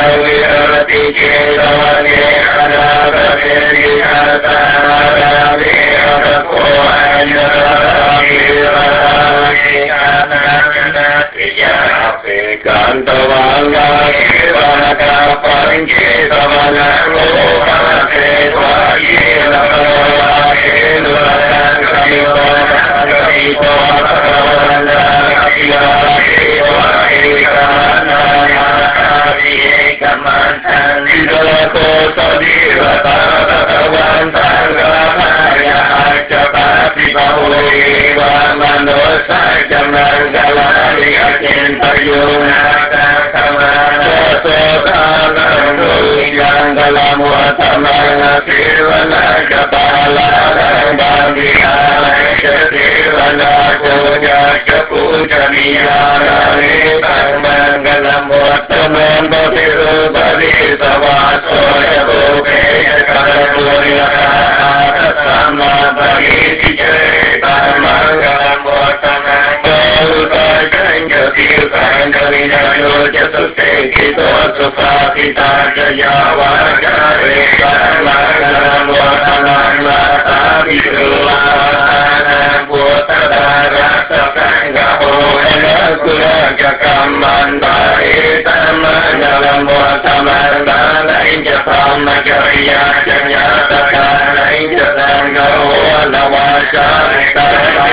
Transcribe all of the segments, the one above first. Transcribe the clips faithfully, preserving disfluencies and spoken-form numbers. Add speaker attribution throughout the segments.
Speaker 1: Ti Che Do Ni Ara Ra Ni Ata Ra Ni Ara Ko Anya Ra Ni Ra Ni Ana Na Ti Ya Pe Kan Ta Wa Ga Ki Wa Ka Pan Ki Ta Ma Na Lo Pa Te Wa Yi La Wa Ki Lu La Ka Ki Wa Ka Ki Wa Ka Wa La Ki Wa Ki Wa Ki Ka Na Ya Ki Ka Man Tan Ni Do Ko Sa Di Ra Ta Ta Wan Tan Ga Pa Ya Cha Pa Ti Ba Hu Li Wa Man Do Sa Cham Nan Ga La Ni A Chen Ta Yu Na Ka Sa Ma So So Ta Na Lu Yang Ga La Mu Ta Ma Na Si Wa Na Cha Pa La Dang Ba Ni A Cha Si Wa Na Ko Ja Cha Pu Cha Ni Ya Na Ni Tang Man Ga La Mu Ta Man Ba Ti Ru Ba Ni Sa Wa So Ya Pu Pe Ya Ka La Mu Ya Ka Sa Ma Ba Ni Ti Che Ta Man Ga La Mu Ta Man Ba Lu Sa Chen Cha Ti San Cha Ni Ya Yu Cha Su Se Ki To Su Sa Ti Ta Cha Ya Wa Cha Ri Ta Man Ga La Mu Ta Man La Ta Ti Ru La Ta Na Pu Ta Ta Ra Sa Sang Ga Ho Na Ku La Cha Kam Man Ta I Ta Man Ga La Mu Ta Man Ta Lai Cha Tham Ma Cha Ya Cha Ya Ta Ta Lai Cha Sang Ga Ho La Wa Cha Ta Ta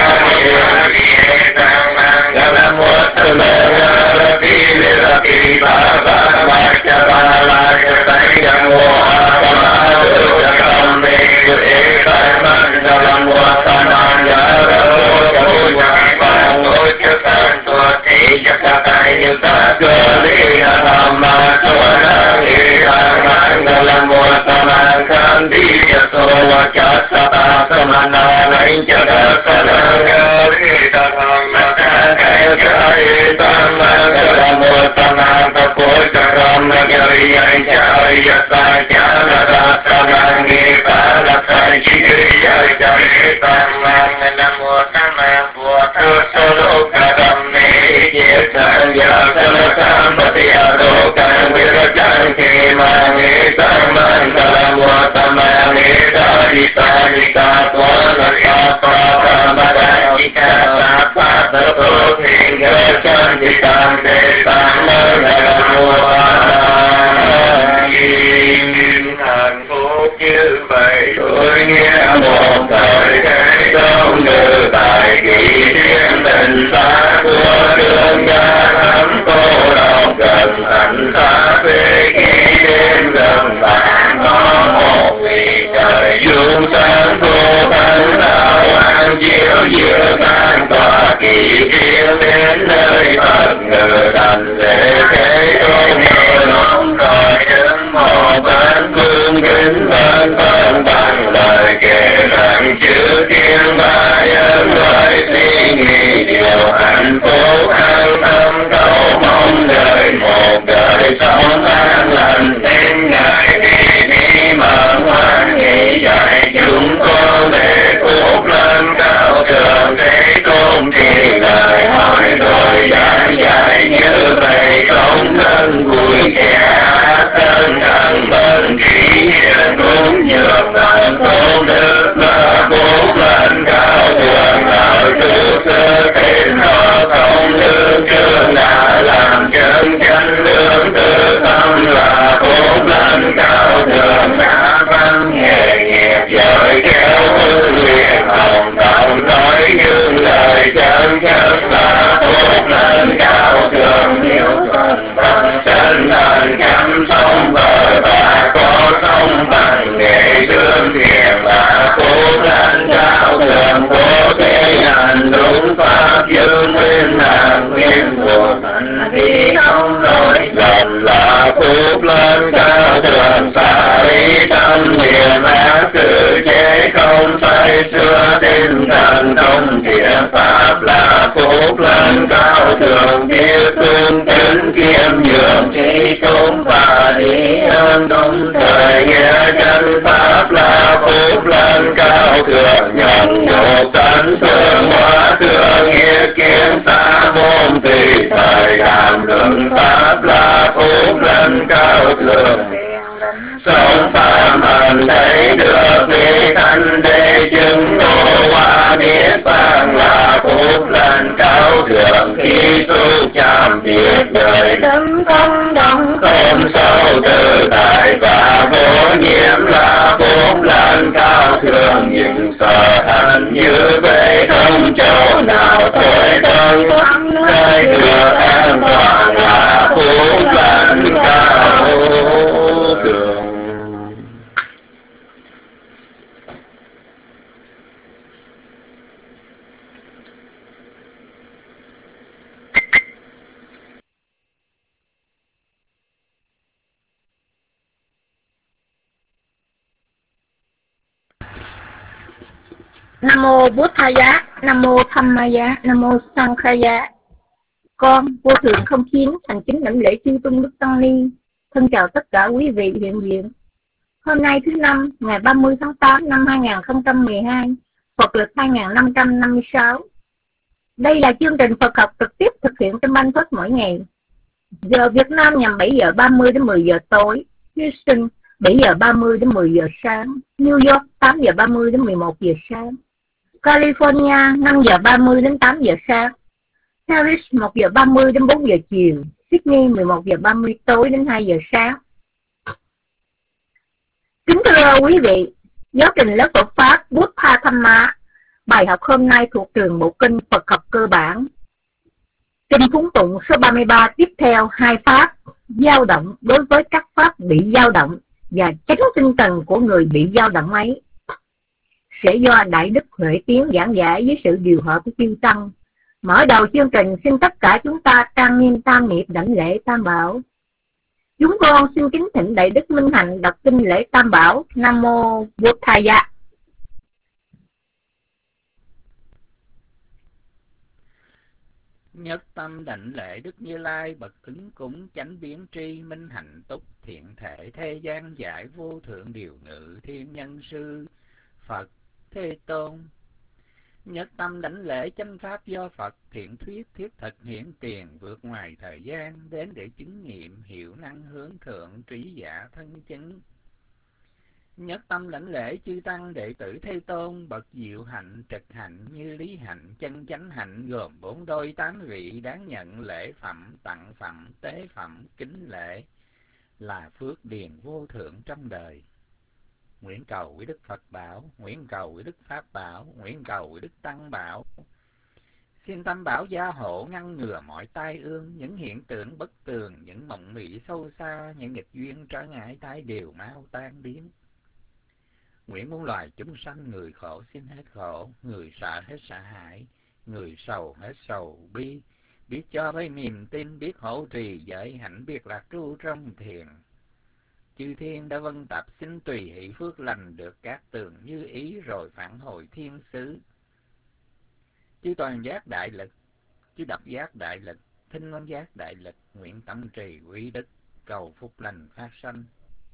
Speaker 1: Ta Man Ga La Mu Ta Man Ga La Ti Ni Ra Ti Ba Ba Ba Cha Ba La Cha Tai Ga Mu Pa Ma Du Cha Kam Me Ku E Ta Man Ga La Mu Ta Man Ga La Mu Cha Pu Cha Ba Mu Cha San Tua Ti Cha Ka Tai Như Ta Cơ Li Ya Tham Ma So Na Ni Ta Man Ga La Mu Ta Man Khan Ti Cha So Wa Cha Sa Ta Sa Ma Na Lai Cha Da Sa Na Ga Li Ta Tham Ma Cha Kai Cha I Ta Man Ga La Mu Ta Man Ta Pu Cha Ram Na Ga Ri Ai Cha Ya Sa Cha Na Da Sa Na Ni Ta La Sa Chi Ri Ya Cha I Ta Man Ga La Mu Ta Man Pu Ta So Lo Ka Ram Ni Chi Sa Ya Sa Na Sam Pa Ti Ya Do Ka Vi Ra Chan Ki Ma Ni Ta Man Ga La Mu Ta Man Ni Ta Di Sa Di Ka Twa Na Sa Pa Pa Ma Da Chi Ka Sa Pa Ta So Thi Ga Chan Ki Tam Te Ta Man Ga La Mu Ta Kim hạnh phúc như vậy tôi nghe một thời thế đông như tại kỷ thiên tình xa của đường ga thắm cô độc gần thành xa về khi đêm gần bạn có một vì trời dương sáng thu thánh đạo an chiếu giữa tan tòa kỳ thiên đến nơi Phật ngự thành lễ thế tôn nóng rồi đứng một bên phương kính bên bên bằng lời kể rằng chữ thiên ba nhân loại suy nghĩ điều hạnh phúc an tâm cầu mong đời một đời sống an lành nên ngài đi đi mà hoan nghĩ dạy chúng con để phúc lên cao thượng thế tôn thì ngài hỏi rồi giải dạy như vậy không nên vui vẻ tân thần bên chỉ hiện cũng nhường lòng tôn đức là phúc lên cao thượng đạo thứ sơ tên họ không lương chương đã làm chân chân lương tư tâm là phúc lên cao thượng đã văn nghề nghiệp giỏi kéo hương liền hồng tổng nói những lời chân chất là phúc lên cao thượng hiểu phần bằng chân thần chăm sông bờ và có sông bằng nghệ thương thiền là phúc lên cao thượng có thể hành đúng pháp dương nguyên hàng nguyên của thành thì không lỗi lầm là phúc lên cao thượng xa lý tâm thiền ác cử chế không say xưa tinh thần công thiện pháp là phúc lên cao thượng biết tương kính kiêm nhường trí tôn và lý ơn đúng thời nghe chân pháp là phúc lên cao thượng nhận nhục tánh tương hóa thương nghĩa kiến xa môn tùy thời đàm luận pháp là phúc lên cao cao thượng. Sống phạm hành thấy được vị thanh đế chứng ngộ hoa niết bàn là phúc lành cao thượng. Khi tu chạm việc đời tâm không động không sâu tự tại và vô nhiễm là phúc lành cao thượng. Nhưng sợ hạnh như vậy không chỗ nào thôi thân nơi được an toàn là phúc lành cao thượng.
Speaker 2: Nam mô Bút Tha Giá, Nam mô Tham Ma Giá, Nam mô Sang Kha Giá. Con vô thượng không chín thành kính đảnh lễ chư tôn đức tăng ni. Thân chào tất cả quý vị hiện diện. Hôm nay thứ năm, ngày ba mươi tháng tám năm hai nghìn không trăm mười hai, Phật lịch hai nghìn năm trăm năm mươi sáu. Đây là chương trình Phật học trực tiếp thực hiện trên Ban Phước mỗi ngày. Giờ Việt Nam nhằm bảy giờ ba mươi đến mười giờ tối, Houston bảy giờ ba mươi đến mười giờ sáng, New York tám giờ ba mươi đến mười một giờ sáng, California năm giờ ba mươi đến tám giờ sáng, Paris một giờ ba mươi đến bốn giờ chiều, Sydney mười một giờ ba mươi tối đến hai giờ sáng. Kính thưa quý vị, giáo trình lớp Phật Pháp Buddha Dhamma, bài học hôm nay thuộc trường Bộ Kinh Phật học cơ bản. Kinh phúng tụng số ba mươi ba tiếp theo hai pháp dao động đối với các pháp bị dao động và tránh tinh thần của người bị dao động ấy sẽ do Đại Đức Huệ Tiến giảng giải với sự điều hợp của chư tăng. Mở đầu chương trình xin tất cả chúng ta trang nghiêm tam niệm đảnh lễ Tam Bảo. Chúng con xin kính thỉnh Đại Đức Minh Hạnh đọc kinh lễ Tam Bảo. Nam mô Bụt Thầy Dạ.
Speaker 3: Nhất tâm đảnh lễ Đức Như Lai bậc ứng cúng chánh biến tri minh hạnh túc thiện thể thế gian giải vô thượng điều ngự thiên nhân sư Phật Thế Tôn. Nhất tâm đảnh lễ chánh pháp do Phật thiện thuyết thiết thực hiển tiền vượt ngoài thời gian đến để chứng nghiệm hiệu năng hướng thượng trí giả thân chứng. Nhất tâm lãnh lễ chư tăng đệ tử Thế Tôn bậc diệu hạnh trực hạnh như lý hạnh chân chánh hạnh gồm bốn đôi tám vị đáng nhận lễ phẩm tặng phẩm tế phẩm kính lễ là phước điền vô thượng trong đời. Nguyện cầu quý Đức Phật bảo, nguyện cầu quý Đức Pháp bảo, nguyện cầu quý Đức Tăng bảo. Xin Tam Bảo gia hộ ngăn ngừa mọi tai ương, những hiện tượng bất tường, những mộng mị sâu xa, những nghịch duyên trở ngại tai đều mau tan biến. Nguyện muôn loài chúng sanh người khổ xin hết khổ, người sợ hết sợ hãi, người sầu hết sầu bi, biết cho với niềm tin, biết hộ trì giới hạnh, biết lạc trú trong thiền. Chư thiên đã vân tập xin tùy hỷ phước lành được các tường như ý rồi phản hồi thiên xứ. Chư toàn giác đại lực, chư độc giác đại lực, thinh văn giác đại lực, nguyện tâm trì quý đức, cầu phúc lành phát sanh.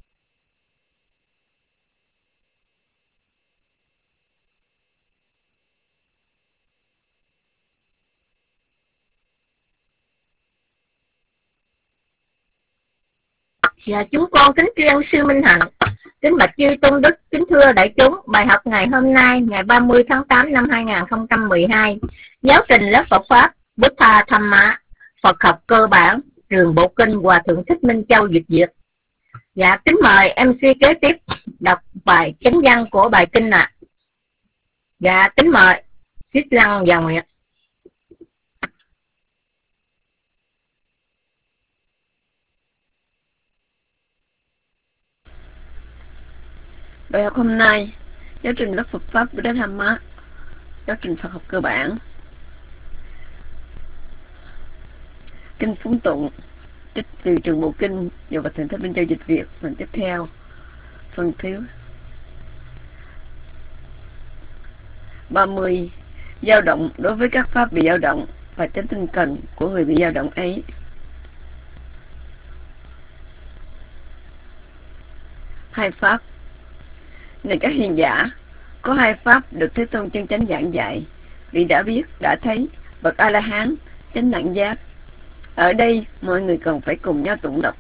Speaker 2: Dạ chúng con kính tri sư Minh Hạnh, kính bạch chư tôn đức, kính thưa đại chúng, bài học ngày hôm nay ngày ba mươi tháng tám năm hai nghìn không trăm mười hai, giáo trình lớp Phật Pháp Buddha Dhamma, Phật học cơ bản, trường Bộ Kinh Hòa Thượng Thích Minh Châu dịch dịch. Dạ kính mời em xê kế tiếp đọc bài chánh văn của bài kinh ạ. À. Dạ kính mời Xích Lăng và Nguyệt.
Speaker 4: Bài học hôm nay, giáo trình lớp Phật Pháp Buddha Dhamma, giáo trình Phật học cơ bản. Kinh phúng tụng, trích từ trường Bộ Kinh do Hòa Thượng Thích Minh Châu dịch Việt. Phần tiếp theo, phần thứ ba mươi, dao động đối với các pháp bị dao động và tránh tinh cần của người bị dao động ấy. Hai pháp. Này các hiền giả, có hai pháp được Thế Tôn chân chánh giảng dạy, vì đã biết, đã thấy, bậc A-la-hán, chánh đẳng giác. Ở đây, mọi người cần phải cùng nhau tụng đọc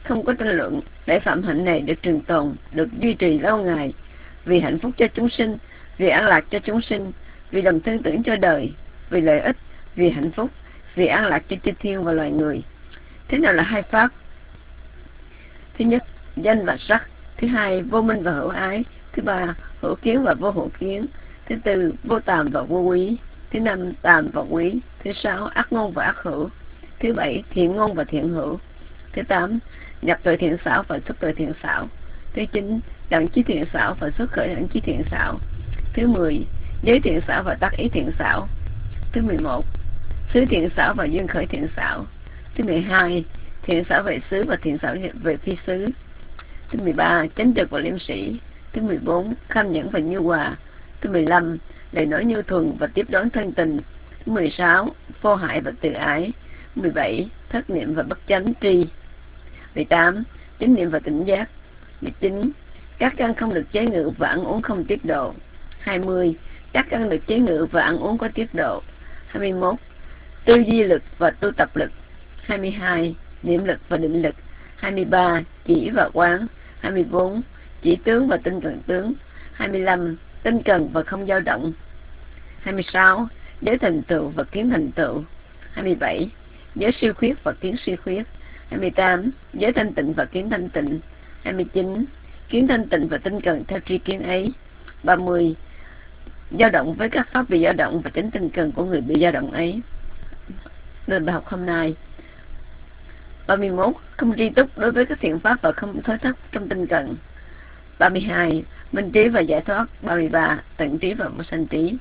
Speaker 4: không có tranh luận để phạm hạnh này được trường tồn, được duy trì lâu ngày, vì hạnh phúc cho chúng sinh, vì an lạc cho chúng sinh, vì lòng tin tưởng cho đời, vì lợi ích, vì hạnh phúc, vì an lạc cho chư thiên và loài người. Thế nào là hai pháp? Thứ nhất, danh và sắc. Thứ hai, vô minh và hữu ái. Thứ ba, hữu kiến và vô hữu kiến. Thứ tư, vô tàm và vô quý. Thứ năm, tàm và quý. Thứ sáu, ác ngôn và ác hữu. Thứ bảy, thiện ngôn và thiện hữu. Thứ tám, nhập tội thiện xảo và xuất tội thiện xảo. Thứ chín, đặng chí thiện xảo và xuất khởi đặng chí thiện xảo. Thứ mười, giới thiện xảo và tác ý thiện xảo. Thứ mười một, xứ thiện xảo và duyên khởi thiện xảo. Thứ mười hai, thiện xảo về xứ và thiện xảo về phi xứ. Thứ mười ba, chánh trực và liêm sĩ. Thứ mười bốn, kham nhẫn và như hòa. Thứ mười lăm, lời nói như thuần và tiếp đón thân tình. Thứ mười sáu, vô hại và tự ái. Mười bảy, thất niệm và bất chánh tri. Mười tám, chánh niệm và tỉnh giác. Mười chín, các căn không được chế ngự và ăn uống không tiết độ. Hai mươi, các căn được chế ngự và ăn uống có tiết độ. Hai mươi mốt, tư duy lực và tu tập lực. Hai mươi hai, niệm lực và định lực. Hai mươi ba, chỉ và quán. Hai mươi bốn, chỉ tướng và tinh cần tướng. Hai mươi lăm, tinh cần và không dao động. Hai mươi sáu, giới thành tựu và kiến thành tựu. Hai mươi bảy, giới siêu khuyết và kiến siêu khuyết. Hai mươi tám, giới thanh tịnh và kiến thanh tịnh. Hai mươi chín, kiến thanh tịnh và tinh cần theo tri kiến ấy. Ba mươi, dao động với các pháp bị dao động và tính tinh cần của người bị dao động ấy. Lời bài học hôm nay. Ba mươi mốt, không tri túc đối với các thiện pháp và không thối thất trong tinh cần. Ba mươi hai, minh trí và giải thoát. Ba mươi ba, tận trí và vô sanh trí.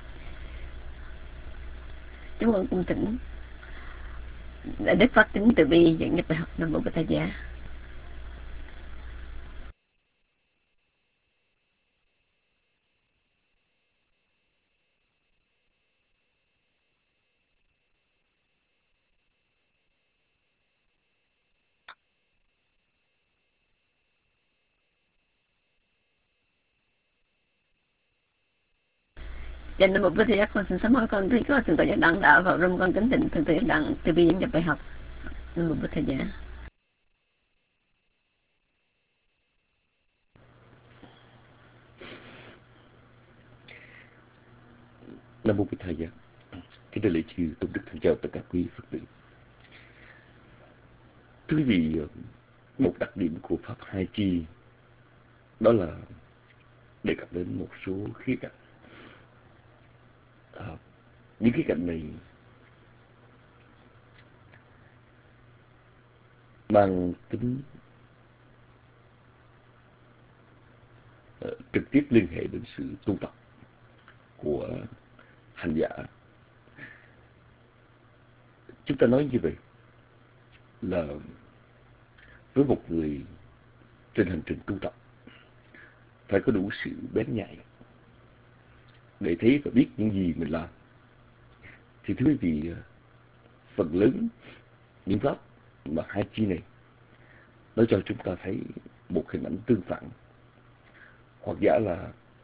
Speaker 4: Chúng con cung thỉnh Đại Đức Phát Tính Từ Bi dẫn dắt bài học Nam Mô Bổn Thầy Giá. Dạ, Nam Mô Bổn Thầy Giá, con xin sám hối con thấy có thượng tọa Giác Đặng đã vào room con kính thỉnh thượng tọa Giác Đặng Từ Bi dẫn dắt bài học. Nam Mô Bổn Thầy Giá.
Speaker 5: Nam Mô Bổn Thầy Giá. Kính đại lễ chư tôn đức thân chào tất cả quý Phật tử. Thưa quý vị, một đặc điểm của pháp hai chi đó là đề cập đến một số khía cạnh. À, những khía cạnh này mang tính uh, trực tiếp liên hệ đến sự tu tập của hành giả. Chúng ta nói như vậy là với một người trên hành trình tu tập phải có đủ sự bén nhạy để thấy và biết những gì mình làm. Thì thưa quý vị, phần lớn những pháp mà hai chi này nó cho chúng ta thấy một hình ảnh tương phản, hoặc giả là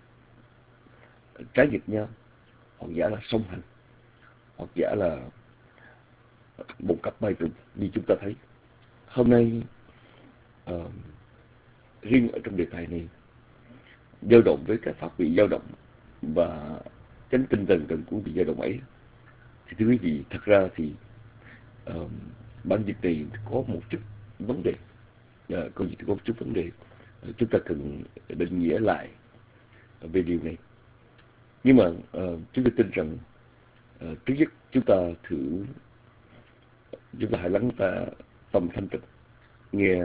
Speaker 5: trái nghịch nhau, hoặc giả là song hành, hoặc giả là một cặp bài trùng như chúng ta thấy. Hôm nay uh, riêng ở trong đề tài này dao động với các pháp bị dao động và chánh tinh thần cần cũng bị dao động ấy, thì thưa quý vị, thật ra thì uh, bản dịch này có một chút vấn đề, uh, câu dịch có một chút vấn đề, uh, chúng ta cần định nghĩa lại về điều này. Nhưng mà uh, chúng tôi tin rằng uh, thứ nhất chúng ta thử chúng ta hãy lắng ta tâm thanh tịnh nghe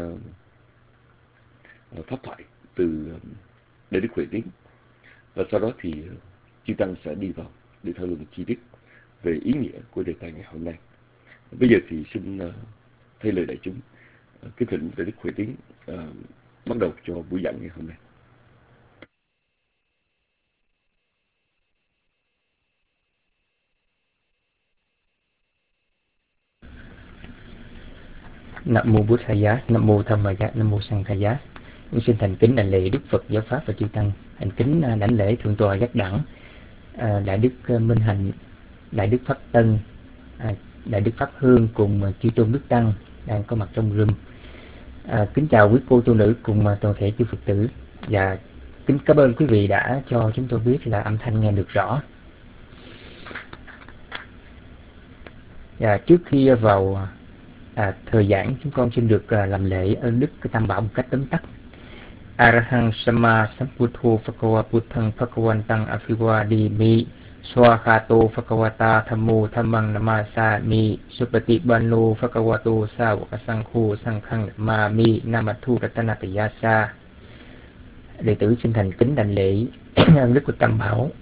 Speaker 5: uh, pháp thoại từ uh, Đại Đức Huệ Tiến, và sau đó thì uh, chư tăng sẽ đi vào để thảo luận chi tiết về ý nghĩa của đề tài ngày hôm nay. Bây giờ thì xin uh, thay lời đại chúng uh, kính thỉnh Đại Đức Huệ Tiến uh, bắt đầu cho buổi giảng ngày hôm nay.
Speaker 6: Nam Mô Bổn Thầy Giá, Nam Mô Tham Ma Giá, Nam Mô Sang Thầy Giá. Chúng xin thành kính đảnh lễ Đức Phật Giáo Pháp và chư tăng, thành kính đảnh lễ thượng tọa Giác Đẳng, Đại Đức Minh Hạnh, Đại Đức Pháp Tân, Đại Đức Pháp Hương cùng chư tôn đức tăng đang có mặt trong room. À, kính chào quý cô tu nữ cùng toàn thể chư Phật tử, và kính cảm ơn quý vị đã cho chúng tôi biết là âm thanh nghe được rõ. Và trước khi vào à, thời giảng, chúng con xin được à, làm lễ ơn đức Tam Bảo một cách tóm tắt. Arahang Sama Sambuddho Phakawa Buddhang Phakawantang Afiwadimi Swakato Phakawata Thammo Thammang Namasami Supatibano Phakawato Sawakasangkho Sankhang Namami Namathu Ratanatayasa. Đệ tử xin thành kính đảnh lễ ơn đức của Tam Bảo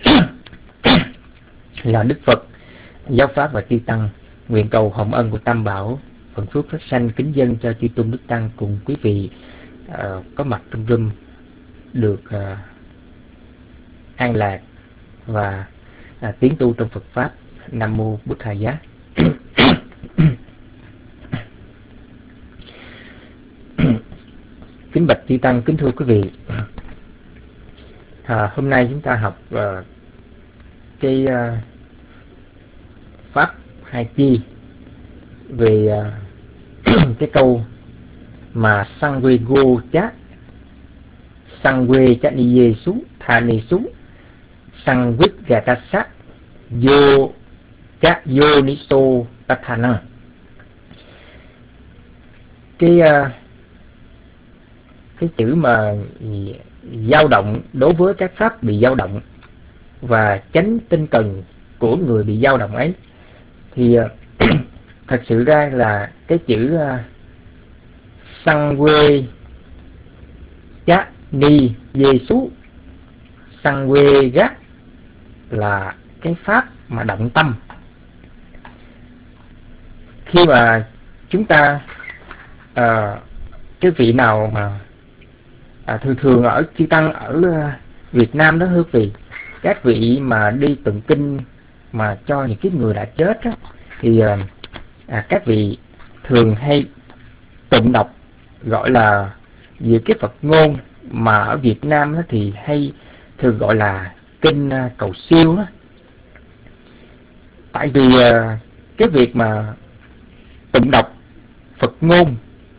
Speaker 6: là Đức Phật, Giáo Pháp và Chư Tăng. Nguyện cầu hồng ân của Tam Bảo phần phước phát sanh kính dâng cho chư tôn đức tăng cùng quý vị uh, có mặt trong room được uh, an lạc và uh, tiến tu trong Phật pháp. Nam mô Bụt Thầy Giá. Kính bạch chư tăng, kính thưa quý vị, à, hôm nay chúng ta học uh, cái uh, pháp hai chi về uh, cái câu mà Sangwe Go Chát Sangwe Chát Ni Giê-xu Tha Ni Sú Sangwit Gatasa Yo Chát Yo Ni So Tathana. Cái uh, cái chữ mà dao động đối với các pháp bị dao động và tránh tinh cần của người bị dao động ấy, thì thật sự ra là cái chữ uh, Sangwe Chát Ni Giê-xu Sangwe Gat là cái pháp mà động tâm. Khi mà chúng ta uh, cái vị nào mà à, thường thường ở chư tăng ở uh, Việt Nam đó thưa quý vị, các vị mà đi tụng kinh mà cho những cái người đã chết đó, thì uh, à, các vị thường hay tụng đọc gọi là về cái Phật ngôn, mà ở Việt Nam đó thì hay thường gọi là kinh uh, cầu siêu đó. Tại vì uh, cái việc mà tụng đọc Phật ngôn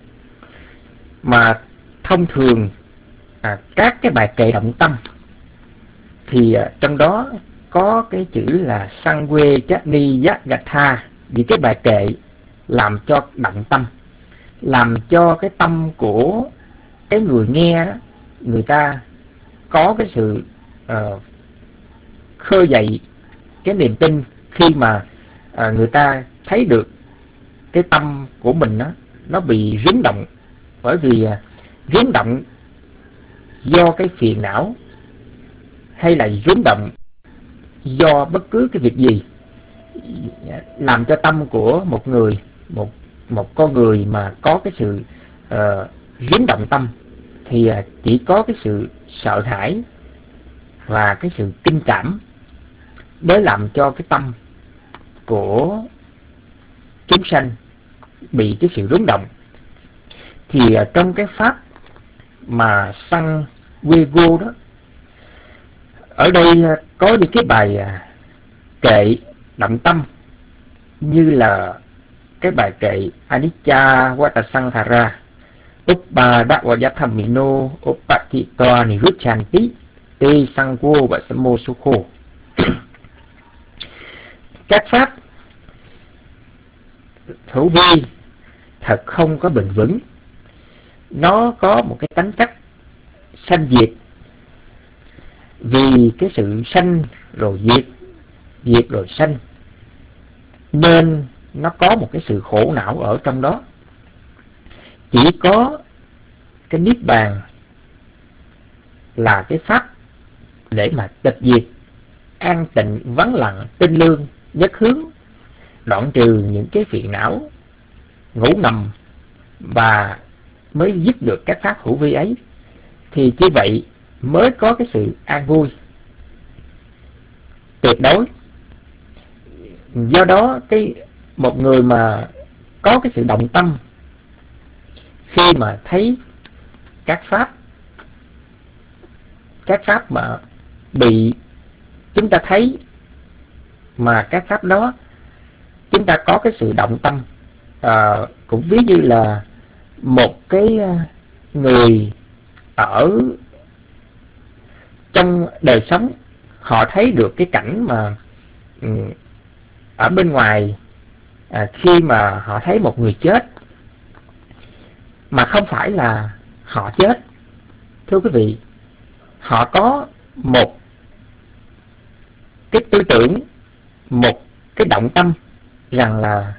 Speaker 6: mà thông thường à, các cái bài kệ động tâm thì à, trong đó có cái chữ là Sangwe Chát Ni Gatha, vì cái bài kệ làm cho động tâm, làm cho cái tâm của cái người nghe đó, người ta có cái sự uh, khơi dậy cái niềm tin khi mà uh, người ta thấy được cái tâm của mình đó, nó bị rúng động, bởi vì uh, rúng động do cái phiền não hay là rúng động do bất cứ cái việc gì làm cho tâm của một người, một một con người mà có cái sự uh, rúng động tâm, thì uh, chỉ có cái sự sợ hãi và cái sự kinh cảm mới làm cho cái tâm của chúng sanh bị cái sự rúng động. Thì uh, trong cái pháp mà Sang Wego đó, ở đây có những cái bài kệ động tâm như là cái bài kệ Anicca Vatasankhara Uppadavayathamino Uppatitoa Nirucchanti Te Sangho và Sammo Sukho. Các pháp hữu vi thật không có bền vững, nó có một cái tánh chất sanh diệt, vì cái sự sanh rồi diệt, diệt rồi sanh, nên nó có một cái sự khổ não ở trong đó. Chỉ có cái niết bàn là cái pháp để mà tịch diệt, an tịnh, vắng lặng, tinh lương, nhất hướng, đoạn trừ những cái phiền não, ngủ nằm, và mới dứt được các pháp hữu vi ấy. Thì như vậy mới có cái sự an vui tuyệt đối. Do đó cái một người mà có cái sự động tâm khi mà thấy các pháp các pháp mà bị chúng ta thấy, mà các pháp đó chúng ta có cái sự động tâm, à, cũng ví như là một cái người ở trong đời sống, họ thấy được cái cảnh mà ở bên ngoài, à, khi mà họ thấy một người chết mà không phải là họ chết. Thưa quý vị, họ có một cái tư tưởng, một cái động tâm rằng là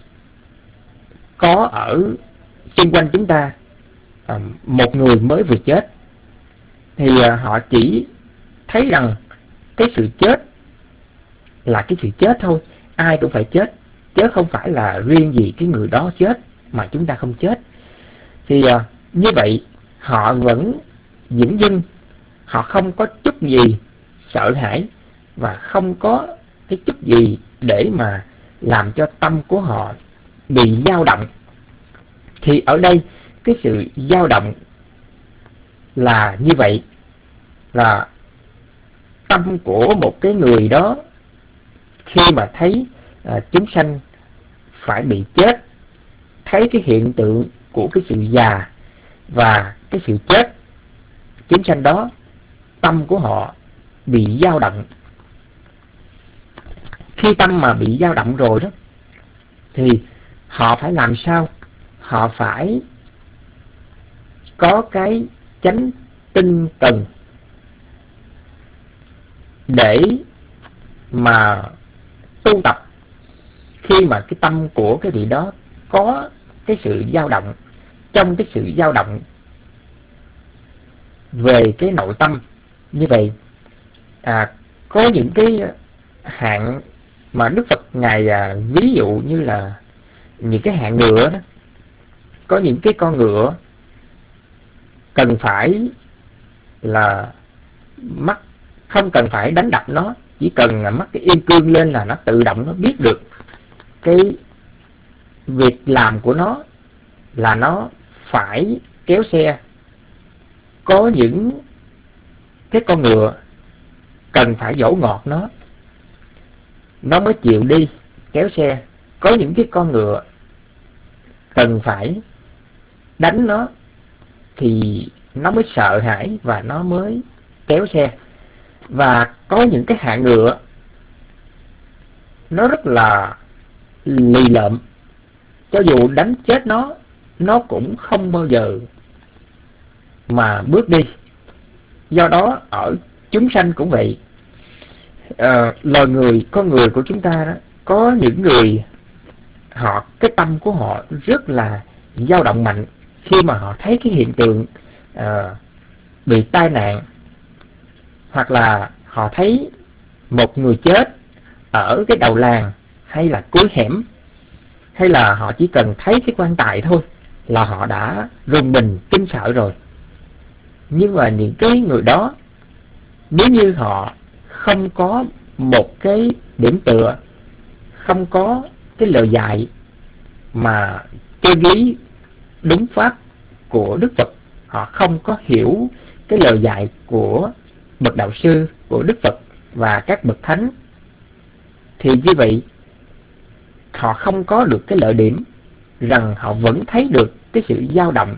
Speaker 6: có ở xung quanh chúng ta à, một người mới vừa chết, thì à, họ chỉ thấy rằng cái sự chết là cái sự chết thôi, ai cũng phải chết, chứ không phải là riêng gì cái người đó chết mà chúng ta không chết. Thì à, như vậy họ vẫn dửng dưng, họ không có chút gì sợ hãi và không có cái chút gì để mà làm cho tâm của họ bị dao động. Thì ở đây cái sự dao động là như vậy, là tâm của một cái người đó khi mà thấy à, chúng sanh phải bị chết, thấy cái hiện tượng của cái sự già và cái sự chết chúng sanh đó, tâm của họ bị dao động. Khi tâm mà bị dao động rồi đó, thì họ phải làm sao? Họ phải có cái chánh tinh cần để mà tu tập. Khi mà cái tâm của cái vị đó có cái sự dao động, trong cái sự dao động về cái nội tâm như vậy, à, có những cái hạng mà Đức Phật Ngài à, ví dụ như là những cái hạng ngựa đó. Có những cái con ngựa cần phải là mắt, không cần phải đánh đập nó, chỉ cần là mắt cái yên cương lên là nó tự động nó biết được cái việc làm của nó là nó phải kéo xe. Có những cái con ngựa cần phải dỗ ngọt nó, nó mới chịu đi kéo xe. Có những cái con ngựa cần phải đánh nó thì nó mới sợ hãi và nó mới kéo xe. Và có những cái hạng ngựa nó rất là lì lợm, cho dù đánh chết nó, nó cũng không bao giờ mà bước đi. Do đó ở chúng sanh cũng vậy. À, loài người, con người của chúng ta đó, có những người họ, cái tâm của họ rất là dao động mạnh khi mà họ thấy cái hiện tượng à, bị tai nạn, hoặc là họ thấy một người chết ở cái đầu làng hay là cuối hẻm, hay là họ chỉ cần thấy cái quan tài thôi là họ đã rùng mình kinh sợ rồi. Nhưng mà những cái người đó, nếu như họ không có một cái điểm tựa, không có cái lời dạy mà chân lý đúng pháp của Đức Phật, họ không có hiểu cái lời dạy của bậc đạo sư, của Đức Phật và các bậc thánh, thì như vậy họ không có được cái lợi điểm rằng họ vẫn thấy được cái sự dao động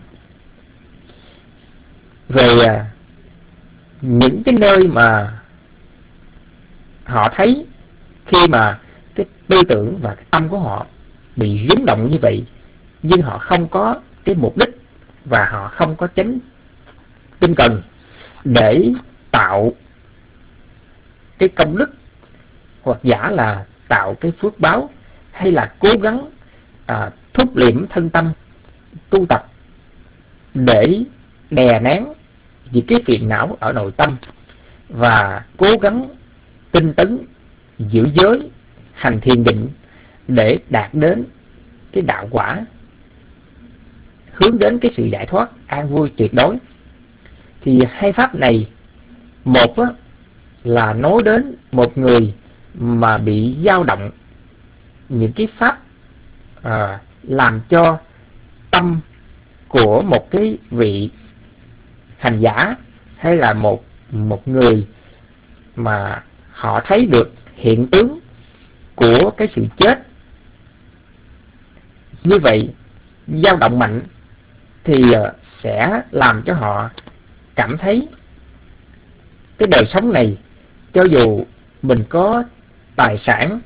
Speaker 6: về những cái nơi mà họ thấy. Khi mà cái tư tưởng và cái tâm của họ bị rung động như vậy, nhưng họ không có cái mục đích và họ không có chánh tinh cần để tạo cái công đức, hoặc giả là tạo cái phước báo, hay là cố gắng à, thúc liệm thân tâm tu tập để đè nén những cái phiền não ở nội tâm, và cố gắng tinh tấn giữ giới, hành thiền định để đạt đến cái đạo quả, hướng đến cái sự giải thoát an vui tuyệt đối. Thì hai pháp này, một á, là nói đến một người mà bị dao động những cái pháp à, làm cho tâm của một cái vị hành giả, hay là một một người mà họ thấy được hiện tướng của cái sự chết. Như vậy dao động mạnh thì sẽ làm cho họ cảm thấy cái đời sống này, cho dù mình có tài sản,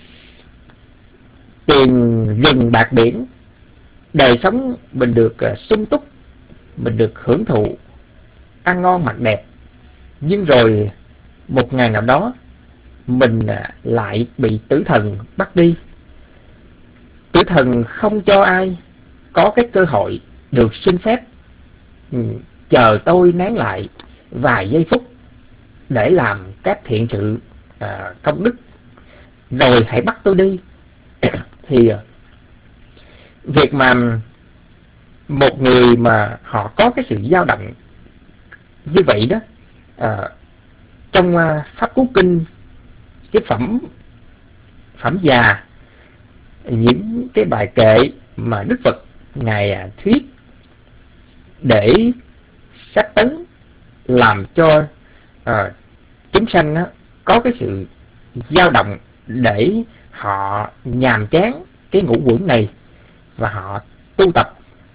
Speaker 6: tiền rừng bạc biển, đời sống mình được sung túc, mình được hưởng thụ, ăn ngon mặc đẹp, nhưng rồi một ngày nào đó mình lại bị tử thần bắt đi. Tử thần không cho ai có cái cơ hội được xin phép ừ, chờ tôi nán lại vài giây phút để làm các thiện sự à, công đức, rồi hãy bắt tôi đi. Thì việc mà một người mà họ có cái sự dao động như vậy đó, à, trong à, Pháp Cú Kinh, cái phẩm phẩm già, những cái bài kệ mà Đức Phật ngài à, thuyết để sách tấn làm cho à, chúng sanh á, có cái sự dao động để họ nhàm chán cái ngũ uẩn này và họ tu tập.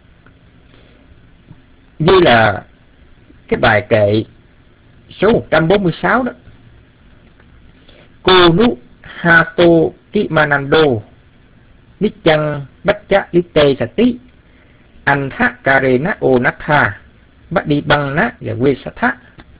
Speaker 6: Như là cái bài kệ số một trăm bốn mươi sáu đó: Cô nu hato kimanando nichang baccha lite sati antha karena onatha badi băng na và quê sát.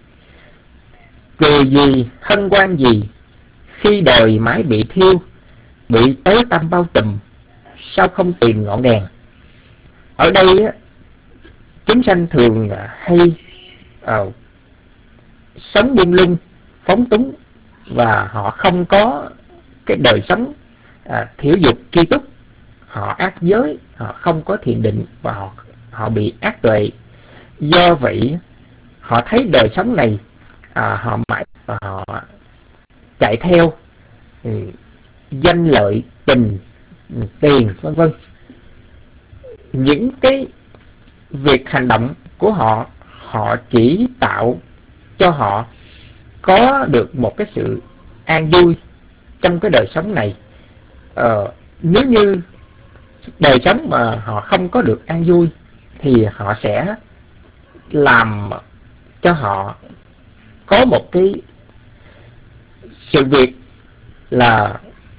Speaker 6: Cười gì, hân hoan gì khi đời mãi bị thiêu, bị tối tăm bao trùm, sao không tìm ngọn đèn? Ở đây á, chúng sanh thường hay uh, sống buông lung, phóng túng, và họ không có cái đời sống à, thiểu dục tri túc. Họ ác giới, họ không có thiền định, và họ họ bị ác tuệ. Do vậy họ thấy đời sống này à, họ mãi và họ chạy theo ừ, danh lợi, tình, tiền, vân vân. Những cái việc hành động của họ, họ chỉ tạo cho họ có được một cái sự an vui trong cái đời sống này. Ờ, nếu như đời sống mà họ không có được an vui thì họ sẽ làm cho họ có một cái sự việc là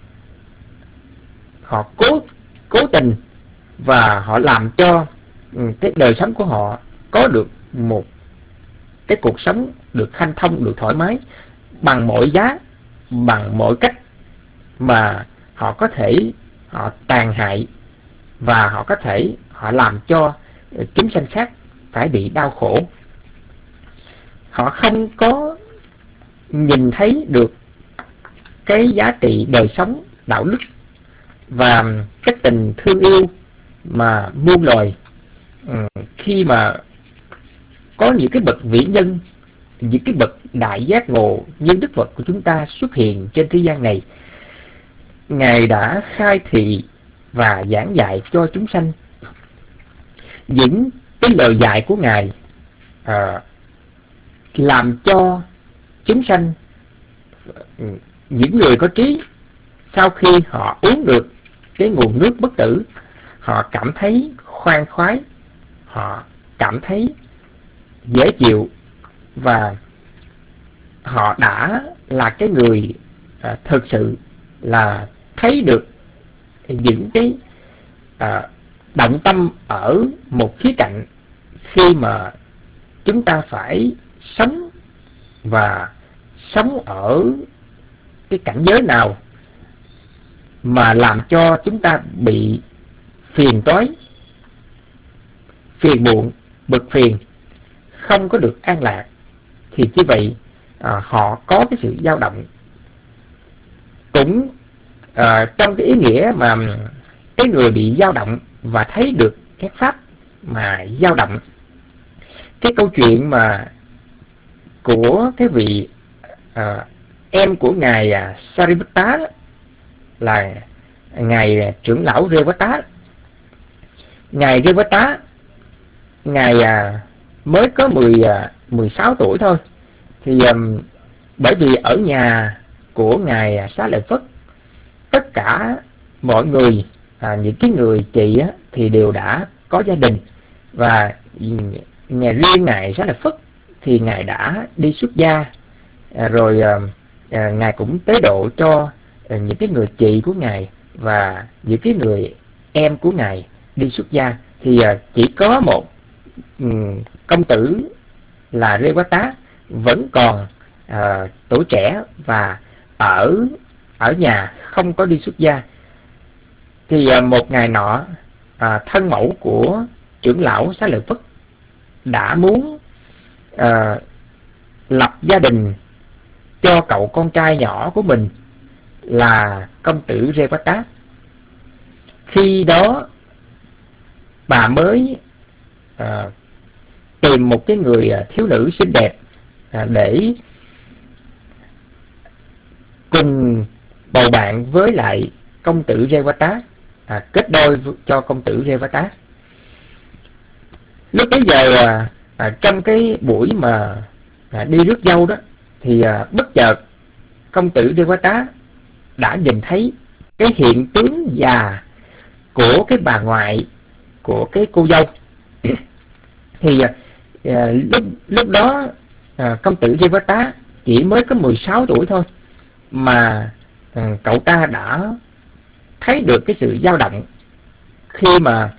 Speaker 6: họ cố cố tình và họ làm cho cái đời sống của họ có được một cái cuộc sống được hanh thông, được thoải mái bằng mọi giá, bằng mọi cách mà họ có thể họ tàn hại, và họ có thể họ làm cho chúng sanh khác phải bị đau khổ. Họ không có nhìn thấy được cái giá trị đời sống đạo đức và cái tình thương yêu mà muôn loài. Khi mà có những cái bậc vĩ nhân, những cái bậc đại giác ngộ như Đức Phật của chúng ta xuất hiện trên thế gian này, Ngài đã khai thị và giảng dạy cho chúng sanh. Những cái lời dạy của Ngài à, làm cho chúng sanh, những người có trí, sau khi họ uống được cái nguồn nước bất tử, họ cảm thấy khoan khoái, họ cảm thấy dễ chịu, và họ đã là cái người à, thực sự là thấy được những cái à, động tâm ở một khía cạnh khi mà chúng ta phải sống, và sống ở cái cảnh giới nào mà làm cho chúng ta bị phiền toái, phiền muộn, bực phiền, không có được an lạc, thì như vậy à, họ có cái sự dao động. Cũng à, trong cái ý nghĩa mà cái người bị dao động và thấy được cái pháp mà dao động, cái câu chuyện mà của cái vị à, em của ngài à, Sariputta đó, là ngài trưởng lão Revata. Ngài Revata, ngài à, mới có mười, à, mười sáu tuổi thôi. Thì um, bởi vì ở nhà của ngài Xá Lợi Phất, tất cả mọi người, à, những cái người chị á, thì đều đã có gia đình, Và nhà riêng ngài Xá Lợi Phất thì ngài đã đi xuất gia, à, rồi à, à, ngài cũng tế độ cho à, những cái người chị của ngài và những cái người em của ngài đi xuất gia. Thì à, chỉ có một um, công tử là Rewata vẫn còn à, tuổi trẻ và ở ở nhà không có đi xuất gia. Thì à, một ngày nọ, à, thân mẫu của trưởng lão Xá Lợi Phất đã muốn à, lập gia đình cho cậu con trai nhỏ của mình là công tử Rewata. Khi đó bà mới à, tìm một cái người thiếu nữ xinh đẹp à, để cùng bầu bạn với lại công tử Rewata, à, kết đôi cho công tử Rewata. Lúc bấy giờ à, à, trong cái buổi mà à, đi rước dâu đó thì à, bất chợt công tử Rewata đã nhìn thấy cái hiện tướng già của cái bà ngoại của cái cô dâu. Thì à, à, lúc lúc đó à, công tử Rewata chỉ mới có mười sáu tuổi thôi mà à, cậu ta đã thấy được cái sự dao động khi mà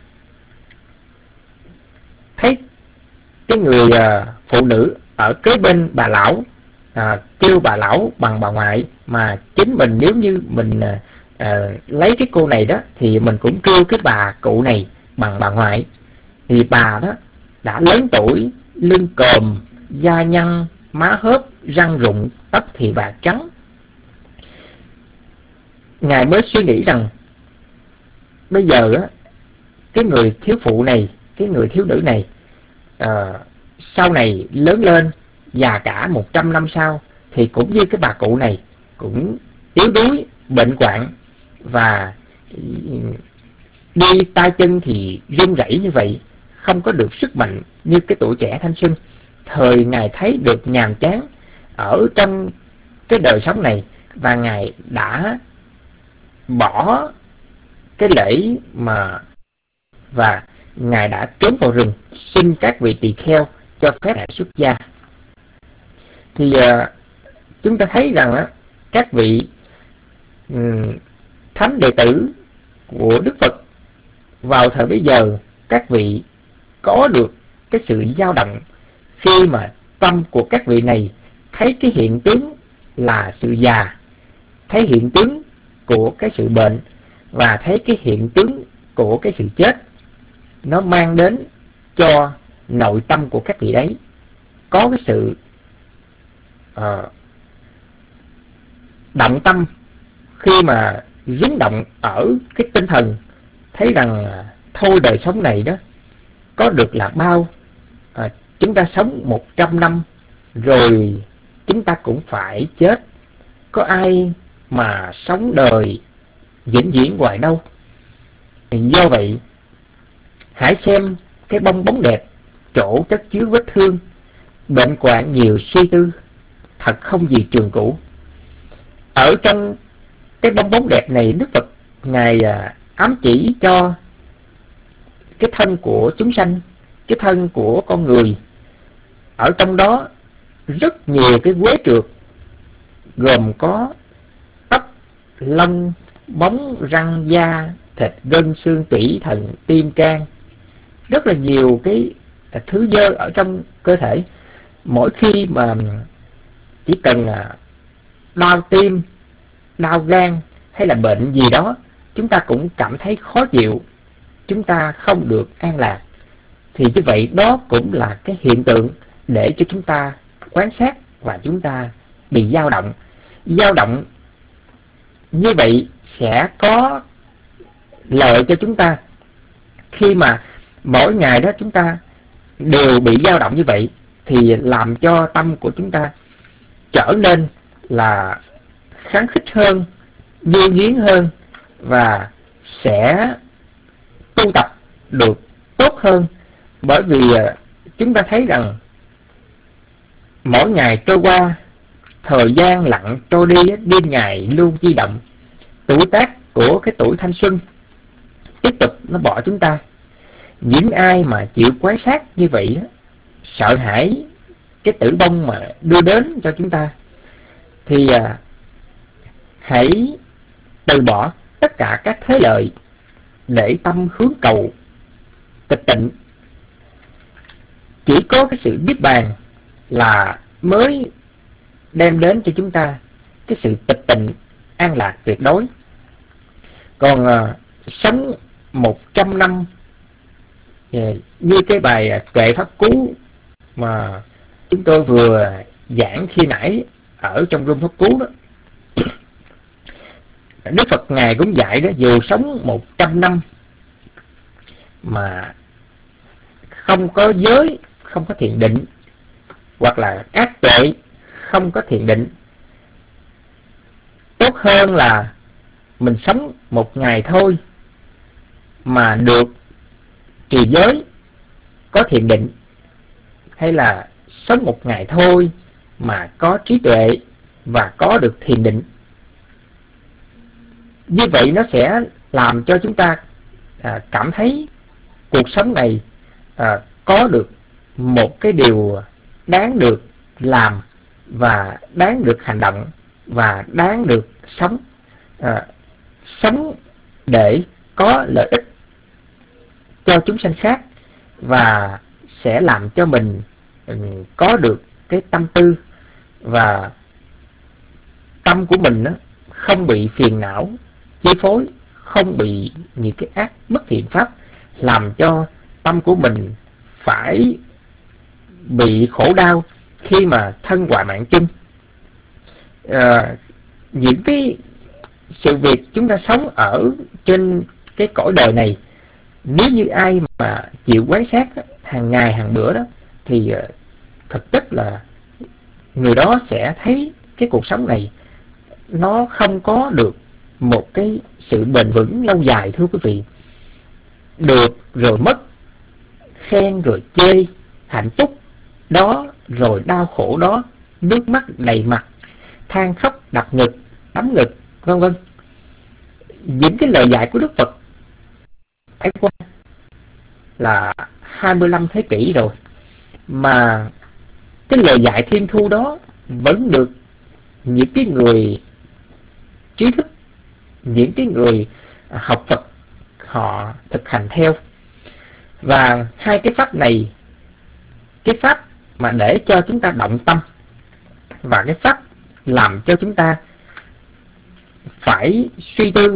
Speaker 6: thấy cái người à, phụ nữ ở kế bên bà lão à, kêu bà lão bằng bà ngoại, mà chính mình nếu như mình à, à, lấy cái cô này đó thì mình cũng kêu cái bà cụ này bằng bà ngoại. Thì bà đó đã lớn tuổi, lưng còm, da nhăn, má hớp, răng rụng, tóc thì bạc trắng. Ngài mới suy nghĩ rằng bây giờ á, cái người thiếu phụ này, cái người thiếu nữ này à, sau này lớn lên già cả một trăm năm sau thì cũng như cái bà cụ này, cũng yếu đuối, bệnh hoạn và đi tay chân thì run rẩy như vậy, không có được sức mạnh như cái tuổi trẻ thanh xuân. Thời Ngài thấy được nhàm chán ở trong cái đời sống này và Ngài đã bỏ cái lễ mà và Ngài đã trốn vào rừng xin các vị tỳ kheo cho phép Ngài xuất gia. Thì uh, chúng ta thấy rằng uh, các vị um, thánh đệ tử của Đức Phật vào thời bấy giờ, các vị có được cái sự dao động khi mà tâm của các vị này thấy cái hiện tướng là sự già, thấy hiện tướng của cái sự bệnh và thấy cái hiện tướng của cái sự chết. Nó mang đến cho nội tâm của các vị đấy có cái sự uh, động tâm, khi mà rung động ở cái tinh thần, thấy rằng thôi đời sống này đó có được là bao, à, chúng ta sống một trăm năm rồi chúng ta cũng phải chết, có ai mà sống đời vĩnh viễn hoài đâu. Do vậy hãy xem cái bong bóng đẹp, chỗ chất chứa vết thương, bệnh hoạn nhiều suy tư, thật không gì trường cũ. Ở trong cái bong bóng đẹp này, Đức Phật Ngài à, ám chỉ cho cái thân của chúng sanh, cái thân của con người. Ở trong đó rất nhiều cái quế trượt, gồm có tóc, lông, bóng, răng, da, thịt, gân, xương, tủy, thận, tim, can. Rất là nhiều cái thứ dơ ở trong cơ thể. Mỗi khi mà chỉ cần đau tim, đau gan hay là bệnh gì đó, chúng ta cũng cảm thấy khó chịu, chúng ta không được an lạc. Thì như vậy đó cũng là cái hiện tượng để cho chúng ta quan sát và chúng ta bị dao động. Dao động như vậy sẽ có lợi cho chúng ta. Khi mà mỗi ngày đó chúng ta đều bị dao động như vậy thì làm cho tâm của chúng ta trở nên là kháng khích hơn, nhu nhuyến hơn và sẽ tu tập được tốt hơn. Bởi vì chúng ta thấy rằng mỗi ngày trôi qua, thời gian lặng trôi đi, đêm ngày luôn di động. Tuổi tác của cái tuổi thanh xuân tiếp tục nó bỏ chúng ta. những ai mà chịu quán sát như vậy á, sợ hãi cái tử vong mà đưa đến cho chúng ta, thì à, hãy từ bỏ tất cả các thế lợi để tâm hướng cầu tịch tịnh. Chỉ có cái sự niết bàn là mới đem đến cho chúng ta cái sự tịch tịnh an lạc tuyệt đối. Còn à, sống một trăm năm như cái bài Kệ Pháp Cú mà chúng tôi vừa giảng khi nãy ở trong room Pháp Cú đó, Đức Phật Ngài cũng dạy đó, dù sống một trăm năm mà không có giới, không có thiền định, hoặc là ác tuệ không có thiền định, tốt hơn là mình sống một ngày thôi mà được trì giới, có thiền định, hay là sống một ngày thôi mà có trí tuệ và có được thiền định. Như vậy nó sẽ làm cho chúng ta à, cảm thấy cuộc sống này à, có được một cái điều đáng được làm và đáng được hành động và đáng được sống. À, sống để có lợi ích cho chúng sanh khác, và sẽ làm cho mình um, có được cái tâm tư và tâm của mình đó, không bị phiền não chi phối, không bị những cái ác bất thiện pháp làm cho tâm của mình phải bị khổ đau khi mà thân hoại mạng chung. À, những cái sự việc chúng ta sống ở trên cái cõi đời này, nếu như ai mà chịu quán sát hàng ngày hàng bữa đó, thì thực chất là người đó sẽ thấy cái cuộc sống này nó không có được một cái sự bền vững lâu dài, thưa quý vị. Được rồi mất, khen rồi chê, hạnh phúc đó rồi đau khổ đó, nước mắt đầy mặt, than khóc đập ngực, đấm ngực, vân vân. Những cái lời dạy của Đức Phật trải qua là hai mươi lăm thế kỷ rồi, mà cái lời dạy thiên thu đó vẫn được những cái người trí thức, những cái người học Phật họ thực hành theo. Và hai cái pháp này, cái pháp mà để cho chúng ta động tâm và cái pháp làm cho chúng ta phải suy tư,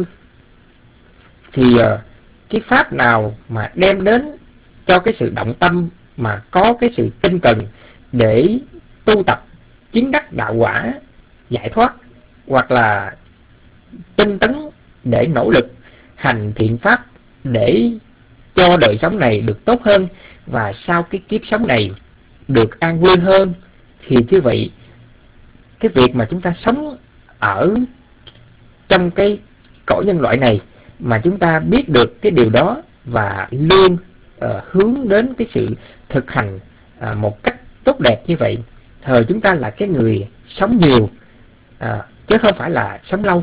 Speaker 6: thì cái pháp nào mà đem đến cho cái sự động tâm mà có cái sự tinh cần để tu tập chứng đắc đạo quả giải thoát, hoặc là tinh tấn để nỗ lực hành thiện pháp để cho đời sống này được tốt hơn, và sau cái kiếp sống này được an vui hơn, thì như vậy cái việc mà chúng ta sống ở trong cái cõi nhân loại này mà chúng ta biết được cái điều đó và luôn uh, hướng đến cái sự thực hành uh, một cách tốt đẹp như vậy, thời chúng ta là cái người sống nhiều uh, chứ không phải là sống lâu.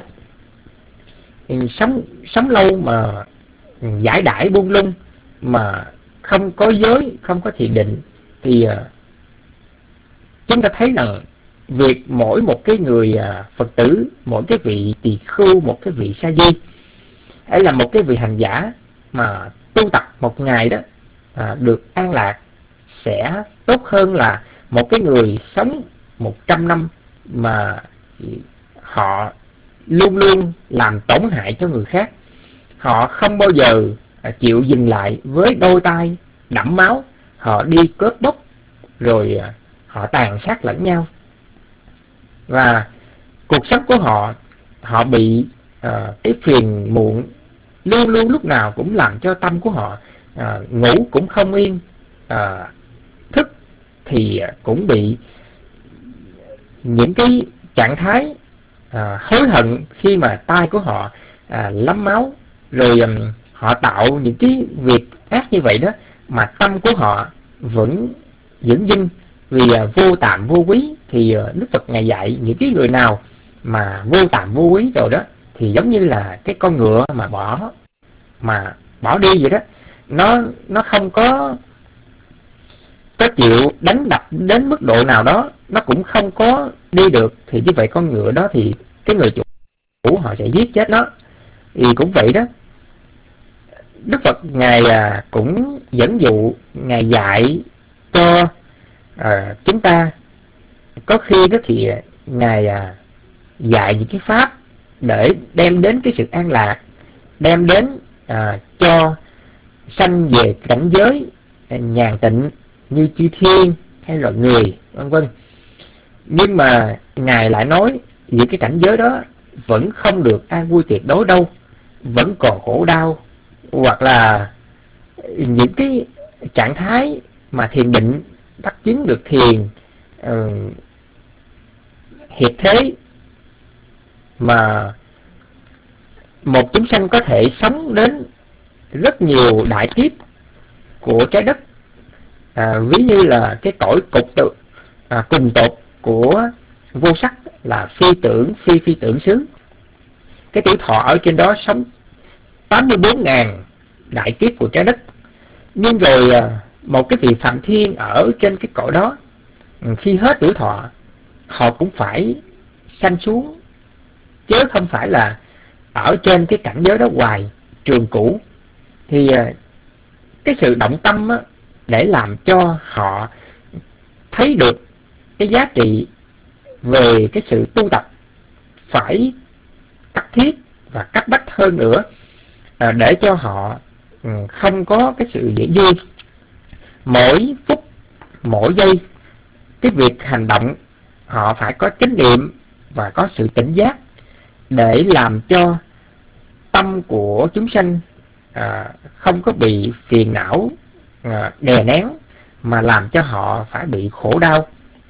Speaker 6: Sống sống lâu mà giải đãi buông lung, mà không có giới, không có thiền định, thì uh, chúng ta thấy rằng việc mỗi một cái người uh, Phật tử, mỗi cái vị tỳ khưu, một cái vị sa di, hay là một cái vị hành giả mà tu tập một ngày đó à, được an lạc, sẽ tốt hơn là một cái người sống một trăm năm mà họ luôn luôn làm tổn hại cho người khác. Họ không bao giờ à, chịu dừng lại với đôi tay đẫm máu, họ đi cướp bóc rồi à, họ tàn sát lẫn nhau, và cuộc sống của họ họ bị à, cái phiền muộn luôn luôn lúc nào cũng làm cho tâm của họ à, ngủ cũng không yên, à, thức thì cũng bị những cái trạng thái à, hối hận khi mà tay của họ à, lấm máu, rồi um, họ tạo những cái việc ác như vậy đó, mà tâm của họ vẫn dửng dưng vì à, vô tạm vô quý. Thì à, Đức Phật Ngài dạy những cái người nào mà vô tạm vô quý rồi đó, thì giống như là cái con ngựa mà bỏ mà bỏ đi vậy đó, nó nó không có có chịu đánh đập đến mức độ nào đó, nó cũng không có đi được, thì như vậy con ngựa đó thì cái người chủ họ sẽ giết chết nó. Thì cũng vậy đó, Đức Phật Ngài à, cũng dẫn dụ, Ngài dạy cho à, chúng ta. Có khi đó thì Ngài à, dạy những cái pháp để đem đến cái sự an lạc, đem đến à, cho sanh về cảnh giới nhàn tịnh như chư thiên hay là người, vân vân. Nhưng mà Ngài lại nói những cái cảnh giới đó vẫn không được an vui tuyệt đối đâu, vẫn còn khổ đau, hoặc là những cái trạng thái mà thiền định đắc chứng được thiền uh, hiệp thế mà một chúng sanh có thể sống đến rất nhiều đại kiếp của trái đất. À, ví như là cái cõi cục tự à, cùng tột của vô sắc là phi tưởng phi phi tưởng xứ, cái tuổi thọ ở trên đó sống tám mươi bốn ngàn đại kiếp của trái đất. Nhưng rồi à, một cái vị phạm thiên ở trên cái cõi đó, khi hết tuổi thọ họ cũng phải sanh xuống, chứ không phải là ở trên cái cảnh giới đó hoài trường cũ. Thì à, cái sự động tâm á, để làm cho họ thấy được cái giá trị về cái sự tu tập phải cấp thiết và cấp bách hơn nữa, à, để cho họ um, không có cái sự dễ dư. Mỗi phút mỗi giây cái việc hành động họ phải có chánh niệm và có sự tỉnh giác, để làm cho tâm của chúng sanh à, không có bị phiền não à, đè nén, mà làm cho họ phải bị khổ đau.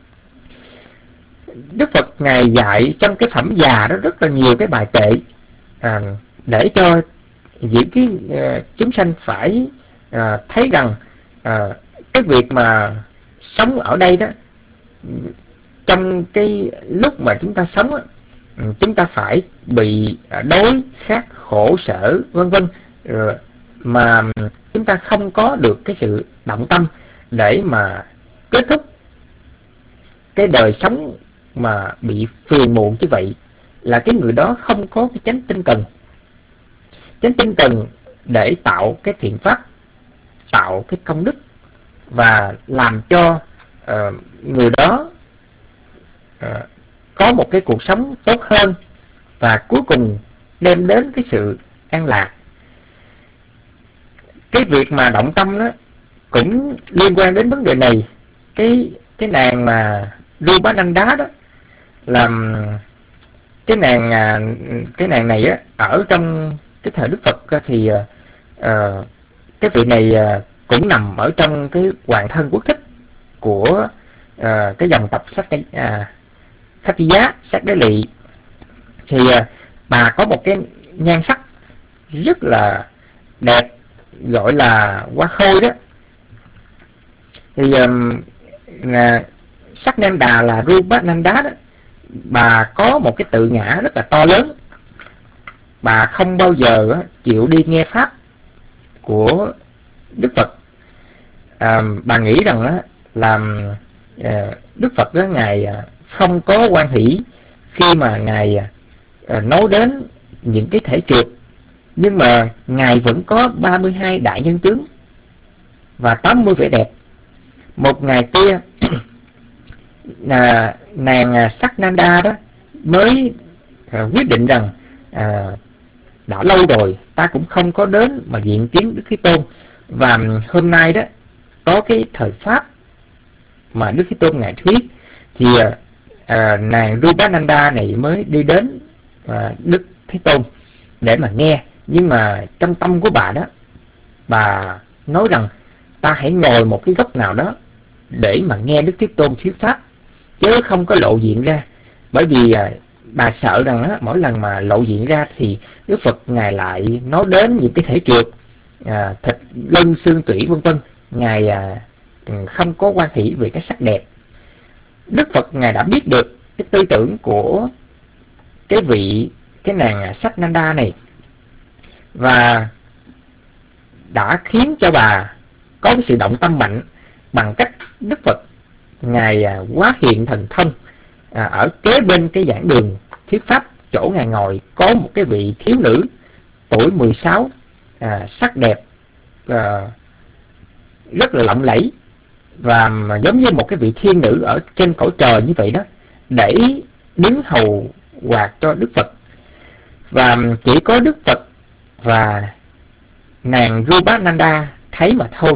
Speaker 6: Đức Phật Ngài dạy trong cái phẩm già đó rất là nhiều cái bài kệ à, để cho những cái à, chúng sanh phải à, thấy rằng à, cái việc mà sống ở đây đó, trong cái lúc mà chúng ta sống đó, chúng ta phải bị đói khát khổ sở vân vân, mà chúng ta không có được cái sự động tâm để mà kết thúc cái đời sống mà bị phiền muộn như vậy, là cái người đó không có cái chánh tinh cần. Chánh tinh cần để tạo cái thiện pháp, tạo cái công đức, và làm cho uh, người đó uh, có một cái cuộc sống tốt hơn, và cuối cùng đem đến cái sự an lạc. Cái việc mà động tâm đó cũng liên quan đến vấn đề này. Cái cái nàng mà Rupananda đó, làm cái nàng cái nàng này á, ở trong cái thời Đức Phật thì uh, cái vị này uh, cũng nằm ở trong cái hoàng thân quốc thích của uh, cái dòng tộc sắc uh, Khách Giá, sắc đế lỵ. Thì uh, bà có một cái nhan sắc rất là đẹp, gọi là hoa khôi đó. Thì um, là sắc Nam Đà là Rupananda đó, bà có một cái tự ngã rất là to lớn. Bà không bao giờ uh, chịu đi nghe pháp của Đức Phật. À, bà nghĩ rằng đó, là uh, Đức Phật đó, Ngài uh, không có hoan hỷ khi mà Ngài uh, nói đến những cái thể trượt. Nhưng mà Ngài vẫn có ba mươi hai đại nhân tướng và tám mươi vẻ đẹp. Một ngày kia là nàng Sắc Nanda đó mới à, quyết định rằng à, đã lâu rồi ta cũng không có đến mà diện kiến Đức Thế Tôn, và hôm nay đó có cái thời pháp mà Đức Thế Tôn Ngài thuyết, thì à, nàng Rupananda này mới đi đến à, Đức Thế Tôn để mà nghe. Nhưng mà trong tâm của bà đó, bà nói rằng ta hãy ngồi một cái góc nào đó để mà nghe Đức Thế Tôn thuyết pháp, chứ không có lộ diện ra. Bởi vì à, bà sợ rằng á, mỗi lần mà lộ diện ra thì Đức Phật Ngài lại nói đến những cái thể trượt, à, thịt lân xương tủy vân vân. Ngài à, không có quan hỷ về cái sắc đẹp. Đức Phật Ngài đã biết được cái tư tưởng của cái vị cái nàng Sắc Nanda này, và đã khiến cho bà có cái sự động tâm mạnh bằng cách Đức Phật Ngài à, Hóa Hiện Thần Thông à, ở kế bên cái giảng đường thuyết pháp, chỗ Ngài ngồi có một cái vị thiếu nữ tuổi mười sáu, à, sắc đẹp, à, rất là lộng lẫy, và giống như một cái vị thiên nữ ở trên cõi trời như vậy đó, để đứng hầu quạt cho Đức Phật. Và chỉ có Đức Phật và nàng Rupananda thấy mà thôi.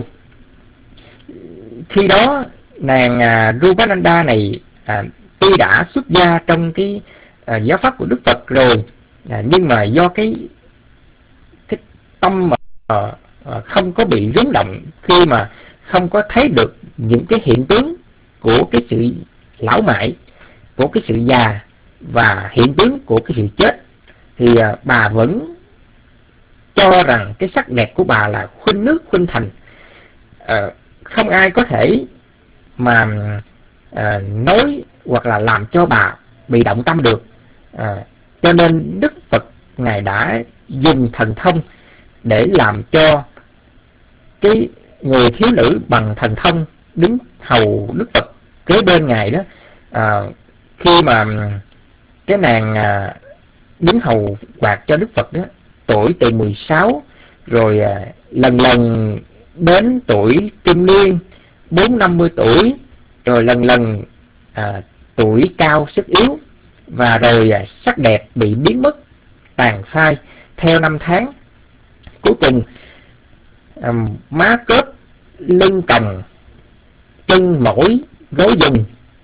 Speaker 6: Khi đó nàng à, Rupananda này à, tuy đã xuất gia trong cái à, giáo pháp của Đức Phật rồi, à, nhưng mà do cái cái tâm mà à, không có bị rúng động khi mà không có thấy được những cái hiện tướng của cái sự lão mại, của cái sự già và hiện tướng của cái sự chết, thì à, bà vẫn cho rằng cái sắc đẹp của bà là khuynh nước khuynh thành. À, không ai có thể mà à, nói hoặc là làm cho bà bị động tâm được. À, cho nên Đức Phật Ngài đã dùng thần thông để làm cho cái người thiếu nữ bằng thần thông đứng hầu Đức Phật kế bên Ngài đó, à, khi mà cái nàng à, đứng hầu quạt cho Đức Phật đó, tuổi từ mười sáu rồi à, lần lần đến tuổi trung niên bốn năm mươi tuổi, rồi lần lần à, tuổi cao sức yếu, và rồi à, sắc đẹp bị biến mất tàn phai theo năm tháng. Cuối cùng à, má cớp, lưng còng, chân mỏi, gối dùng,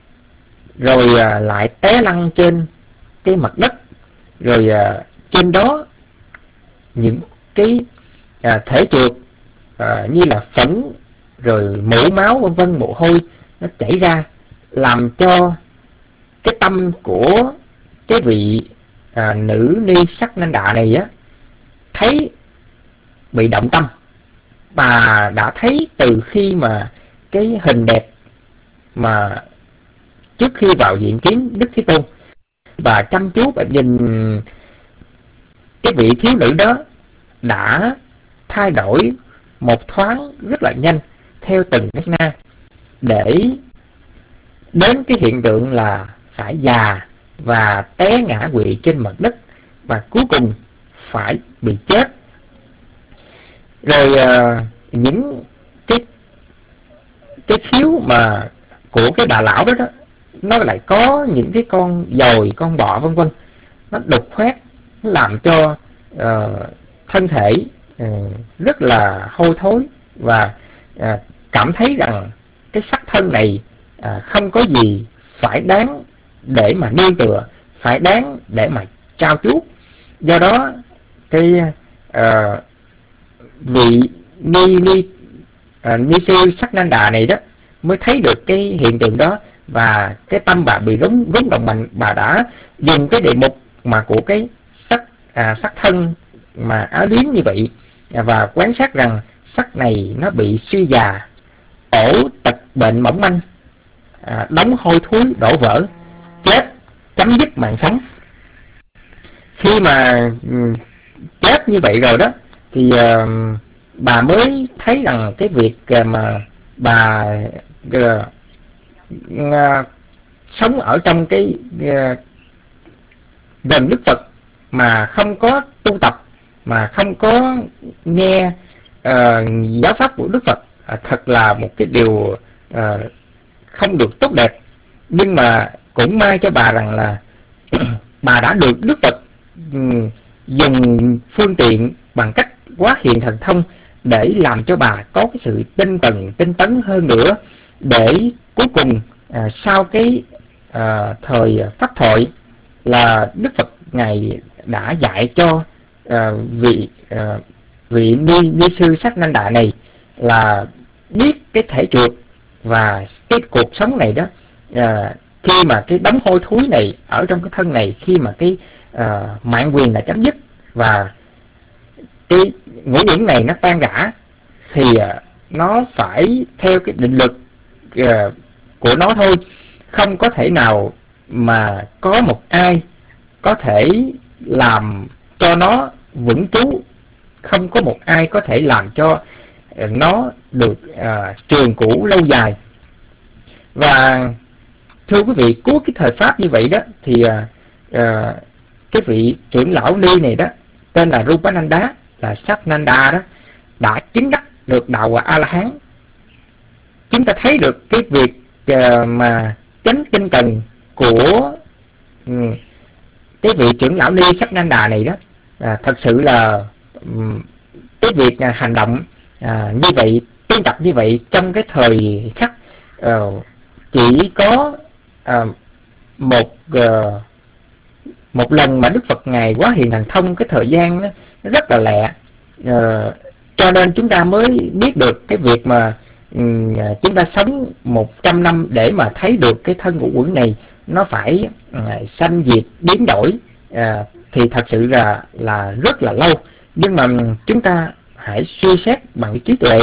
Speaker 6: rồi à, lại té lăn trên cái mặt đất, rồi à, trên đó những cái à, thể trượt à, như là phấn, rồi mũ máu vân vân, mồ hôi nó chảy ra, làm cho cái tâm của cái vị à, nữ ni sắc nanh đà này á thấy bị động tâm. Bà đã thấy từ khi mà cái hình đẹp mà trước khi vào diện kiến Đức Thế Tôn, bà chăm chú bà nhìn cái vị thiếu nữ đó đã thay đổi một thoáng rất là nhanh theo từng nét na, để đến cái hiện tượng là phải già và té ngã quỵ trên mặt đất, và cuối cùng phải bị chết. Rồi uh, những cái cái khiếu mà của cái bà lão đó đó, nó lại có những cái con dồi, con bọ vân vân, nó đục khoét, nó làm cho uh, thân thể uh, rất là hôi thối, và uh, cảm thấy rằng cái sắc thân này uh, không có gì phải đáng để mà nương tựa, phải đáng để mà trao chuốt. Do đó cái uh, vị ni ni uh, ni sư Sắc Nan Đà này đó mới thấy được cái hiện tượng đó, và cái tâm bà bị rúng rúng động mạnh. Bà đã dùng cái đề mục mà của cái sắc à, sắc thân mà áo liếng như vậy, à, và quan sát rằng sắc này nó bị suy già, ổ tật bệnh mỏng manh, à, đóng hôi thối đổ vỡ, chết, chấm dứt mạng sống. Khi mà chết như vậy rồi đó, thì uh, bà mới thấy rằng cái việc uh, mà bà uh, uh, sống ở trong cái uh, gần Đức Phật mà không có tu tập, mà không có nghe uh, giáo pháp của Đức Phật, uh, thật là một cái điều uh, không được tốt đẹp. Nhưng mà cũng may cho bà rằng là bà đã được Đức Phật um, dùng phương tiện bằng cách Hóa Hiện Thần Thông để làm cho bà có cái sự tinh tấn tinh tấn hơn nữa, để cuối cùng à, sau cái à, thời pháp thoại là Đức Phật Ngài đã dạy cho à, vị à, vị ni, ni sư Sắc Nan Đà này là biết cái thể trượt và cái cuộc sống này đó, à, khi mà cái đống hôi thối này ở trong cái thân này, khi mà cái à, mạng quyền là chấm dứt và cái ngũ uẩn này nó tan rã, thì à, nó phải theo cái định lực à, của nó thôi. Không có thể nào mà có một ai có thể làm cho nó vững trú không có một ai có thể làm cho nó được uh, trường cũ lâu dài. Và thưa quý vị, cuối cái thời Pháp như vậy đó thì uh, uh, cái vị trưởng lão Ni này đó tên là Rupananda, là Satnanda đó, đã chứng đắc được đạo A-la-hán. Chúng ta thấy được cái việc uh, mà chánh tinh cần của um, cái vị trưởng lão Ni Satnanda này đó, à, thật sự là um, cái việc uh, hành động uh, như vậy, tu tập như vậy trong cái thời khắc uh, chỉ có uh, một uh, một lần mà Đức Phật Ngài Quá Hiền Thần Thông, cái thời gian nó, nó rất là lẹ, uh, cho nên chúng ta mới biết được cái việc mà um, chúng ta sống một trăm năm để mà thấy được cái thân ngũ uẩn này nó phải uh, sanh diệt biến đổi, uh, thì thật sự là là rất là lâu. Nhưng mà chúng ta hãy suy xét bằng trí tuệ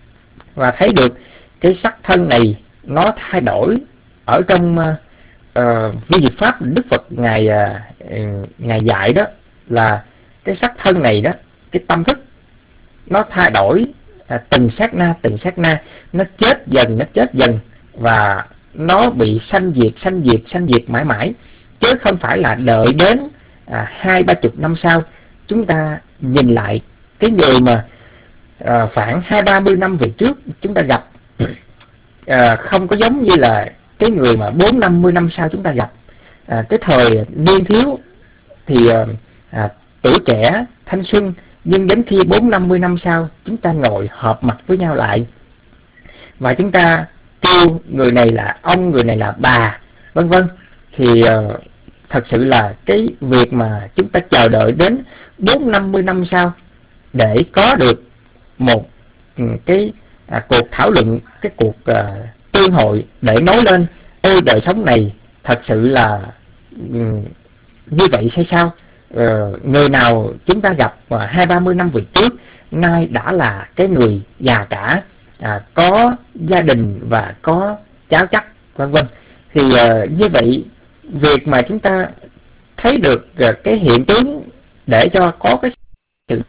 Speaker 6: và thấy được cái sắc thân này nó thay đổi. Ở trong uh, vi diệt pháp Đức Phật ngài uh, ngài dạy đó là cái sắc thân này đó, cái tâm thức nó thay đổi uh, từng sát na từng sát na, nó chết dần nó chết dần và nó bị sanh diệt sanh diệt sanh diệt mãi mãi, chứ không phải là đợi đến uh, hai ba chục năm sau chúng ta nhìn lại cái người mà uh, khoảng hai ba mươi năm về trước chúng ta gặp, À, không có giống như là cái người mà bốn năm mươi năm sau chúng ta gặp. À, cái thời niên thiếu thì à, tuổi trẻ thanh xuân, nhưng đến khi bốn năm mươi năm sau chúng ta ngồi họp mặt với nhau lại và chúng ta kêu người này là ông, người này là bà, vân vân, thì à, thật sự là cái việc mà chúng ta chờ đợi đến bốn năm mươi năm sau để có được một cái À, cuộc thảo luận, cái cuộc à, tương hội để nói lên ôi đời sống này thật sự là um, như vậy hay sao. Uh, người nào chúng ta gặp uh, hai ba mươi năm về trước nay đã là cái người già cả, à, có gia đình và có cháu chắc, vân vân. Thì uh, như vậy việc mà chúng ta thấy được uh, cái hiện tướng để cho có cái sự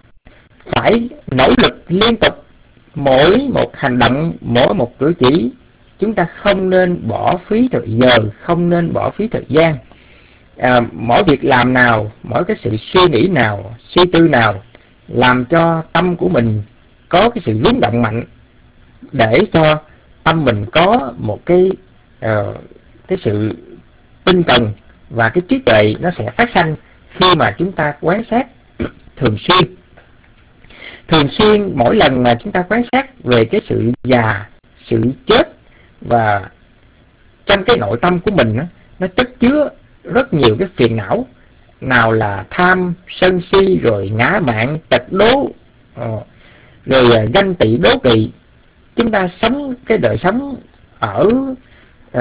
Speaker 6: phải nỗ lực liên tục, mỗi một hành động, mỗi một cử chỉ, chúng ta không nên bỏ phí thời giờ, không nên bỏ phí thời gian. À, mỗi việc làm nào, mỗi cái sự suy nghĩ nào, suy tư nào làm cho tâm của mình có cái sự rung động mạnh, để cho tâm mình có một cái uh, cái sự tinh cần và cái trí tuệ nó sẽ phát sanh khi mà chúng ta quan sát thường xuyên. Thường xuyên mỗi lần mà chúng ta quan sát về cái sự già, sự chết, và trong cái nội tâm của mình nó chất chứa rất nhiều cái phiền não, nào là tham, sân si, rồi ngã mạn, tật đố, rồi ganh tị đố kỵ. Chúng ta sống cái đời sống ở uh,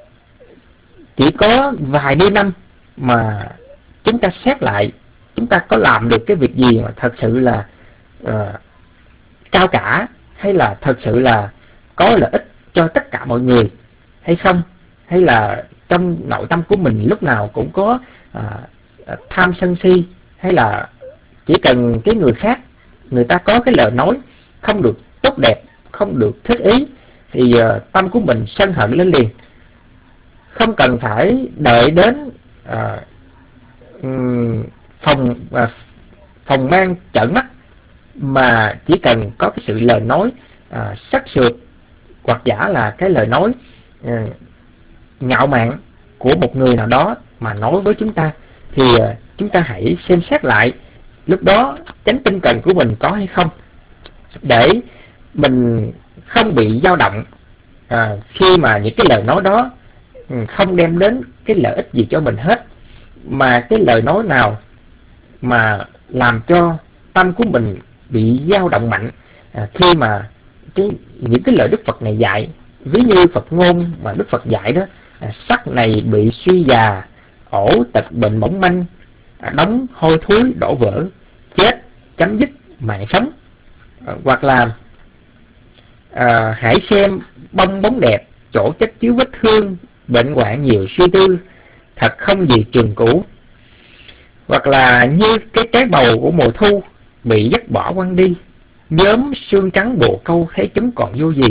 Speaker 6: chỉ có vài mươi năm mà chúng ta xét lại, chúng ta có làm được cái việc gì mà thật sự là uh, cao cả, hay là thật sự là có lợi ích cho tất cả mọi người hay không? Hay là trong nội tâm của mình lúc nào cũng có uh, tham sân si, hay là chỉ cần cái người khác, người ta có cái lời nói không được tốt đẹp, không được thích ý, thì uh, tâm của mình sân hận lên liền. Không cần phải đợi đến uh, um, phòng uh, phòng mang trợn mắt, mà chỉ cần có cái sự lời nói uh, sắc sược, hoặc giả là cái lời nói uh, ngạo mạn của một người nào đó mà nói với chúng ta, thì uh, chúng ta hãy xem xét lại lúc đó chánh tinh cần của mình có hay không, để mình không bị dao động à, khi mà những cái lời nói đó không đem đến cái lợi ích gì cho mình hết, mà cái lời nói nào mà làm cho tâm của mình bị dao động mạnh, à, khi mà cái những cái lời Đức Phật này dạy, ví như Phật ngôn mà Đức Phật dạy đó, à, sắc này bị suy già, ổ tật bệnh mỏng manh, à, đóng hôi thối đổ vỡ, chết chấm dứt mạng sống, à, hoặc là à, hãy xem bong bóng đẹp, chỗ chất chứa vết thương, bệnh hoạn nhiều suy tư, thật không gì trường cũ. Hoặc là như cái trái bầu của mùa thu bị dứt bỏ quăng đi, nhóm xương trắng bồ câu thấy chúng còn vô gì.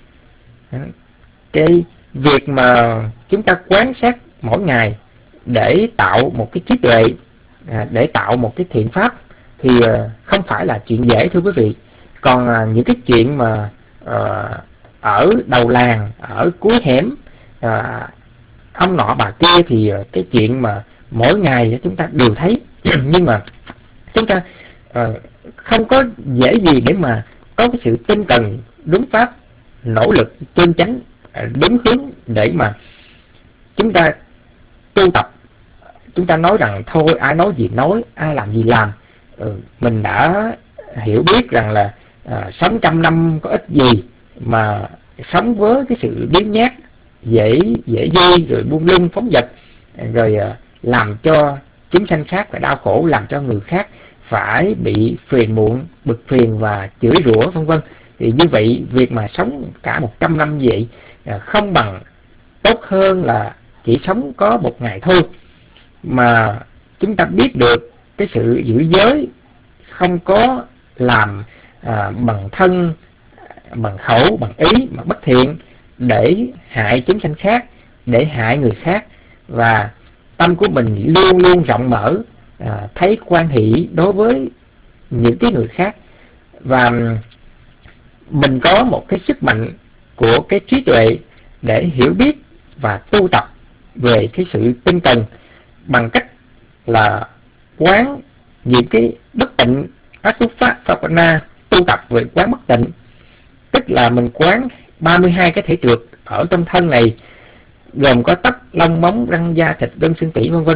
Speaker 6: Cái việc mà chúng ta quan sát mỗi ngày để tạo một cái trí tuệ, để tạo một cái thiện pháp thì không phải là chuyện dễ, thưa quý vị. Còn những cái chuyện mà ở đầu làng, ở cuối hẻm, ông nọ bà kia thì cái chuyện mà mỗi ngày chúng ta đều thấy. Nhưng mà chúng ta không có dễ gì để mà có cái sự tinh cần đúng pháp, nỗ lực chân chánh đúng hướng để mà chúng ta tu tập. Chúng ta nói rằng thôi ai nói gì nói, ai làm gì làm. ừ, Mình đã hiểu biết rằng là à, sống trăm năm có ích gì mà sống với cái sự biếng nhác, dễ dễ dây, rồi buông lung phóng dật, rồi à, làm cho chúng sanh khác phải đau khổ, làm cho người khác phải bị phiền muộn, bực phiền và chửi rủa vân vân. Thì như vậy việc mà sống cả một trăm năm vậy à, không bằng tốt hơn là chỉ sống có một ngày thôi. Mà chúng ta biết được cái sự giữ giới không có làm à, bằng thân, bằng khẩu, bằng ý mà bất thiện để hại chúng sanh khác, để hại người khác, và tâm của mình luôn luôn rộng mở, à, thấy quan hỷ đối với những cái người khác. Và mình có một cái sức mạnh của cái trí tuệ để hiểu biết và tu tập về cái sự tinh cần bằng cách là quán những cái bất tịnh Asupapana, tu tập về quán bất tịnh, tức là mình quán ba mươi hai cái thể trượt ở trong thân này, gồm có tóc, lông, móng, răng, da, thịt, gân, xương tủy vân vân.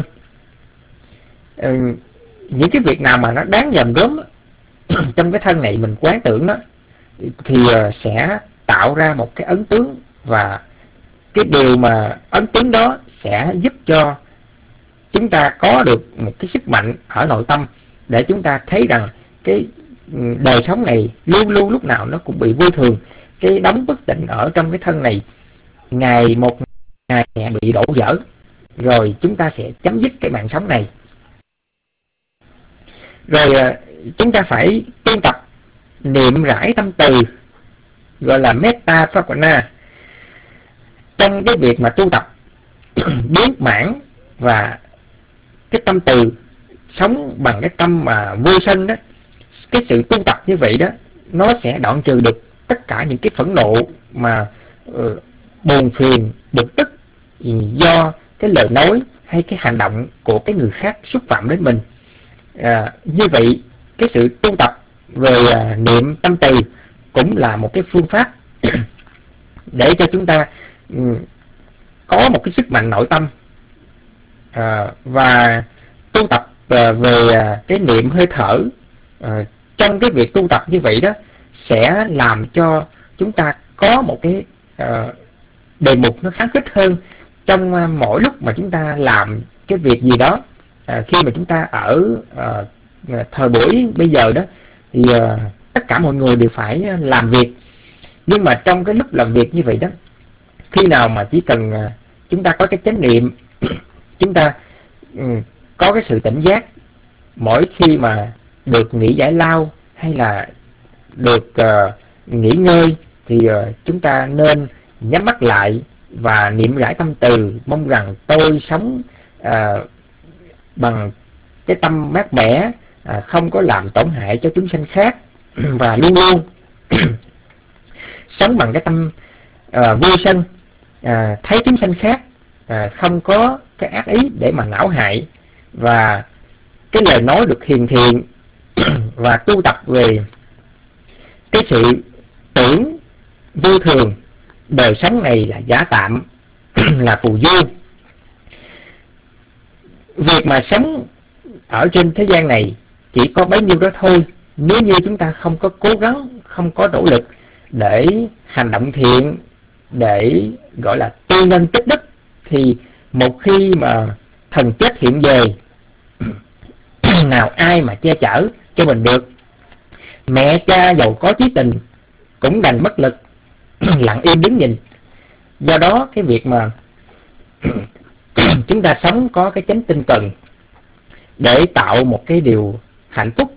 Speaker 6: ừ, Những cái việc nào mà nó đáng nhòm gớm trong cái thân này mình quán tưởng đó thì sẽ tạo ra một cái ấn tướng, và cái điều mà ấn tướng đó sẽ giúp cho chúng ta có được một cái sức mạnh ở nội tâm để chúng ta thấy rằng cái đời sống này luôn luôn lúc nào nó cũng bị vô thường. Cái đống bất tịnh ở trong cái thân này ngày một ngày bị đổ vỡ, rồi chúng ta sẽ chấm dứt cái mạng sống này. Rồi chúng ta phải tu tập niệm rải tâm từ, gọi là Metta Bhavana. Trong cái việc mà tu tập biến mãn và cái tâm từ, sống bằng cái tâm mà vô sân đó, cái sự tu tập như vậy đó, nó sẽ đoạn trừ được tất cả những cái phẫn nộ mà uh, buồn phiền, bực tức do cái lời nói hay cái hành động của cái người khác xúc phạm đến mình. À, như vậy cái sự tu tập về uh, niệm tâm từ cũng là một cái phương pháp để cho chúng ta um, có một cái sức mạnh nội tâm. À, và tu tập à, về à, cái niệm hơi thở à, trong cái việc tu tập như vậy đó sẽ làm cho chúng ta có một cái à, đề mục nó kháng khích hơn trong à, mỗi lúc mà chúng ta làm cái việc gì đó. À, khi mà chúng ta ở à, thời buổi bây giờ đó thì à, tất cả mọi người đều phải làm việc, nhưng mà trong cái lúc làm việc như vậy đó, khi nào mà chỉ cần à, chúng ta có cái chánh niệm, chúng ta um, có cái sự tỉnh giác mỗi khi mà được nghỉ giải lao hay là được uh, nghỉ ngơi, thì uh, chúng ta nên nhắm mắt lại và niệm rải tâm từ, mong rằng tôi sống uh, bằng cái tâm mát mẻ, uh, không có làm tổn hại cho chúng sanh khác, và luôn luôn sống bằng cái tâm uh, vô sân, uh, thấy chúng sanh khác À, không có cái ác ý để mà não hại, và cái lời nói được hiền thiện và tu tập về cái sự tưởng vô thường, đời sống này là giả tạm, là phù du. Việc mà sống ở trên thế gian này chỉ có bấy nhiêu đó thôi. Nếu như chúng ta không có cố gắng, không có nỗ lực để hành động thiện, để gọi là tu nhân tích đức, thì một khi mà thần chết hiện về, nào ai mà che chở cho mình được. Mẹ cha giàu có chí tình cũng đành bất lực lặng im đứng nhìn. Do đó cái việc mà chúng ta sống có cái chánh tinh cần để tạo một cái điều hạnh phúc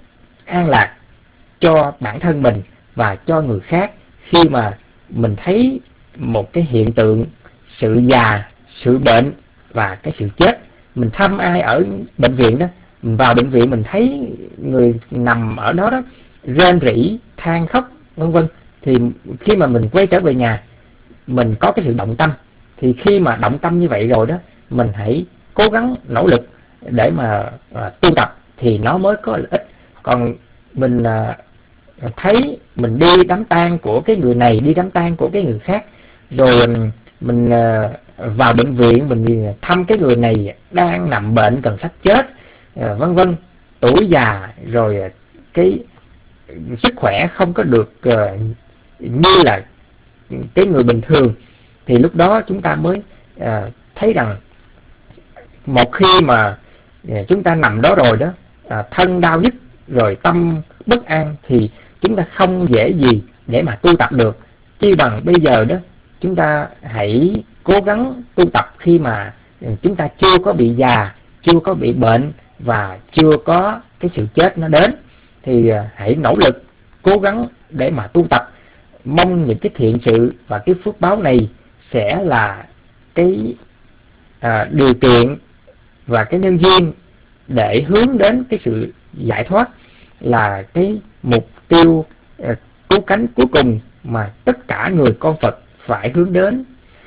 Speaker 6: an lạc cho bản thân mình và cho người khác. Khi mà mình thấy một cái hiện tượng sự già, sự bệnh và cái sự chết, mình thăm ai ở bệnh viện đó, mình vào bệnh viện mình thấy người nằm ở đó đó rên rỉ, than khóc vân vân, thì khi mà mình quay trở về nhà mình có cái sự động tâm. Thì khi mà động tâm như vậy rồi đó, mình hãy cố gắng nỗ lực để mà à, tu tập thì nó mới có lợi ích. Còn mình à, thấy mình đi đám tang của cái người này, đi đám tang của cái người khác, rồi mình à, vào bệnh viện mình thăm cái người này đang nằm bệnh cần sắp chết, à, vân vân, tuổi già rồi cái sức khỏe không có được uh, như là cái người bình thường, thì lúc đó chúng ta mới uh, thấy rằng một khi mà uh, chúng ta nằm đó rồi đó, uh, thân đau nhức rồi tâm bất an, thì chúng ta không dễ gì để mà tu tập được. Chi bằng bây giờ đó chúng ta hãy cố gắng tu tập khi mà chúng ta chưa có bị già, chưa có bị bệnh và chưa có cái sự chết nó đến, thì hãy nỗ lực cố gắng để mà tu tập. Mong những cái thiện sự và cái phước báo này sẽ là cái à, điều kiện và cái nhân duyên để hướng đến cái sự giải thoát, là cái mục tiêu à, cứu cánh cuối cùng mà tất cả người con Phật phải hướng đến.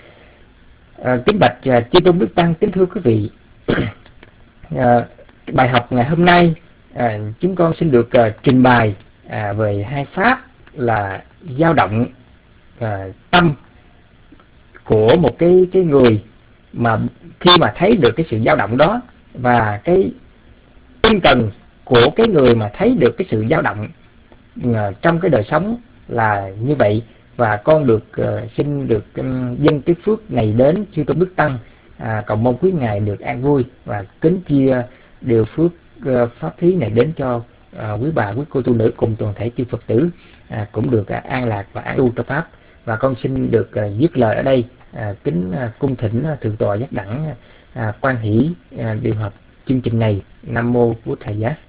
Speaker 6: À, kính bạch à, chư tôn đức tăng, kính thưa quý vị, à, bài học ngày hôm nay à, chúng con xin được à, trình bày à, về hai pháp là dao động à, tâm của một cái cái người, mà khi mà thấy được cái sự dao động đó, và cái tinh cần của cái người mà thấy được cái sự dao động à, trong cái đời sống là như vậy. Và con được uh, xin được um, dâng cái phước này đến chư tôn đức tăng, à, cầu mong quý ngài được an vui, và kính chia điều phước uh, pháp thí này đến cho uh, quý bà, quý cô tu nữ cùng toàn thể chư Phật tử à, cũng được uh, an lạc và an vui trong pháp. Và con xin được uh, dứt lời ở đây, à, kính uh, cung thỉnh uh, thượng tọa giác đẳng uh, quan hỷ uh, điều hợp chương trình này. Nam mô Bụt Thầy Giá.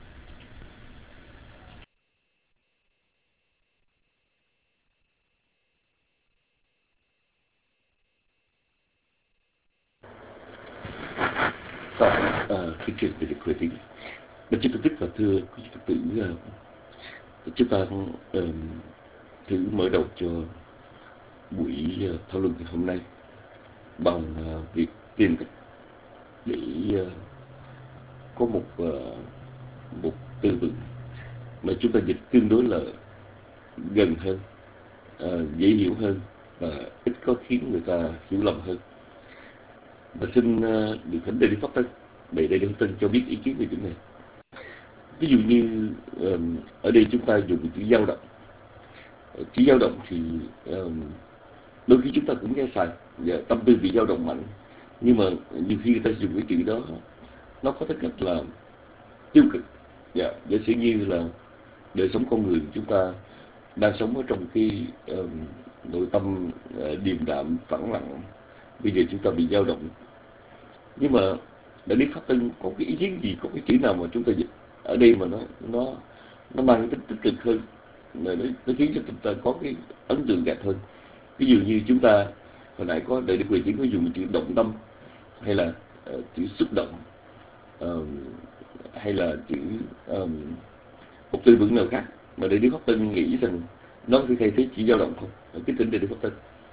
Speaker 5: À, kính truyền về được khởi tiếng. Bên chúng tôi tích và thưa quý Phật tử, uh, chúng ta uh, thử mở đầu cho buổi uh, thảo luận ngày hôm nay bằng uh, việc tìm cách để uh, có một uh, một từ vựng mà chúng ta dịch tương đối là gần hơn, uh, dễ hiểu hơn và ít có khiến người ta hiểu lầm hơn. Và xin uh, được thỉnh Đại Đức Pháp Tân, Đại Đại Đức Pháp Tân cho biết ý kiến về chuyện này. Ví dụ như uh, ở đây chúng ta dùng chữ dao động. Chữ dao động thì uh, đôi khi chúng ta cũng nghe xài, và tâm tư bị dao động mạnh, nhưng mà nhiều khi người ta dùng cái chữ đó nó có tính cách là tiêu cực. Dạ, giả sử như là đời sống con người chúng ta đang sống ở trong cái uh, nội tâm uh, điềm đạm, phẳng lặng, bây giờ chúng ta bị dao động. Nhưng mà Đại Đức Pháp Tân có cái ý kiến gì, có cái chữ nào mà chúng ta dịch ở đây mà nó nó nó mang cái tính tích cực hơn, nó, nó khiến cho chúng ta có cái ấn tượng đẹp hơn. Ví dụ như chúng ta hồi nãy có Đại Đức Huệ Tiến có dùng chữ động tâm, hay là uh, chữ xúc động, uh, hay là chữ um, một từ vựng nào khác mà Đại Đức Pháp Tân nghĩ rằng nó sẽ thay thế chữ dao động không? Kính thỉnh Đại Đức Pháp Tân.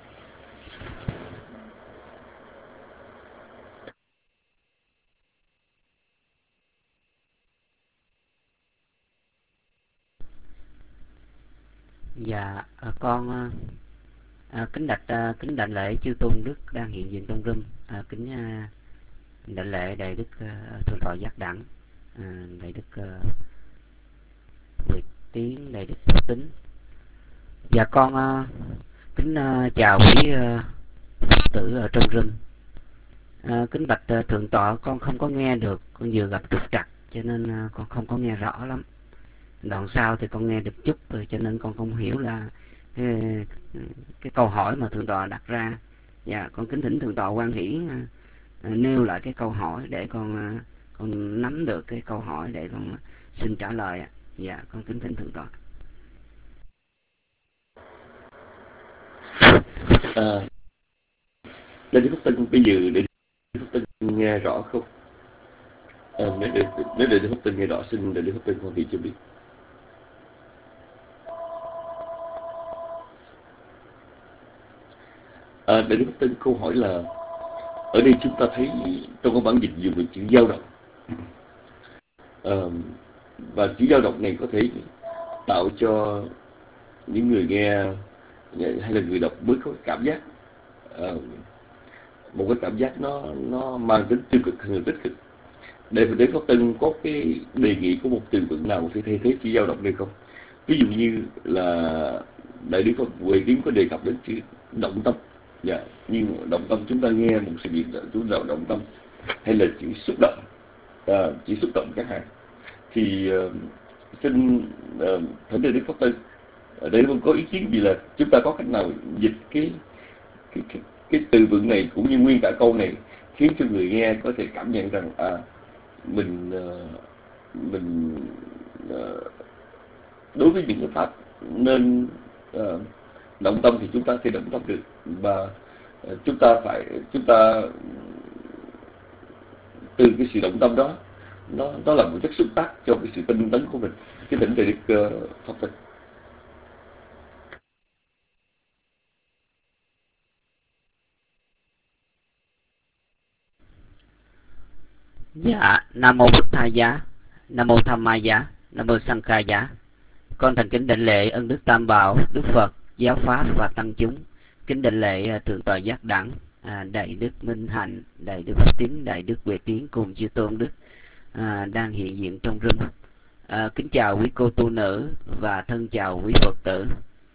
Speaker 7: Dạ, con à, kính đạch à, kính đảnh lễ chư tôn đức đang hiện diện trong room, à, kính à, đảnh lễ đại đức à, thượng tọa giác đẳng, à, đại đức à, Nguyệt Tiến, đại đức Pháp Tính. Dạ con à, kính à, chào quý à, Phật tử ở trong room. À, kính bạch à, thượng tọa, con không có nghe được, con vừa gặp trục trặc cho nên à, con không có nghe rõ lắm. Đoạn sau thì con nghe được chút rồi, cho nên con không hiểu là cái, cái câu hỏi mà thượng tọa đặt ra. Dạ, con kính thỉnh thượng tọa quan hỷ à, nêu lại cái câu hỏi để con à, con nắm được cái câu hỏi để con xin trả lời ạ. Dạ, con kính thỉnh thượng tọa.
Speaker 5: À, Đại Đức Phúc Tinh bây giờ Đại Đức Phúc Tinh nghe rõ không? À, nếu Đại nếu Đại Đức Phúc Tinh nghe rõ, xin Đại Đức Phúc Tinh con thị cho biết. À, Đại Đức Phúc Tinh câu hỏi là ở đây chúng ta thấy trong cái bản dịch dùng cái chữ dao động, à, và chữ dao động này có thể tạo cho những người nghe hay là người đọc mới có cảm giác, à, một cái cảm giác nó nó mang tính tiêu cực hơn là tích cực. Để Đại Đức Phúc Tinh có cái đề nghị có một từ vựng nào để thay thế chữ dao động này không? Ví dụ như là Đại Đức Phật Huệ Kiếm có đề cập đến chữ động tâm. Dạ, nhưng động tâm chúng ta nghe một sự việc chúng ta động tâm, hay là chữ xúc động, à, chữ xúc động chẳng hạn, thì uh, xin uh, thỉnh Đại Đức Phật Tinh ở đây có ý kiến gì là chúng ta có cách nào dịch cái cái, cái cái từ vựng này cũng như nguyên cả câu này khiến cho người nghe có thể cảm nhận rằng à mình uh, mình uh, đối với những cái pháp nên uh, động tâm thì chúng ta sẽ động tâm được, và chúng ta phải chúng ta từ cái sự động tâm đó nó nó là một chất xúc tác cho cái sự tinh tấn của mình. Cái tỉnh Đại Đức uh, Phật Tinh.
Speaker 7: Dạ, Nam mô Bụt Thầy Giá, Nam mô Tham Ma Giá, Nam mô Sang Khai Giá. Con thành kính đảnh lễ ân đức Tam Bảo, Đức Phật, giáo pháp và tăng chúng. Kính đảnh lễ thượng tọa giác đẳng, à, đại đức Minh Hạnh, đại đức Pháp Tín, đại đức Huệ Tiến cùng chư tôn đức à, đang hiện diện trong room. À, kính chào quý cô tu nữ và thân chào quý Phật tử.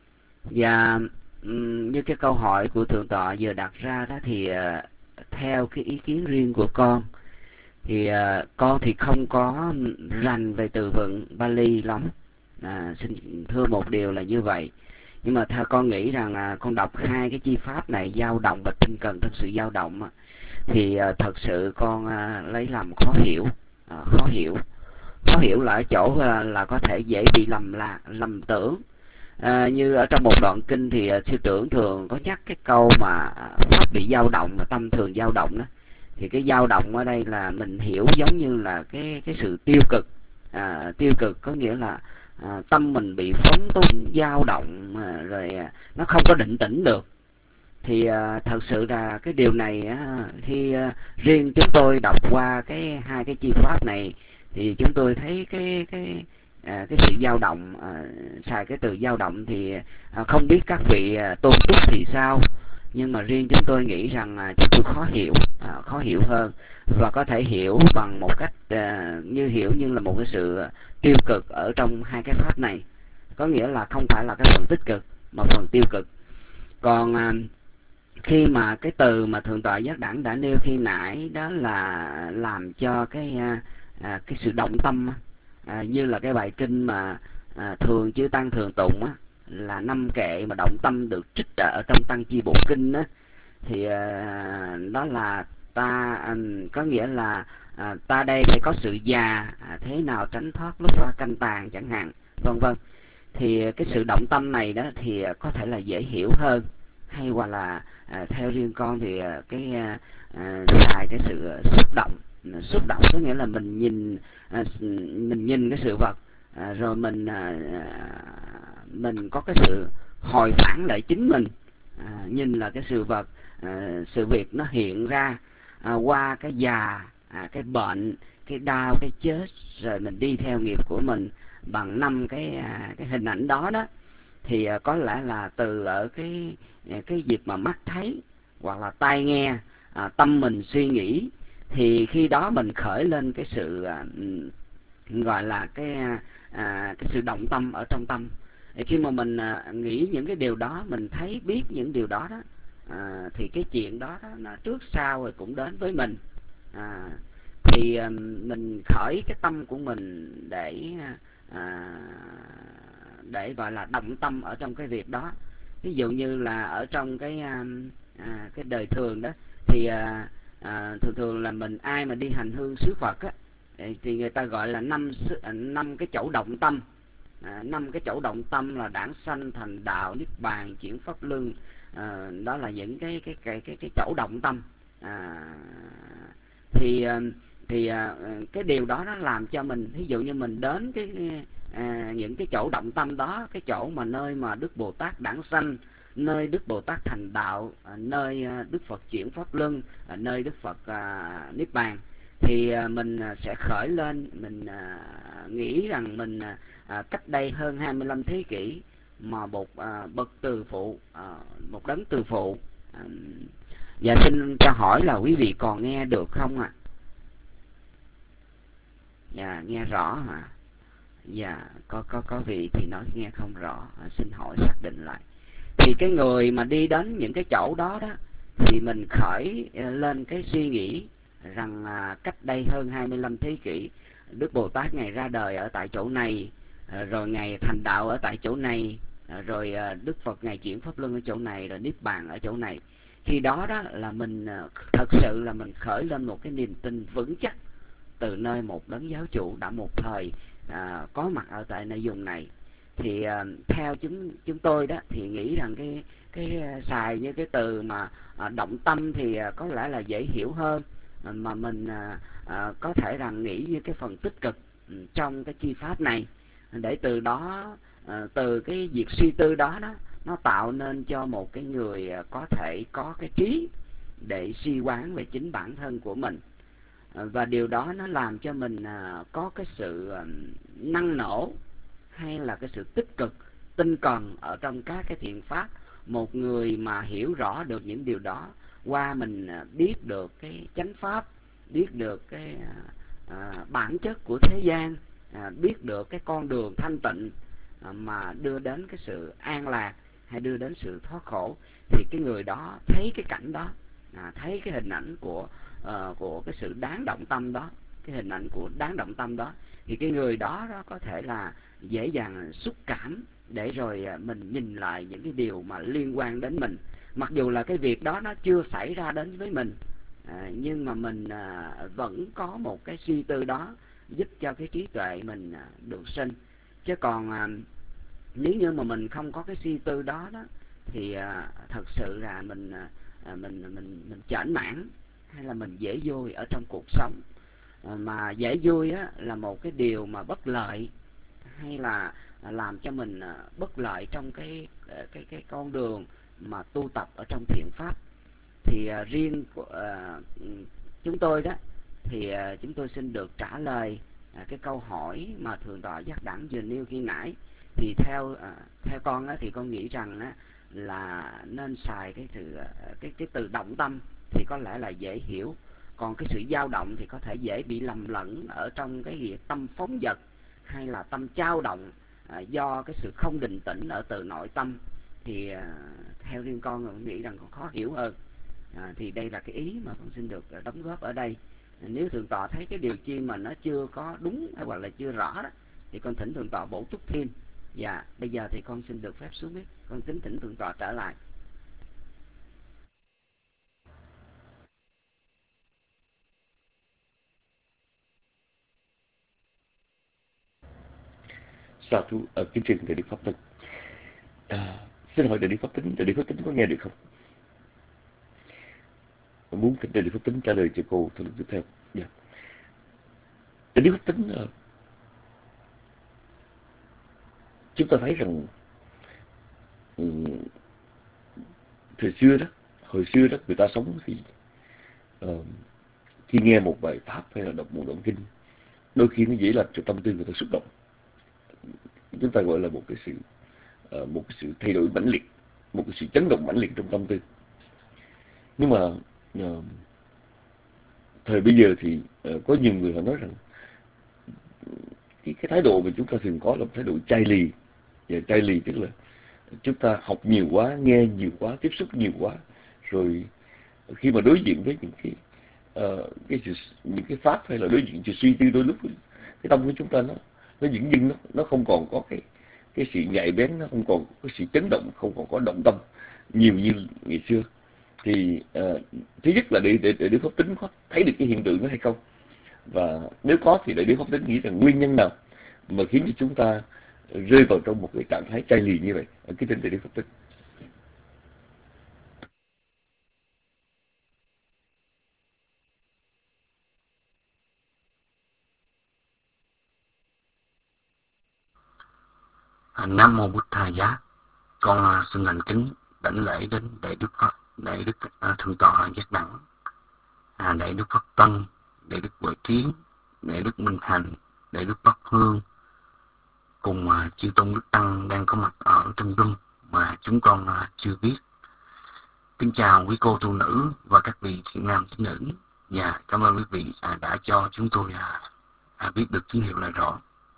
Speaker 7: Và um, như cái câu hỏi của thượng tọa vừa đặt ra đó thì uh, theo cái ý kiến riêng của con thì uh, con thì không có rành về từ vựng Bali lắm. À, xin thưa một điều là như vậy. Nhưng mà theo con nghĩ rằng à, con đọc hai cái chi pháp này, dao động và tinh cần trong sự dao động, thì à, thật sự con à, lấy làm khó hiểu. À, khó hiểu khó hiểu là ở chỗ à, là có thể dễ bị lầm là lầm tưởng. À, như ở trong một đoạn kinh thì à, sư trưởng thường có nhắc cái câu mà à, pháp bị dao động và tâm thường dao động đó. Thì cái dao động ở đây là mình hiểu giống như là cái cái sự tiêu cực. À, tiêu cực có nghĩa là À, tâm mình bị phóng túng dao động, à, rồi à, nó không có định tĩnh được. Thì à, thật sự là cái điều này á, khi à, riêng chúng tôi đọc qua cái hai cái chi pháp này thì chúng tôi thấy cái cái à, cái sự dao động, à, xài cái từ dao động thì à, không biết các vị à, tôn túc thì sao, nhưng mà riêng chúng tôi nghĩ rằng à, chúng tôi khó hiểu, à, khó hiểu hơn, và có thể hiểu bằng một cách à, như hiểu như là một cái sự tiêu cực ở trong hai cái pháp này, có nghĩa là không phải là cái phần tích cực mà phần tiêu cực. Còn à, khi mà cái từ mà thượng tọa giác đẳng đã nêu khi nãy đó là làm cho cái à, à, cái sự động tâm, à, như là cái bài kinh mà à, thường chư tăng thường tụng á, là năm kệ mà động tâm được trích ở trong tăng chi bộ kinh á, thì à, đó là ta à, có nghĩa là à, ta đây phải có sự già, à, thế nào tránh thoát lúc hoa canh tàn chẳng hạn, vân vân. Thì cái sự động tâm này đó thì có thể là dễ hiểu hơn, hay hoặc là à, theo riêng con thì à, cái à, à, xài cái sự xúc động. Xúc động có nghĩa là mình nhìn à, mình nhìn cái sự vật, à, rồi mình à, mình có cái sự hồi phản lại chính mình, à, nhìn là cái sự vật, à, sự việc nó hiện ra à, qua cái già, à, cái bệnh, cái đau, cái chết, rồi mình đi theo nghiệp của mình bằng năm cái à, cái hình ảnh đó đó. Thì à, có lẽ là từ ở cái cái dịp mà mắt thấy hoặc là tai nghe, à, tâm mình suy nghĩ, thì khi đó mình khởi lên cái sự à, gọi là cái à, cái sự động tâm ở trong tâm. Thì khi mà mình à, nghĩ những cái điều đó, mình thấy biết những điều đó đó, à, thì cái chuyện đó, đó nó trước sau rồi cũng đến với mình. À, thì à, mình khởi cái tâm của mình để à, để gọi là động tâm ở trong cái việc đó. Ví dụ như là ở trong cái à, à, cái đời thường đó thì à, à, thường thường là mình ai mà đi hành hương xứ Phật á, thì người ta gọi là năm năm cái chậu động tâm. à, năm cái chỗ động tâm là đản sanh, thành đạo, niết bàn, chuyển pháp luân. À, đó là những cái cái cái cái, cái chỗ động tâm. À, thì thì à, cái điều đó nó làm cho mình, ví dụ như mình đến cái à, những cái chỗ động tâm đó, cái chỗ mà nơi mà Đức Bồ Tát đản sanh, nơi Đức Bồ Tát thành đạo, à, nơi à, Đức Phật chuyển pháp luân, à, nơi Đức Phật à, niết bàn, thì à, mình sẽ khởi lên, mình à, nghĩ rằng mình à, cách đây hơn hai mươi lăm thế kỷ mà một à, bậc từ phụ, à, một đấng từ phụ. À, và xin cho hỏi là quý vị còn nghe được không ạ? À? Dạ, nghe rõ hả? Dạ, có có có vị thì nói nghe không rõ, à, xin hỏi xác định lại. Thì cái người mà đi đến những cái chỗ đó đó, thì mình khởi lên cái suy nghĩ rằng à, cách đây hơn hai mươi lăm thế kỷ, Đức Bồ Tát Ngài ra đời ở tại chỗ này, à, rồi Ngài thành đạo ở tại chỗ này, à, rồi à, Đức Phật Ngài chuyển pháp luân ở chỗ này, rồi niết bàn ở chỗ này. Khi đó đó là mình à, thật sự là mình khởi lên một cái niềm tin vững chắc từ nơi một đấng giáo chủ đã một thời à, có mặt ở tại nơi vùng này. Thì à, theo chúng chúng tôi đó thì nghĩ rằng cái cái xài như cái từ mà à, động tâm thì à, có lẽ là dễ hiểu hơn, à, mà mình à, à, có thể rằng nghĩ như cái phần tích cực um, trong cái chi pháp này, để từ đó à, từ cái việc suy tư đó đó nó tạo nên cho một cái người à, có thể có cái trí để suy quán về chính bản thân của mình. Và điều đó nó làm cho mình à, có cái sự à, năng nổ hay là cái sự tích cực, tinh cần ở trong các cái thiện pháp. Một người mà hiểu rõ được những điều đó, qua mình à, biết được cái chánh pháp, biết được cái à, bản chất của thế gian, à, biết được cái con đường thanh tịnh à, mà đưa đến cái sự an lạc hay đưa đến sự thoát khổ, thì cái người đó thấy cái cảnh đó, à, thấy cái hình ảnh của Uh, của cái sự đáng động tâm đó, cái hình ảnh của đáng động tâm đó, thì cái người đó, đó có thể là dễ dàng xúc cảm để rồi mình nhìn lại những cái điều mà liên quan đến mình, mặc dù là cái việc đó nó chưa xảy ra đến với mình, à, nhưng mà mình à, vẫn có một cái suy tư đó giúp cho cái trí tuệ mình à, được sinh. Chứ còn à, nếu như mà mình không có cái suy tư đó đó thì à, thật sự là mình à, mình mình mình chểnh mãn hay là mình dễ vui ở trong cuộc sống. À, mà dễ vui á, là một cái điều mà bất lợi, hay là làm cho mình à, bất lợi trong cái cái cái con đường mà tu tập ở trong thiện pháp. Thì à, riêng của à, chúng tôi đó thì à, chúng tôi xin được trả lời à, cái câu hỏi mà Thượng tọa Giác Đẳng vừa nêu khi nãy. Thì theo à, theo con á, thì con nghĩ rằng á, là nên xài cái từ cái cái từ động tâm thì có lẽ là dễ hiểu, còn cái sự dao động thì có thể dễ bị lầm lẫn ở trong cái gì tâm phóng dật hay là tâm chao động à, do cái sự không định tĩnh ở từ nội tâm. Thì à, theo riêng con con nghĩ rằng còn khó hiểu hơn. À, thì đây là cái ý mà con xin được đóng góp ở đây. Nếu Thượng tọa thấy cái điều chi mà nó chưa có đúng hay hoặc là chưa rõ đó, thì con thỉnh Thượng tọa bổ túc thêm. Dạ, bây giờ thì con xin được phép xuống biết, con kính thỉnh Thượng tọa trở lại.
Speaker 5: Sa thú ở kính trình Đại Đức Pháp Tấn. À, xin hỏi Đại Đức Pháp Tấn, Đại Đức Pháp Tấn có nghe được không? Tôi muốn Đại Đức Pháp Tấn trả lời cho cô theo tiếp theo. Dạ. Đại Đức Pháp Tấn, uh, chúng ta thấy rằng um, thời xưa đó, hồi xưa đó người ta sống thì uh, khi nghe một bài pháp hay là đọc một đoạn kinh, đôi khi nó dễ làm cho tâm tư người ta xúc động. Chúng ta gọi là một cái sự uh, một cái sự thay đổi mãnh liệt, một cái sự chấn động mãnh liệt trong tâm tư. Nhưng mà uh, thời bây giờ thì uh, có nhiều người họ nói rằng cái, cái thái độ mà chúng ta thường có là một thái độ chai lì. Và chai lì tức là chúng ta học nhiều quá, nghe nhiều quá, tiếp xúc nhiều quá, rồi khi mà đối diện với những cái uh, cái sự, những cái pháp hay là đối diện sự suy tư, đôi lúc cái tâm của chúng ta nó nó dững dưng, nó nó không còn có cái cái sự nhạy bén, nó không còn có sự chấn động, không còn có động tâm nhiều như ngày xưa. Thì uh, thứ nhất là để để để Đức Pháp Tấn có thấy được cái hiện tượng đó hay không, và nếu có thì Đại Đức Pháp Tấn nghĩ rằng nguyên nhân nào mà khiến cho chúng ta rơi vào trong một cái trạng thái chai lì như vậy. Kính thưa Thầy Đức Phật Tích.
Speaker 8: Nam mô Bụt Thầy Giá. Con uh, xin thành kính đảnh lễ đến Đại Đức Phật, Đại Đức uh, Thượng tọa Giác Đẳng, à, Đại Đức Phật Tân, Đại Đức Huệ Kiến, Đại Đức Minh Hạnh, Đại Đức Bắc Hương, cùng uh, chư tôn đức tăng đang có mặt ở trong room mà chúng con uh, chưa biết. Kính chào quý cô tu nữ và các vị thiện nam tín nữ. Và cảm ơn quý vị uh, đã cho chúng tôi uh, uh, biết được tín hiệu là rõ.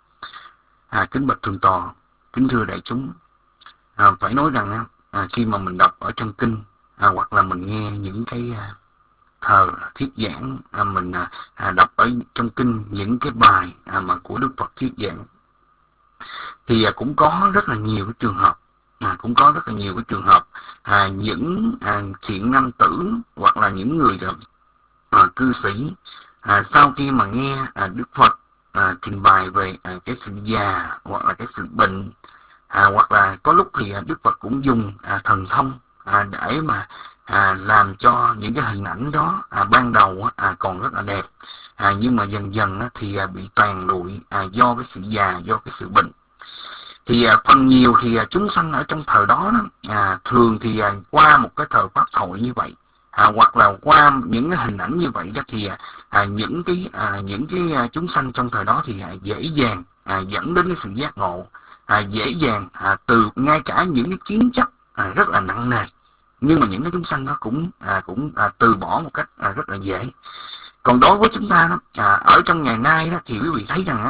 Speaker 8: À, kính bạch Thượng tọa, kính thưa đại chúng, à, phải nói rằng à, khi mà mình đọc ở trong kinh à, hoặc là mình nghe những cái à, thờ thuyết giảng, à, mình à, à, đọc ở trong kinh những cái bài à, mà của Đức Phật thuyết giảng, thì à, cũng có rất là nhiều cái trường hợp, à, cũng có rất là nhiều cái trường hợp à, những à, thiện nam tử hoặc là những người à, cư sĩ à, sau khi mà nghe à, Đức Phật À, trình bày về à, cái sự già hoặc là cái sự bệnh, à, hoặc là có lúc thì à, Đức Phật cũng dùng à, thần thông à, để mà à, làm cho những cái hình ảnh đó à, ban đầu à, còn rất là đẹp, à, nhưng mà dần dần á, thì à, bị tàn lụi à, do cái sự già, do cái sự bệnh. Thì à, phần nhiều thì à, chúng sanh ở trong thời đó, đó à, thường thì à, qua một cái thời pháp thoại như vậy, À, hoặc là qua những cái hình ảnh như vậy đó thì à, những cái à, những cái à, chúng sanh trong thời đó thì à, dễ dàng à, dẫn đến cái sự giác ngộ, à, dễ dàng à, từ ngay cả những cái kiến chấp à, rất là nặng nề, nhưng mà những cái chúng sanh đó cũng à, cũng à, từ bỏ một cách à, rất là dễ. Còn đối với chúng ta đó, à, ở trong ngày nay đó thì quý vị thấy rằng á,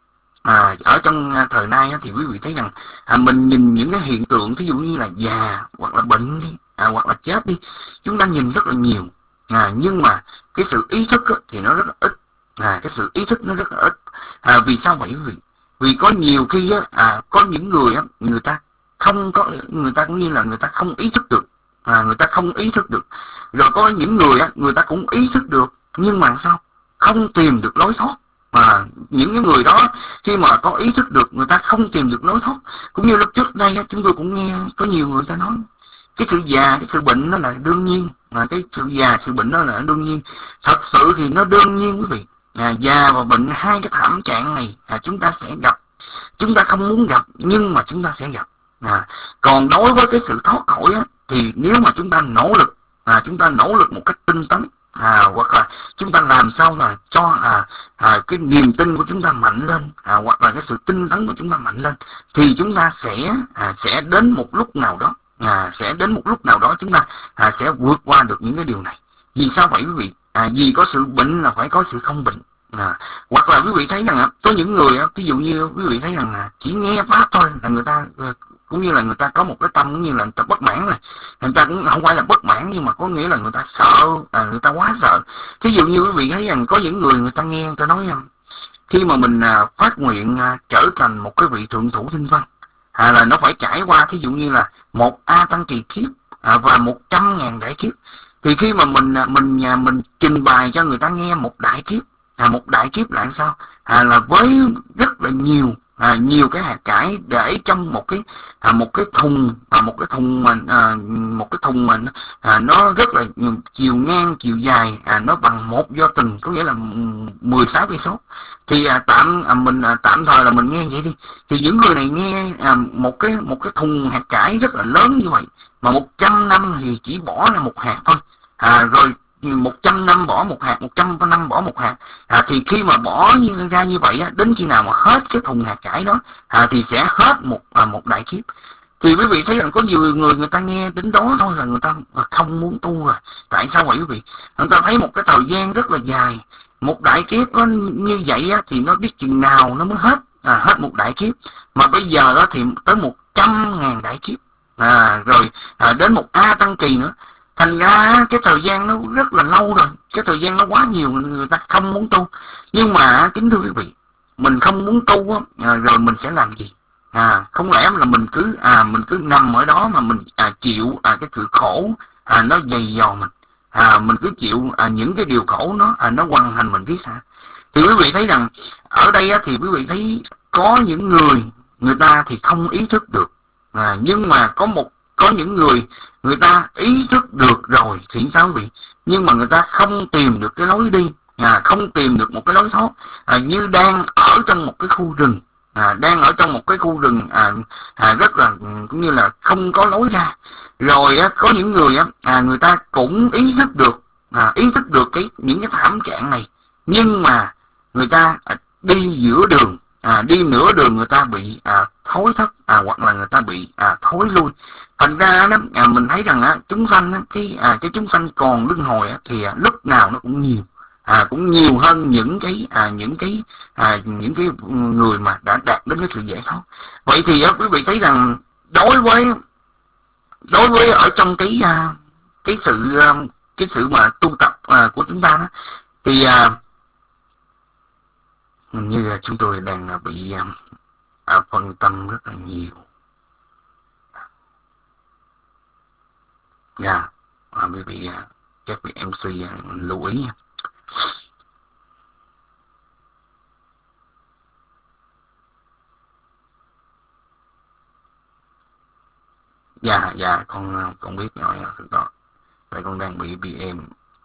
Speaker 8: à, ở trong thời nay đó, thì quý vị thấy rằng à, mình nhìn những cái hiện tượng ví dụ như là già hoặc là bệnh đi, à, hoặc là chết đi, chúng ta nhìn rất là nhiều, à, nhưng mà cái sự ý thức đó, thì nó rất là ít, à, cái sự ý thức nó rất là ít. À, vì sao vậy quý vị? Vì có nhiều khi á, à, có những người á, người ta không có, người ta cũng như là người ta không ý thức được, à, người ta không ý thức được. Rồi có những người á, người ta cũng ý thức được, nhưng mà sao? Không tìm được lối thoát. Mà những cái người đó khi mà có ý thức được, người ta không tìm được lối thoát. Cũng như lúc trước đây chúng tôi cũng nghe có nhiều người ta nói cái sự già, cái sự bệnh nó là đương nhiên, mà cái sự già, sự bệnh đó là đương nhiên. Thật sự thì nó đương nhiên quý vị. À, già và bệnh, hai cái thảm trạng này à, chúng ta sẽ gặp, chúng ta không muốn gặp nhưng mà chúng ta sẽ gặp. À, còn đối với cái sự thoát khỏi á, thì nếu mà chúng ta nỗ lực, à, chúng ta nỗ lực một cách tinh tấn, à, hoặc là chúng ta làm sao là cho à, à, cái niềm tin của chúng ta mạnh lên, à, hoặc là cái sự tinh tấn của chúng ta mạnh lên, thì chúng ta sẽ à, sẽ đến một lúc nào đó, à, sẽ đến một lúc nào đó chúng ta à, sẽ vượt qua được những cái điều này. Vì sao vậy quý vị? À, vì có sự bệnh là phải có sự không bệnh. À, hoặc là quý vị thấy rằng có những người, ví dụ như quý vị thấy rằng chỉ nghe pháp thôi là người ta cũng như là người ta có một cái tâm cũng như là người ta bất mãn rồi. Người ta cũng không phải là bất mãn, nhưng mà có nghĩa là người ta sợ, à, người ta quá sợ. Ví dụ như quý vị thấy rằng có những người người ta nghe người ta nói rằng khi mà mình à, phát nguyện à, trở thành một cái vị thượng thủ tinh văn, à, là nó phải trải qua ví dụ như là một a tăng kỳ kiếp à, và một trăm ngàn đại kiếp. Thì khi mà mình mình mình, mình trình bày cho người ta nghe một đại kiếp, à, một đại kiếp là sao? À, là với rất là nhiều à, nhiều cái hạt cải để trong một cái à, một cái thùng à, một cái thùng mà à, một cái thùng mà à, nó rất là chiều ngang chiều dài, à, nó bằng một do từng, có nghĩa là mười sáu cây số. Thì à, tạm à, mình à, tạm thời là mình nghe vậy đi. Thì những người này nghe à, một cái một cái thùng hạt cải rất là lớn như vậy, mà một trăm năm thì chỉ bỏ ra một hạt thôi. À, rồi một trăm năm bỏ một hạt, một trăm năm bỏ một hạt, à, thì khi mà bỏ như, ra như vậy á, đến khi nào mà hết cái thùng hạt cải đó à, thì sẽ hết một à, một đại kiếp. Thì quý vị thấy rằng có nhiều người người ta nghe đến đó thôi là người ta không muốn tu rồi. Tại sao vậy quý vị? Người ta thấy một cái thời gian rất là dài, một đại kiếp nó như vậy á, thì nó biết chừng nào nó mới hết à, hết một đại kiếp. Mà bây giờ á, thì tới một trăm ngàn đại kiếp, à, rồi à, đến một a tăng kỳ nữa. Thành ra cái thời gian nó rất là lâu rồi, cái thời gian nó quá nhiều, người ta không muốn tu. Nhưng mà kính thưa quý vị, mình không muốn tu á, rồi mình sẽ làm gì? À, không lẽ là mình cứ à mình cứ nằm ở đó mà mình à, chịu à, cái sự khổ à, nó dày dò mình, à, mình cứ chịu à, những cái điều khổ nó à, nó quằn hành mình biết hả? Thì quý vị thấy rằng ở đây á, thì quý vị thấy có những người người ta thì không ý thức được. À, nhưng mà có một có những người người ta ý thức được rồi thì sao quý vị, nhưng mà người ta không tìm được cái lối đi, à, không tìm được một cái lối thoát, à, như đang ở trong một cái khu rừng, à, đang ở trong một cái khu rừng à, à, rất là cũng như là không có lối ra. Rồi á, có những người á, à, người ta cũng ý thức được, à, ý thức được cái những cái thảm trạng này, nhưng mà người ta à, đi giữa đường, à, đi nửa đường người ta bị à, thối thất, à, hoặc là người ta bị à, thối lui. Thành ra đó, à, mình thấy rằng á, chúng sanh á, cái à, cái chúng sanh còn luân hồi á, thì à, lúc nào nó cũng nhiều, à, cũng nhiều hơn những cái à, những cái à, những cái người mà đã đạt đến cái sự giải thoát. Vậy thì á, quý vị thấy rằng đối với đối với ở trong cái à, cái sự à, cái sự mà tu tập à, của chúng ta đó, thì à, như là chúng tôi đang bị à, à, phân tâm rất là nhiều. Dạ, yeah. à, quý vị à, các vị em xê à, lưu ý nha. Dạ, dạ, con con biết rồi đó. Vậy con đang bị bị em.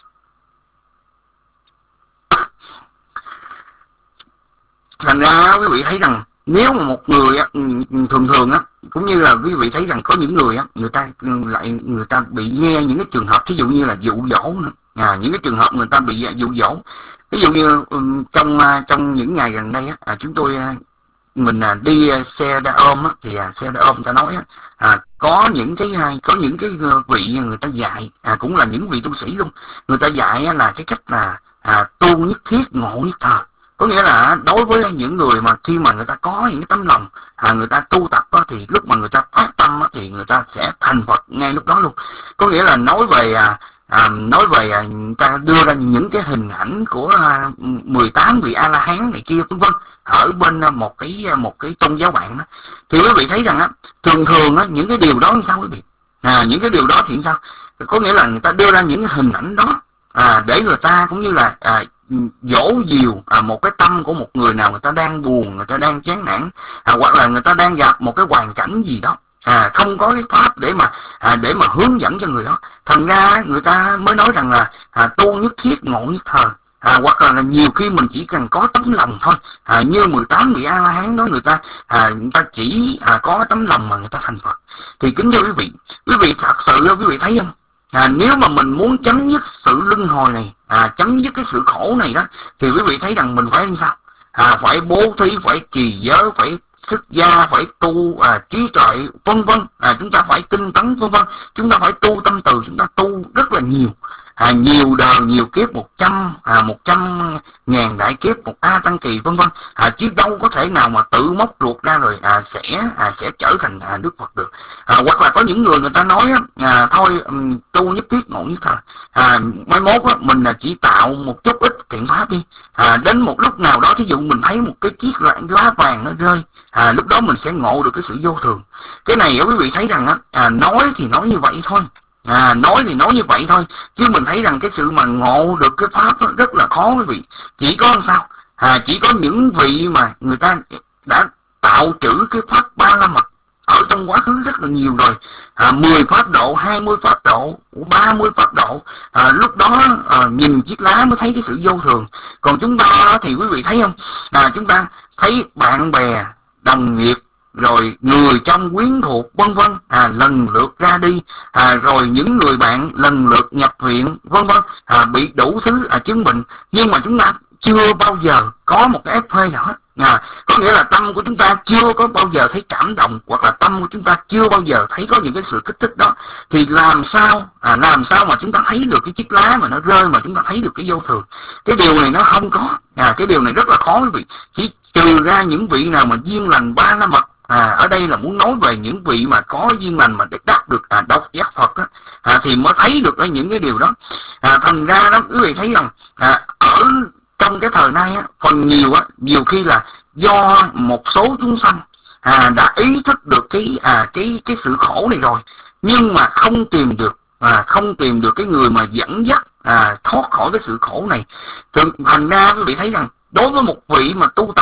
Speaker 8: Thành ra quý vị thấy rằng nếu mà một người á, thường thường á, cũng như là quý vị thấy rằng có những người á, người ta lại người ta bị nghe những cái trường hợp ví dụ như là dụ dỗ nữa. À, những cái trường hợp người ta bị dụ dỗ. Ví dụ như um, trong trong những ngày gần đây á, à, chúng tôi mình à, đi xe đa ôm á, thì à, xe đa ôm người ta nói á, à, có những cái có những cái vị người ta dạy, à, cũng là những vị tu sĩ luôn, người ta dạy á, là cái cách là à, tu nhất thiết ngộ nhất thời. Có nghĩa là đối với những người mà khi mà người ta có những cái tấm lòng, à, người ta tu tập á, thì lúc mà người ta phát tâm á, thì người ta sẽ thành Phật ngay lúc đó luôn. Có nghĩa là nói về à, à, nói về à, người ta đưa ra những cái hình ảnh của à, mười tám vị A La Hán này kia vân vân ở bên à, một cái một cái tôn giáo bạn đó. Thì quý vị thấy rằng á, thường thường á, những cái điều đó làm sao quý vị? À, những cái điều đó thì sao? Có nghĩa là người ta đưa ra những cái hình ảnh đó, à, để người ta cũng như là à, dỗ dìu à, một cái tâm của một người nào người ta đang buồn, người ta đang chán nản, à, hoặc là người ta đang gặp một cái hoàn cảnh gì đó, à, không có cái pháp để mà à, để mà hướng dẫn cho người đó. Thành ra người ta mới nói rằng là à, tu nhất thiết ngộ nhất thời, à, hoặc là, là nhiều khi mình chỉ cần có tấm lòng thôi, à, như mười tám vị A La Hán đó, người ta à, người ta chỉ à, có tấm lòng mà người ta thành Phật. Thì kính thưa quý vị, quý vị thật sự quý vị thấy không? À, nếu mà mình muốn chấm dứt sự luân hồi này, à, chấm dứt cái sự khổ này đó, thì quý vị thấy rằng mình phải làm sao? À, phải bố thí, phải trì giới, phải xuất gia, phải tu à, trí tuệ vân vân, à, chúng ta phải tinh tấn vân vân, chúng ta phải tu tâm từ, chúng ta tu rất là nhiều, à, nhiều đời nhiều kiếp, một trăm à, một trăm ngàn đại kiếp, một a tăng kỳ vân vân, à, chứ đâu có thể nào mà tự móc ruột ra rồi à, sẽ à, sẽ trở thành à, Đức Phật được. À, hoặc là có những người người ta nói à, thôi um, tu nhất thiết ngộ nhất thời, à, mai mốt á, mình là chỉ tạo một chút ít thiện pháp đi, à, đến một lúc nào đó thí dụ mình thấy một cái chiếc lá vàng nó rơi, à, lúc đó mình sẽ ngộ được cái sự vô thường. Cái này quý vị thấy rằng á, à, nói thì nói như vậy thôi, à, nói thì nói như vậy thôi, chứ mình thấy rằng cái sự mà ngộ được cái pháp đó rất là khó quý vị. Chỉ có làm sao, à, chỉ có những vị mà người ta đã tạo trữ cái pháp ba la mật ở trong quá khứ rất là nhiều rồi, à, mười pháp độ, hai mươi pháp độ, ba mươi pháp độ, à, lúc đó à, nhìn chiếc lá mới thấy cái sự vô thường. Còn chúng ta thì quý vị thấy không, à, chúng ta thấy bạn bè, đồng nghiệp, rồi người trong quyến thuộc vân vân, à, lần lượt ra đi, à, rồi những người bạn lần lượt nhập viện vân vân, à, bị đủ thứ à, chứng bệnh, nhưng mà chúng ta chưa bao giờ có một cái ép phê nào hết. À, có nghĩa là tâm của chúng ta chưa có bao giờ thấy cảm động, hoặc là tâm của chúng ta chưa bao giờ thấy có những cái sự kích thích đó, thì làm sao à, làm sao mà chúng ta thấy được cái chiếc lá mà nó rơi mà chúng ta thấy được cái vô thường? Cái điều này nó không có, à, cái điều này rất là khó quý vị. Chỉ trừ ra những vị nào mà duyên lành ba la mật, à, ở đây là muốn nói về những vị mà có duyên lành mà để đắc được à, độc giác Phật đó, à, thì mới thấy được những cái điều đó. À, thành ra đó quý vị thấy rằng à, ở trong cái thời nay á, phần nhiều á, nhiều khi là do một số chúng sanh à, đã ý thức được cái à, cái cái sự khổ này rồi, nhưng mà không tìm được à, không tìm được cái người mà dẫn dắt à, thoát khỏi cái sự khổ này. Thành ra quý vị thấy rằng đối với một vị mà tu tập á,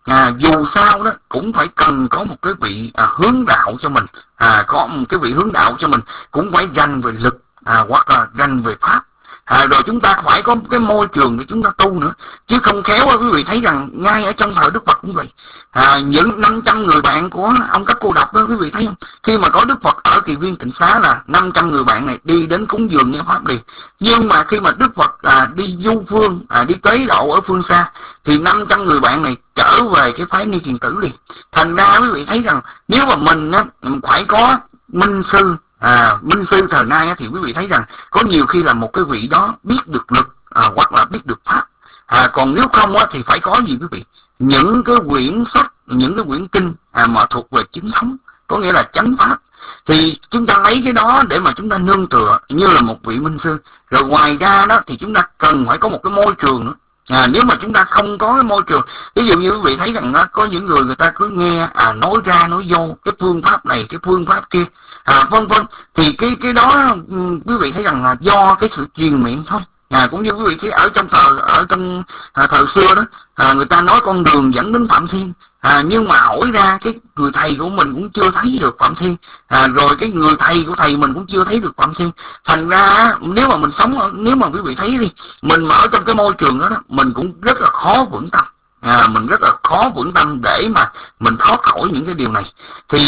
Speaker 8: à, dù sao đó cũng phải cần có một cái vị à, hướng đạo cho mình, à, có một cái vị hướng đạo cho mình cũng phải rành về lực, à, hoặc là rành về pháp. À, rồi chúng ta phải có cái môi trường để chúng ta tu nữa, chứ không khéo quý vị thấy rằng ngay ở trong thời Đức Phật cũng vậy. À, những năm trăm người bạn của ông Cấp Cô Độc đó, quý vị thấy không, khi mà có Đức Phật ở kỳ viên Tịnh Xá là năm trăm người bạn này đi đến cúng dường nghe pháp đi, nhưng mà khi mà Đức Phật à, đi du phương, à, đi tế độ ở phương xa thì năm trăm người bạn này trở về cái phái Ni Kiền Tử liền. Thành ra quý vị thấy rằng nếu mà mình á, phải có minh sư, À, minh sư thời nay á, thì quý vị thấy rằng có nhiều khi là một cái vị đó biết được lực, à, hoặc là biết được pháp, à, còn nếu không á, thì phải có gì quý vị, những cái quyển sách, những cái quyển kinh à, mà thuộc về chính thống, có nghĩa là chánh pháp, thì chúng ta lấy cái đó để mà chúng ta nương tựa như là một vị minh sư. Rồi ngoài ra đó thì chúng ta cần phải có một cái môi trường nữa. À, nếu mà chúng ta không có cái môi trường, ví dụ như quý vị thấy rằng đó, có những người người ta cứ nghe à, nói ra nói vô cái phương pháp này cái phương pháp kia, à, vân vân, thì cái cái đó quý vị thấy rằng là do cái sự truyền miệng thôi. À, cũng như quý vị thấy ở trong thời ở trong à, thời xưa đó, à, người ta nói con đường dẫn đến Phạm Thiên, à, nhưng mà hỏi ra cái người thầy của mình cũng chưa thấy được Phạm Thiên, à, rồi cái người thầy của thầy mình cũng chưa thấy được Phạm Thiên. Thành ra nếu mà mình sống, nếu mà quý vị thấy đi, mình mà ở trong cái môi trường đó, đó mình cũng rất là khó vững tâm, à, mình rất là khó vững tâm để mà mình thoát khỏi những cái điều này. Thì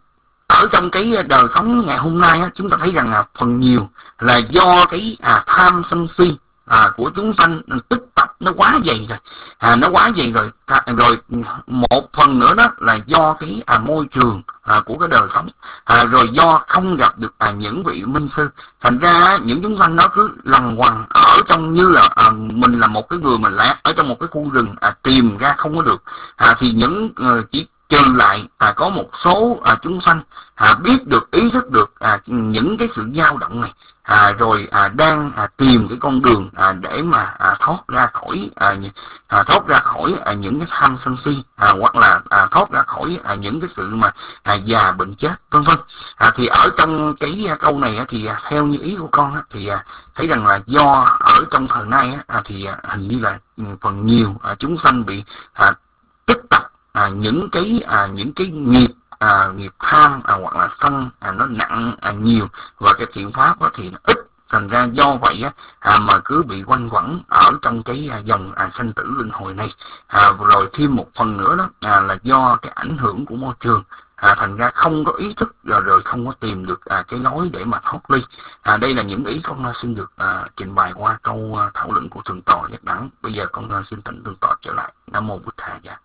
Speaker 8: ở trong cái đời sống ngày hôm nay á, chúng ta thấy rằng là phần nhiều là do cái à, tham sân si à, của chúng sanh tích tập nó quá dày rồi, à, nó quá dày rồi. Rồi một phần nữa đó là do cái à, môi trường à, của cái đời sống, à, rồi do không gặp được à, những vị minh sư. Thành ra những chúng sanh nó cứ lằng quằng ở trong như là à, mình là một cái người mình lạc ở trong một cái khu rừng, à, tìm ra không có được, à, thì những à, chỉ trừ lại à, có một số à, chúng sanh à, biết được, ý thức được à, những cái sự dao động này, à, rồi à, đang à, tìm cái con đường à, để mà à, thoát ra khỏi à, à, thoát ra khỏi à, những cái tham sân si, à, hoặc là à, thoát ra khỏi à, những cái sự mà à, già bệnh chết vân vân. À, thì ở trong cái à, câu này á, thì à, theo như ý của con á, thì à, thấy rằng là do ở trong thời nay á, à, thì à, hình như là phần nhiều à, chúng sanh bị à, tích tập À, những cái à, những cái nghiệp à, nghiệp tham à, hoặc là sân à, nó nặng à, nhiều, và cái thiện pháp đó thì nó ít. Thành ra do vậy á, à, mà cứ bị quanh quẩn ở trong cái à, dòng à, sanh tử luân hồi này. À, rồi thêm một phần nữa đó à, là do cái ảnh hưởng của môi trường. À, thành ra không có ý thức rồi, rồi không có tìm được à, cái lối để mà thoát ly. À, đây là những ý con xin được à, trình bày qua câu à, thảo luận của thượng tọa Giác Đẳng. Bây giờ con à, xin tịnh thượng tọa trở lại. Nam mô Bụt Thầy. Dạ.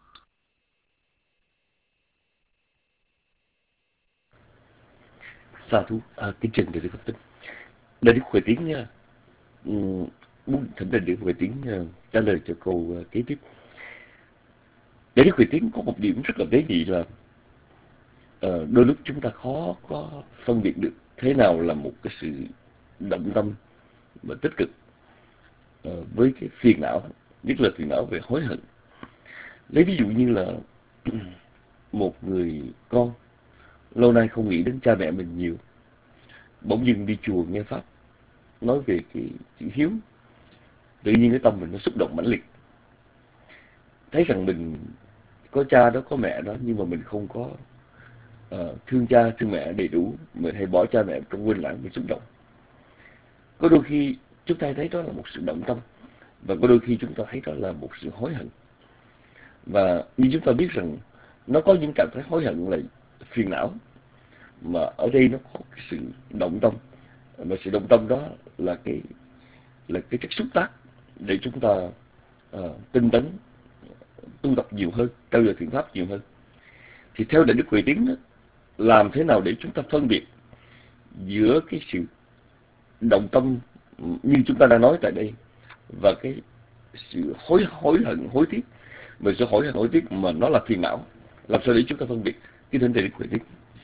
Speaker 5: Sa thú, à, kính trình Đại đức Phật Tích. Đại đức Huệ Tiến nha, muốn thỉnh Đại đức Huệ Tiến uh, trả lời cho câu uh, kế tiếp. Đại đức Huệ Tiến có một điểm rất là tế nhị là uh, đôi lúc chúng ta khó có phân biệt được thế nào là một cái sự động tâm và tích cực uh, với cái phiền não, nhất là phiền não về hối hận. Lấy ví dụ như là một người con lâu nay không nghĩ đến cha mẹ mình nhiều, bỗng dưng đi chùa nghe pháp nói về cái chữ hiếu, tự nhiên cái tâm mình nó xúc động mãnh liệt, thấy rằng mình có cha đó, có mẹ đó, nhưng mà mình không có uh, thương cha thương mẹ đầy đủ, mình hay bỏ cha mẹ trong quên lãng, mình xúc động. Có đôi khi chúng ta thấy đó là một sự động tâm, và có đôi khi chúng ta thấy đó là một sự hối hận. Và như chúng ta biết rằng nó có những cảm thấy hối hận là phiền não, mà ở đây nó có cái sự động tâm, và sự động tâm đó là cái là cái chất xúc tác để chúng ta uh, tinh tấn tu tập nhiều hơn, trao dồi thiện pháp nhiều hơn. Thì theo Đại đức Huệ Tiến đó, làm thế nào để chúng ta phân biệt giữa cái sự động tâm như chúng ta đang nói tại đây và cái sự hối hối hận hối tiếc, và sự hối hận hối tiếc mà nó là phiền não, làm sao để chúng ta phân biệt? Kính thưa Đại đức Huệ Tiến.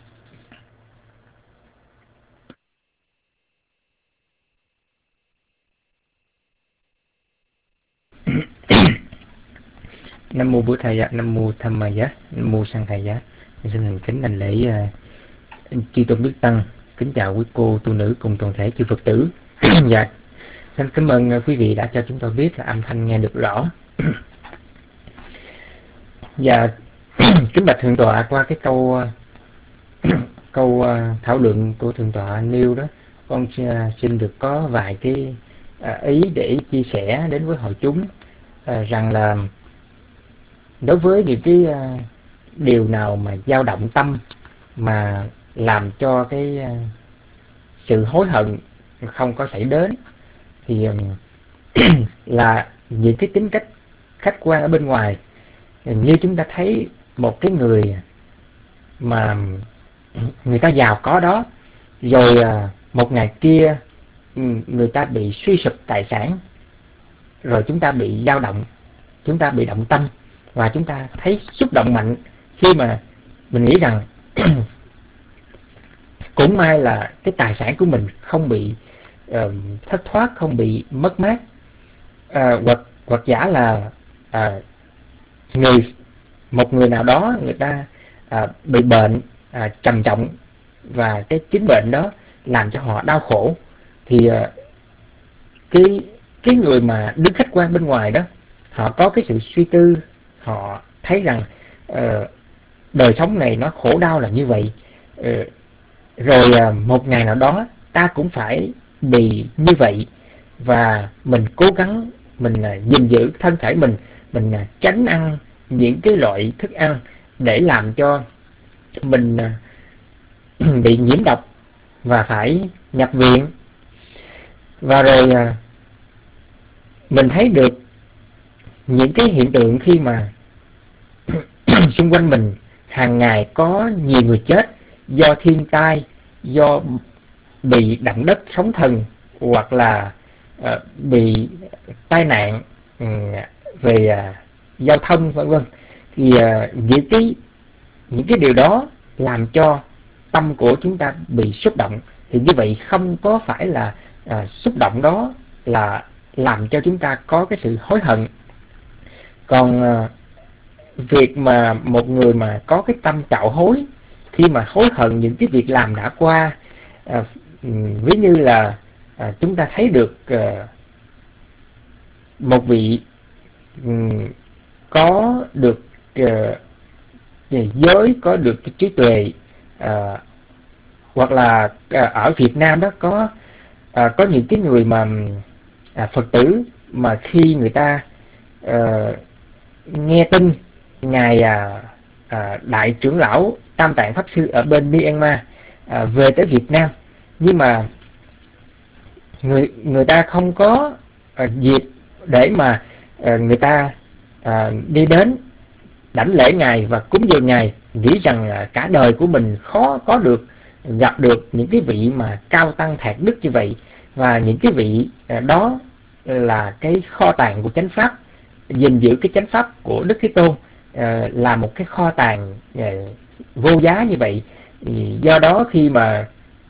Speaker 6: Nam mô Bụt Thầy, Nam mô Tham Ma Giá, Nam mô Sang Thầy Giá. Xin thành kính đảnh lễ uh, chư tôn đức tăng, kính chào quý cô tu nữ cùng toàn thể chư Phật tử. Dạ, xin cảm ơn uh, quý vị đã cho chúng tôi biết là âm thanh nghe được rõ. Và kính bạch thượng tọa, qua cái câu câu thảo luận của thượng tọa nêu đó, con xin được có vài cái ý để chia sẻ đến với hội chúng, rằng là đối với những cái điều nào mà dao động tâm, mà làm cho cái sự hối hận không có xảy đến, thì là những cái tính cách khách quan ở bên ngoài. Như chúng ta thấy một cái người mà người ta giàu có đó, rồi một ngày kia người ta bị suy sụp tài sản, rồi chúng ta bị dao động, chúng ta bị động tâm, và chúng ta thấy xúc động mạnh khi mà mình nghĩ rằng cũng may là cái tài sản của mình không bị uh, thất thoát, không bị mất mát, uh, hoặc hoặc giả là uh, người một người nào đó người ta uh, bị bệnh uh, trầm trọng, và cái chính bệnh đó làm cho họ đau khổ, thì uh, cái cái người mà đứng khách quan bên ngoài đó, họ có cái sự suy tư, họ thấy rằng uh, đời sống này nó khổ đau là như vậy, uh, rồi uh, một ngày nào đó ta cũng phải bị như vậy, và mình cố gắng mình uh, gìn giữ thân thể mình, mình uh, tránh ăn những cái loại thức ăn để làm cho mình uh, bị nhiễm độc và phải nhập viện. Và rồi uh, mình thấy được những cái hiện tượng khi mà xung quanh mình hàng ngày có nhiều người chết do thiên tai, do bị động đất sóng thần, hoặc là uh, bị tai nạn um, về uh, giao thông vân vân. Thì uh, những cái những cái điều đó làm cho tâm của chúng ta bị xúc động. Thì như vậy không có phải là uh, xúc động đó là làm cho chúng ta có cái sự hối hận. Còn uh, việc mà một người mà có cái tâm trạo hối, khi mà hối hận những cái việc làm đã qua, à, ví như là à, chúng ta thấy được à, một vị um, có được à, giới, có được cái trí tuệ, à, hoặc là à, ở Việt Nam đó có à, có những cái người mà à, Phật tử mà khi người ta à, nghe tin ngài à, à, đại trưởng lão Tam Tạng Pháp Sư ở bên Myanmar à, về tới Việt Nam, nhưng mà người người ta không có à, dịp để mà à, người ta à, đi đến đảnh lễ ngài và cúng dường ngài, nghĩ rằng à, cả đời của mình khó có được gặp được những cái vị mà cao tăng thạc đức như vậy, và những cái vị à, đó là cái kho tàng của chánh pháp, gìn giữ cái chánh pháp của Đức Thế Tôn à, là một cái kho tàng à, vô giá như vậy. Do đó khi mà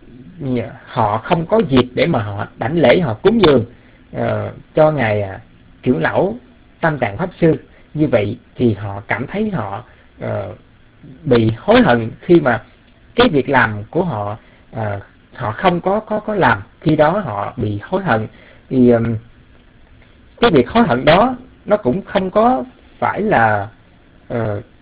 Speaker 6: họ không có dịp để mà họ đảnh lễ, họ cúng dường uh, cho ngài uh, trưởng lão Tam Tạng Pháp Sư như vậy, thì họ cảm thấy họ uh, bị hối hận khi mà cái việc làm của họ uh, họ không có có có làm, khi đó họ bị hối hận. Thì um, cái việc hối hận đó nó cũng không có phải là uh,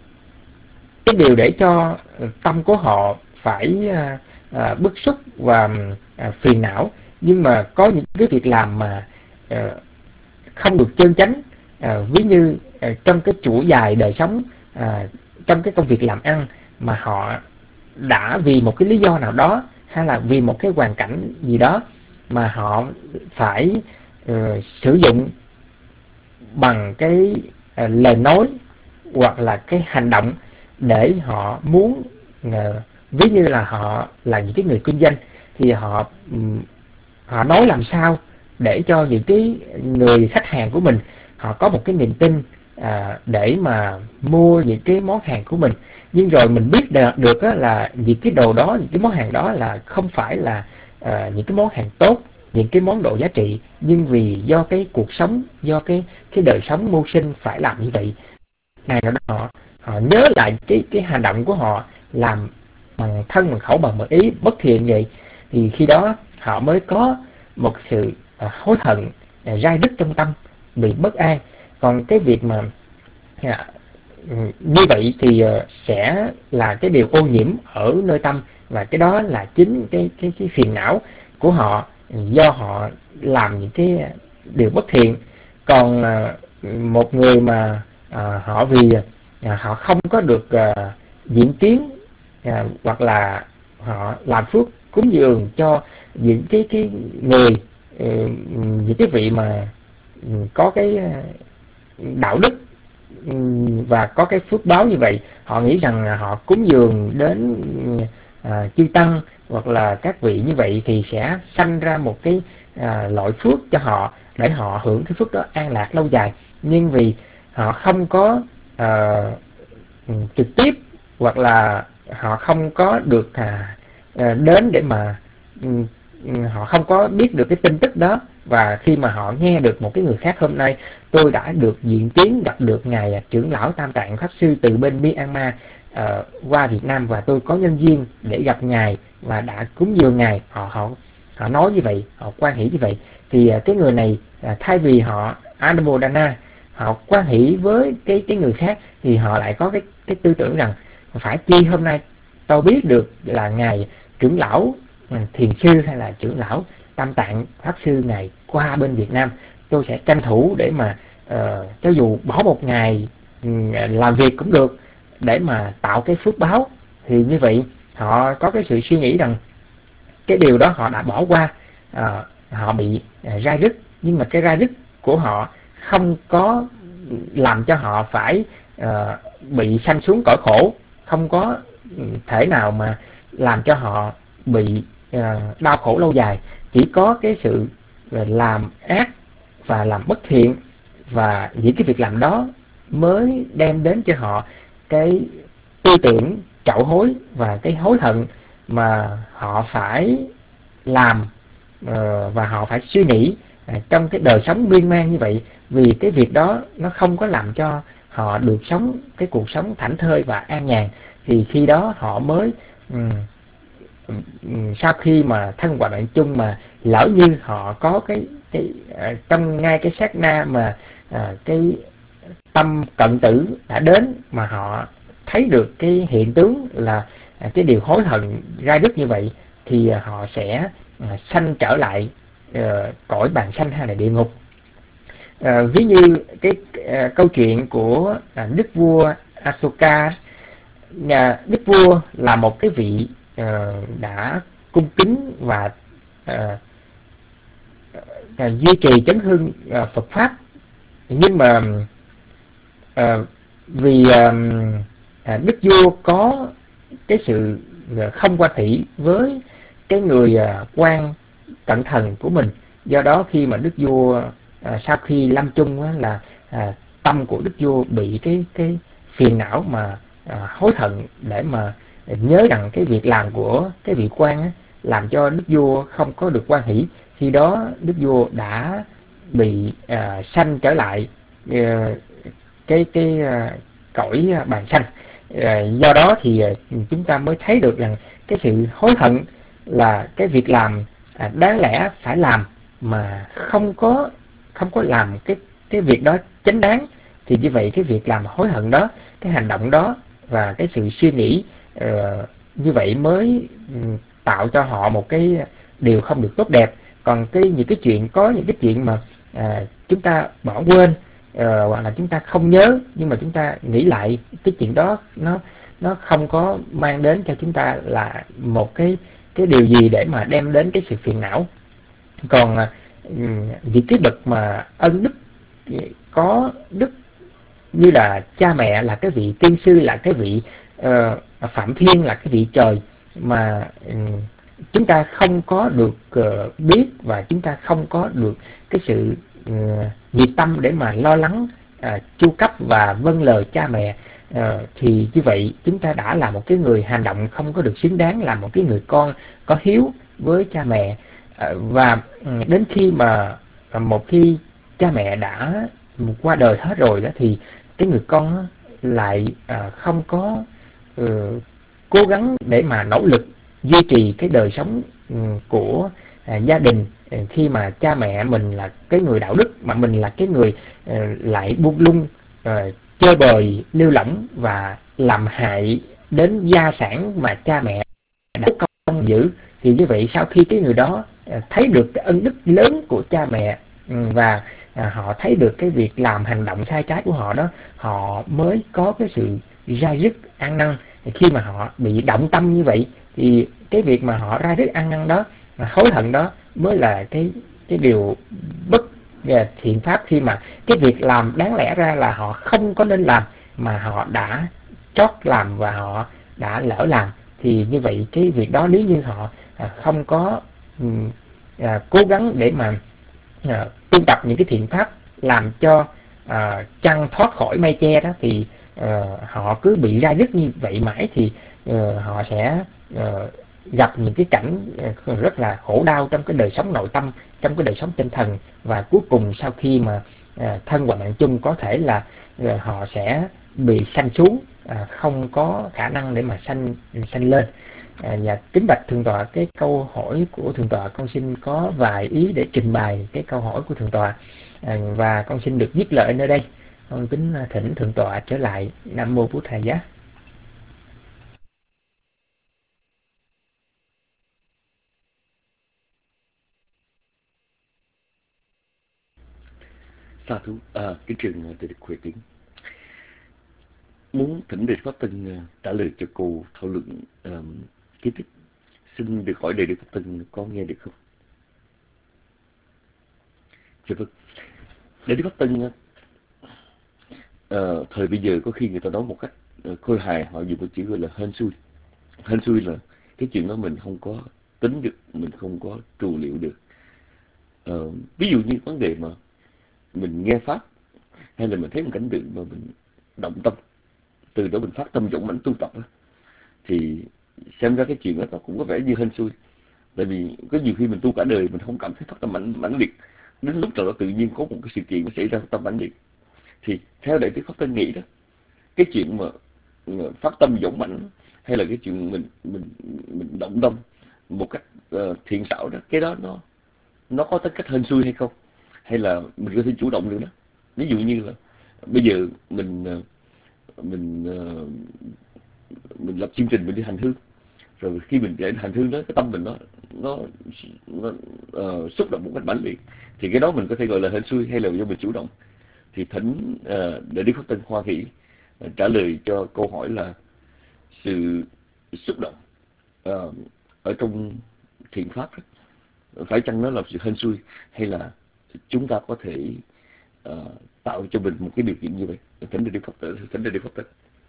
Speaker 6: cái điều để cho tâm của họ phải uh, À, bức xúc và à, phiền não, nhưng mà có những cái việc làm mà à, không được chân chánh, à, ví như à, trong cái chuỗi dài đời sống, à, trong cái công việc làm ăn mà họ đã vì một cái lý do nào đó, hay là vì một cái hoàn cảnh gì đó mà họ phải uh, sử dụng bằng cái uh, lời nói hoặc là cái hành động để họ muốn uh, ví như là họ là những cái người kinh doanh, thì họ họ nói làm sao để cho những cái người khách hàng của mình họ có một cái niềm tin à, để mà mua những cái món hàng của mình. Nhưng rồi mình biết được, được á, là những cái đồ đó, những cái món hàng đó là không phải là à, những cái món hàng tốt, những cái món đồ giá trị, nhưng vì do cái cuộc sống, do cái cái đời sống mưu sinh phải làm như vậy. Ngày nào đó họ họ nhớ lại cái cái hành động của họ làm bằng thân, bằng khẩu, bằng một ý bất thiện vậy, thì khi đó họ mới có một sự à, hối hận, à, rai rứt trong tâm, bị bất an. Còn cái việc mà à, như vậy thì sẽ là cái điều ô nhiễm ở nơi tâm, và cái đó là chính cái cái cái phiền não của họ do họ làm những cái điều bất thiện. Còn một người mà à, họ vì à, họ không có được à, diễn kiến à, hoặc là họ làm phước cúng dường cho những cái cái người những cái vị mà có cái đạo đức và có cái phước báo như vậy, họ nghĩ rằng họ cúng dường đến à, chư tăng hoặc là các vị như vậy thì sẽ sanh ra một cái à, loại phước cho họ để họ hưởng cái phước đó an lạc lâu dài. Nhưng vì họ không có à, trực tiếp hoặc là họ không có được à, à, đến để mà ừ, họ không có biết được cái tin tức đó, và khi mà họ nghe được một cái người khác, hôm nay tôi đã được diện kiến gặp được ngài trưởng lão Tam Tạng Pháp Sư từ bên Myanmar uh, qua Việt Nam, và tôi có nhân duyên để gặp ngài và đã cúng dường ngài, họ họ họ nói như vậy, họ quan hỷ như vậy, thì uh, cái người này uh, thay vì họ Anumodana, họ quan hỷ với cái cái người khác, thì họ lại có cái cái tư tưởng rằng phải chi hôm nay tôi biết được là ngài trưởng lão thiền sư hay là trưởng lão Tam Tạng Pháp Sư ngài qua bên Việt Nam, tôi sẽ tranh thủ để mà uh, cho dù bỏ một ngày um, làm việc cũng được để mà tạo cái phước báo. Thì như vậy họ có cái sự suy nghĩ rằng cái điều đó họ đã bỏ qua, uh, họ bị uh, rai rứt, nhưng mà cái rai rứt của họ không có làm cho họ phải uh, bị sanh xuống cõi khổ, không có thể nào mà làm cho họ bị uh, đau khổ lâu dài. Chỉ có cái sự uh, làm ác và làm bất thiện, và những cái việc làm đó mới đem đến cho họ cái tư tưởng trạo hối và cái hối hận mà họ phải làm, uh, và họ phải suy nghĩ uh, trong cái đời sống miên man như vậy, vì cái việc đó nó không có làm cho họ được sống cái cuộc sống thảnh thơi và an nhàn. Thì khi đó họ mới um, um, sau khi mà thân hoại bạn chung, mà lỡ như họ có cái cái uh, trong ngay cái sát na mà uh, cái tâm cận tử đã đến, mà họ thấy được cái hiện tướng là uh, cái điều hối hận rai rứt như vậy, thì uh, họ sẽ uh, sanh trở lại uh, cõi bàn sanh hay là địa ngục. Uh, ví như cái uh, câu chuyện của uh, đức vua Asoka. Nhà đức vua là một cái vị uh, đã cung kính và uh, uh, duy trì chấn hưng uh, Phật pháp, nhưng mà uh, vì uh, uh, đức vua có cái sự uh, không quan hỷ với cái người uh, quan cận thần của mình, do đó khi mà đức vua uh, sau khi lâm chung uh, là uh, tâm của đức vua bị cái cái phiền não mà À, hối hận để mà nhớ rằng cái việc làm của cái vị quan á, làm cho đức vua không có được quan hỷ. Khi đó đức vua đã bị à, sanh trở lại à, cái cái à, cõi bàn sanh. À, do đó thì à, chúng ta mới thấy được rằng cái sự hối hận là cái việc làm à, đáng lẽ phải làm mà không có không có làm cái cái việc đó chánh đáng. Thì như vậy cái việc làm hối hận đó, cái hành động đó và cái sự suy nghĩ uh, như vậy mới um, tạo cho họ một cái điều không được tốt đẹp. Còn cái những cái chuyện có những cái chuyện mà uh, chúng ta bỏ quên uh, hoặc là chúng ta không nhớ, nhưng mà chúng ta nghĩ lại cái chuyện đó nó nó không có mang đến cho chúng ta là một cái cái điều gì để mà đem đến cái sự phiền não. Còn uh, những cái bậc mà ân đức có đức như là cha mẹ, là cái vị tiên sư, là cái vị uh, Phạm Thiên, là cái vị trời mà um, chúng ta không có được uh, biết, và chúng ta không có được cái sự uh, nhiệt tâm để mà lo lắng, uh, chu cấp và vâng lời cha mẹ, uh, thì như vậy chúng ta đã là một cái người hành động không có được xứng đáng, là một cái người con có hiếu với cha mẹ. Uh, và um, đến khi mà uh, một khi cha mẹ đã qua đời hết rồi đó, thì cái người con lại à, không có uh, cố gắng để mà nỗ lực duy trì cái đời sống um, của à, gia đình, khi mà cha mẹ mình là cái người đạo đức mà mình là cái người uh, lại buông lung uh, chơi bời lêu lỏng và làm hại đến gia sản mà cha mẹ đã công giữ, thì như vậy sau khi cái người đó thấy được cái ân đức lớn của cha mẹ và họ thấy được cái việc làm hành động sai trái của họ đó, họ mới có cái sự rai rứt ăn năn. Khi mà họ bị động tâm như vậy thì cái việc mà họ rai rứt ăn năn đó, hối hận đó mới là cái cái điều bất thiện pháp, khi mà cái việc làm đáng lẽ ra là họ không có nên làm mà họ đã trót làm và họ đã lỡ làm. Thì như vậy cái việc đó nếu như họ không có um, à, cố gắng để mà à, tu tập những cái thiện pháp làm cho à, chăng thoát khỏi mây che đó, thì à, họ cứ bị rai rứt như vậy mãi, thì à, họ sẽ à, gặp những cái cảnh rất là khổ đau trong cái đời sống nội tâm, trong cái đời sống tinh thần, và cuối cùng sau khi mà à, thân và mạng chung có thể là à, họ sẽ bị sanh xuống, à, không có khả năng để mà sanh sanh lên. À, và kính bạch thượng tọa, cái câu hỏi của thượng tọa con xin có vài ý để trình bày cái câu hỏi của thượng tọa, à, và con xin được dứt lời nơi đây. Con kính thỉnh thượng tọa trở lại. Nam mô Bụt Thầy Giá.
Speaker 5: Sa thú, à, kính trường từ Đức Huệ Tiến muốn thỉnh Đề Pháp Tân uh, trả lời cho cô thảo luận uh, kế tiếp. Xin được hỏi Đề Pháp Tân có nghe được không? Dạ vâng. Đề Pháp Tân uh, uh, thời bây giờ có khi người ta nói một cách uh, khôi hài, họ dùng một chữ gọi là hên xui. Hên xui là cái chuyện đó mình không có tính được, mình không có trù liệu được. Uh, ví dụ như vấn đề mà mình nghe pháp hay là mình thấy một cảnh tượng mà mình động tâm, từ đó mình phát tâm dũng mãnh tu tập đó, thì xem ra cái chuyện đó nó cũng có vẻ như hên xui. Tại vì có nhiều khi mình tu cả đời mình không cảm thấy phát tâm mãnh mãnh liệt, đến lúc nào đó tự nhiên có một cái sự kiện nó xảy ra phát tâm mãnh liệt. Thì theo Đại Đức Pháp Tân nghĩ đó, cái chuyện mà phát tâm dũng mãnh hay là cái chuyện mình mình mình động tâm một cách uh, thiện xảo đó, cái đó nó nó có tính cách hên xui hay không, hay là mình có thể chủ động được đó. Ví dụ như là bây giờ mình mình mình lập chương trình mình đi hành hương, rồi khi mình để hành hương đó, cái tâm mình nó nó, nó uh, xúc động một cách mãnh liệt, thì cái đó mình có thể gọi là hên xui hay là do mình chủ động. Thì thỉnh uh, Đại Đức Pháp Tân Hoa Hỷ uh, trả lời cho câu hỏi là sự xúc động uh, ở trong thiện pháp đó, phải chăng nó là sự hên xui, hay là chúng ta có thể uh, tạo cho mình một cái điều kiện như vậy. Thỉnh Đại Đức Pháp Tân, thỉnh Đại Đức Pháp Tân.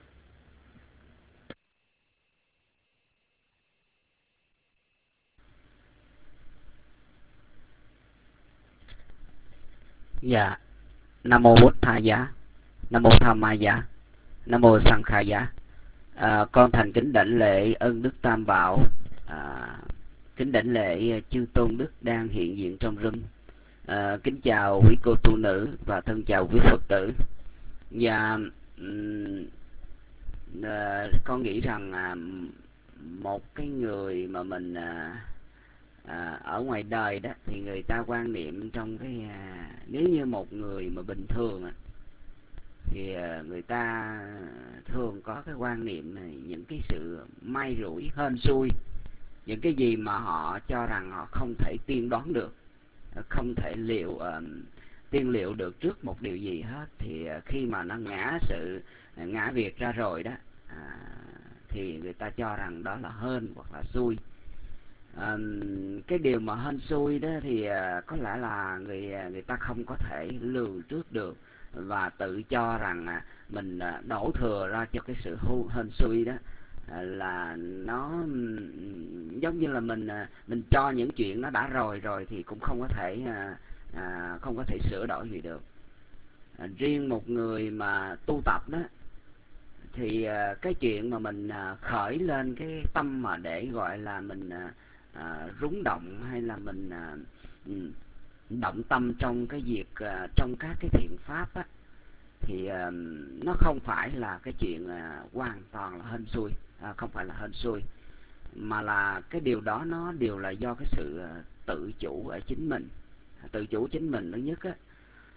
Speaker 7: Dạ. Nam mô Bụt Thầy Giá, Nam mô Tham Ma Giá, Nam mô Sang Khai Giá. À, con thành kính đảnh lễ ân đức Tam Bảo, à, kính đảnh lễ chư tôn đức đang hiện diện trong room. À, kính chào quý cô tu nữ và thân chào quý Phật tử. Và um, à, con nghĩ rằng à, một cái người mà mình à, à, ở ngoài đời đó thì người ta quan niệm trong cái à, nếu như một người mà bình thường à, thì à, người ta thường có cái quan niệm này, những cái sự may rủi hên xui, những cái gì mà họ cho rằng họ không thể tiên đoán được, không thể liệu uh, tiên liệu được trước một điều gì hết, thì uh, khi mà nó ngã sự uh, ngã việc ra rồi đó, uh, thì người ta cho rằng đó là hên hoặc là xui. Uh, cái điều mà hên xui đó thì uh, có lẽ là người người ta không có thể lường trước được, và tự cho rằng uh, mình uh, đổ thừa ra cho cái sự hên xui đó, uh, là nó giống như là mình mình cho những chuyện nó đã rồi rồi thì cũng không có thể à, không có thể sửa đổi gì được. À, riêng một người mà tu tập đó thì à, cái chuyện mà mình à, khởi lên cái tâm mà để gọi là mình à, à, rúng động hay là mình à, động tâm trong cái việc à, trong các cái thiện pháp á, thì à, nó không phải là cái chuyện à, hoàn toàn là hên xui, à, không phải là hên xui, mà là cái điều đó nó đều là do cái sự tự chủ ở chính mình. Tự chủ chính mình thứ nhất á,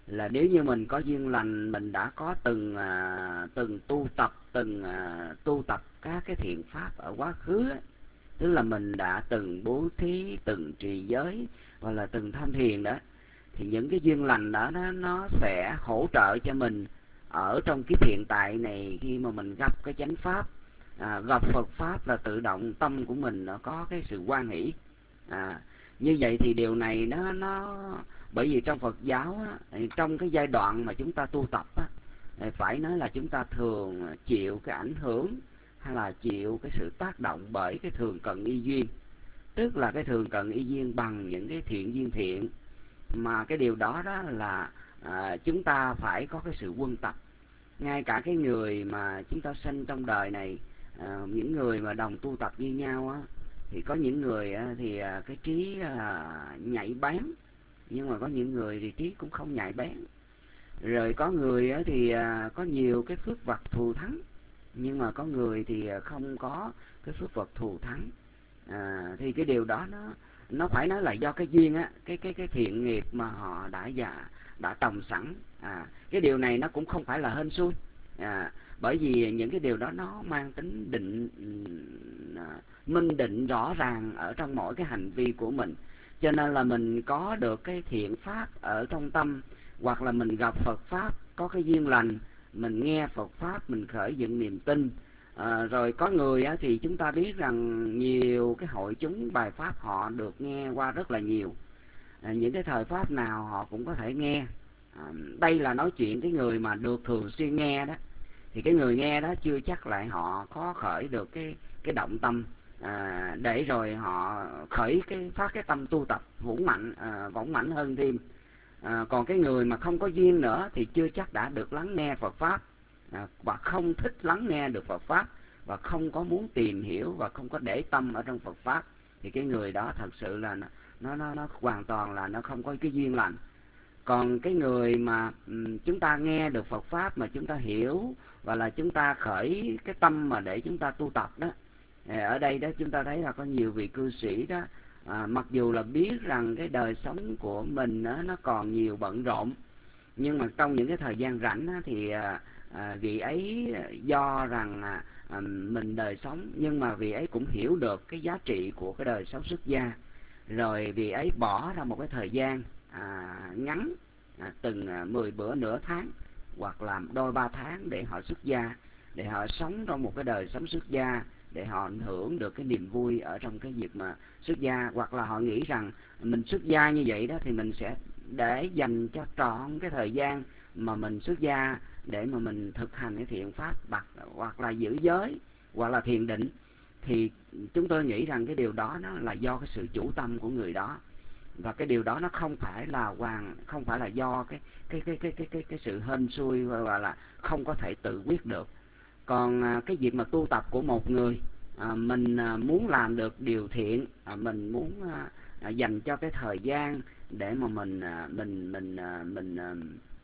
Speaker 7: là nếu như mình có duyên lành, mình đã có từng à, từng tu tập từng à, tu tập các cái thiện pháp ở quá khứ ấy, tức là mình đã từng bố thí, từng trì giới hoặc là từng tham thiền đó, thì những cái duyên lành đó nó, nó sẽ hỗ trợ cho mình ở trong kiếp hiện tại này. Khi mà mình gặp cái chánh pháp, à, gặp Phật pháp là tự động tâm của mình nó có cái sự hoan hỷ. À, như vậy thì điều này nó nó bởi vì trong Phật giáo á, trong cái giai đoạn mà chúng ta tu tập á, phải nói là chúng ta thường chịu cái ảnh hưởng hay là chịu cái sự tác động bởi cái thường cận y duyên, tức là cái thường cận y duyên bằng những cái thiện duyên thiện, mà cái điều đó đó là à, chúng ta phải có cái sự quân tập. Ngay cả cái người mà chúng ta sinh trong đời này, à, những người mà đồng tu tập như nhau á, thì có những người á, thì à, cái trí à, nhạy bén, nhưng mà có những người thì trí cũng không nhạy bén. Rồi có người á, thì à, có nhiều cái phước vật thù thắng, nhưng mà có người thì không có cái phước vật thù thắng. À, thì cái điều đó nó nó phải nói là do cái duyên á, cái cái cái thiện nghiệp mà họ đã dạ đã trồng sẵn. À, cái điều này nó cũng không phải là hên xui, à, bởi vì những cái điều đó nó mang tính định à, minh định rõ ràng ở trong mỗi cái hành vi của mình. Cho nên là mình có được cái thiện pháp ở trong tâm, hoặc là mình gặp Phật pháp có cái duyên lành, mình nghe Phật pháp mình khởi dựng niềm tin. À, rồi có người á, thì chúng ta biết rằng nhiều cái hội chúng bài pháp họ được nghe qua rất là nhiều, à, những cái thời pháp nào họ cũng có thể nghe. À, đây là nói chuyện cái người mà được thường xuyên nghe đó, thì cái người nghe đó chưa chắc lại họ có khởi được cái cái động tâm, à, để rồi họ khởi cái phát cái tâm tu tập vững mạnh, à, vững mạnh hơn thêm. À, còn cái người mà không có duyên nữa thì chưa chắc đã được lắng nghe Phật pháp, à, và không thích lắng nghe được Phật pháp, và không có muốn tìm hiểu và không có để tâm ở trong Phật pháp, thì cái người đó thật sự là nó nó nó, nó hoàn toàn là nó không có cái duyên lành. Còn cái người mà um, chúng ta nghe được Phật pháp mà chúng ta hiểu, và là chúng ta khởi cái tâm mà để chúng ta tu tập đó, ở đây đó chúng ta thấy là có nhiều vị cư sĩ đó, à, mặc dù là biết rằng cái đời sống của mình đó, nó còn nhiều bận rộn, nhưng mà trong những cái thời gian rảnh đó, thì à, à, vị ấy do rằng à, à, mình đời sống, nhưng mà vị ấy cũng hiểu được cái giá trị của cái đời sống xuất gia, rồi vị ấy bỏ ra một cái thời gian à, ngắn, à, từng à, mười bữa nửa tháng hoặc là đôi ba tháng để họ xuất gia, để họ sống trong một cái đời sống xuất gia, để họ hưởng được cái niềm vui ở trong cái việc mà xuất gia. Hoặc là họ nghĩ rằng mình xuất gia như vậy đó thì mình sẽ để dành cho trọn cái thời gian mà mình xuất gia để mà mình thực hành cái thiện pháp, bạc hoặc là giữ giới hoặc là thiền định. Thì chúng tôi nghĩ rằng cái điều đó nó là do cái sự chủ tâm của người đó, và cái điều đó nó không phải là hoàn không phải là do cái cái cái cái cái cái, cái sự hên xui, hoặc là không có thể tự quyết được. Còn à, cái việc mà tu tập của một người, à, mình à, muốn làm được điều thiện, à, mình muốn à, à, dành cho cái thời gian để mà mình à, mình mình à, mình à,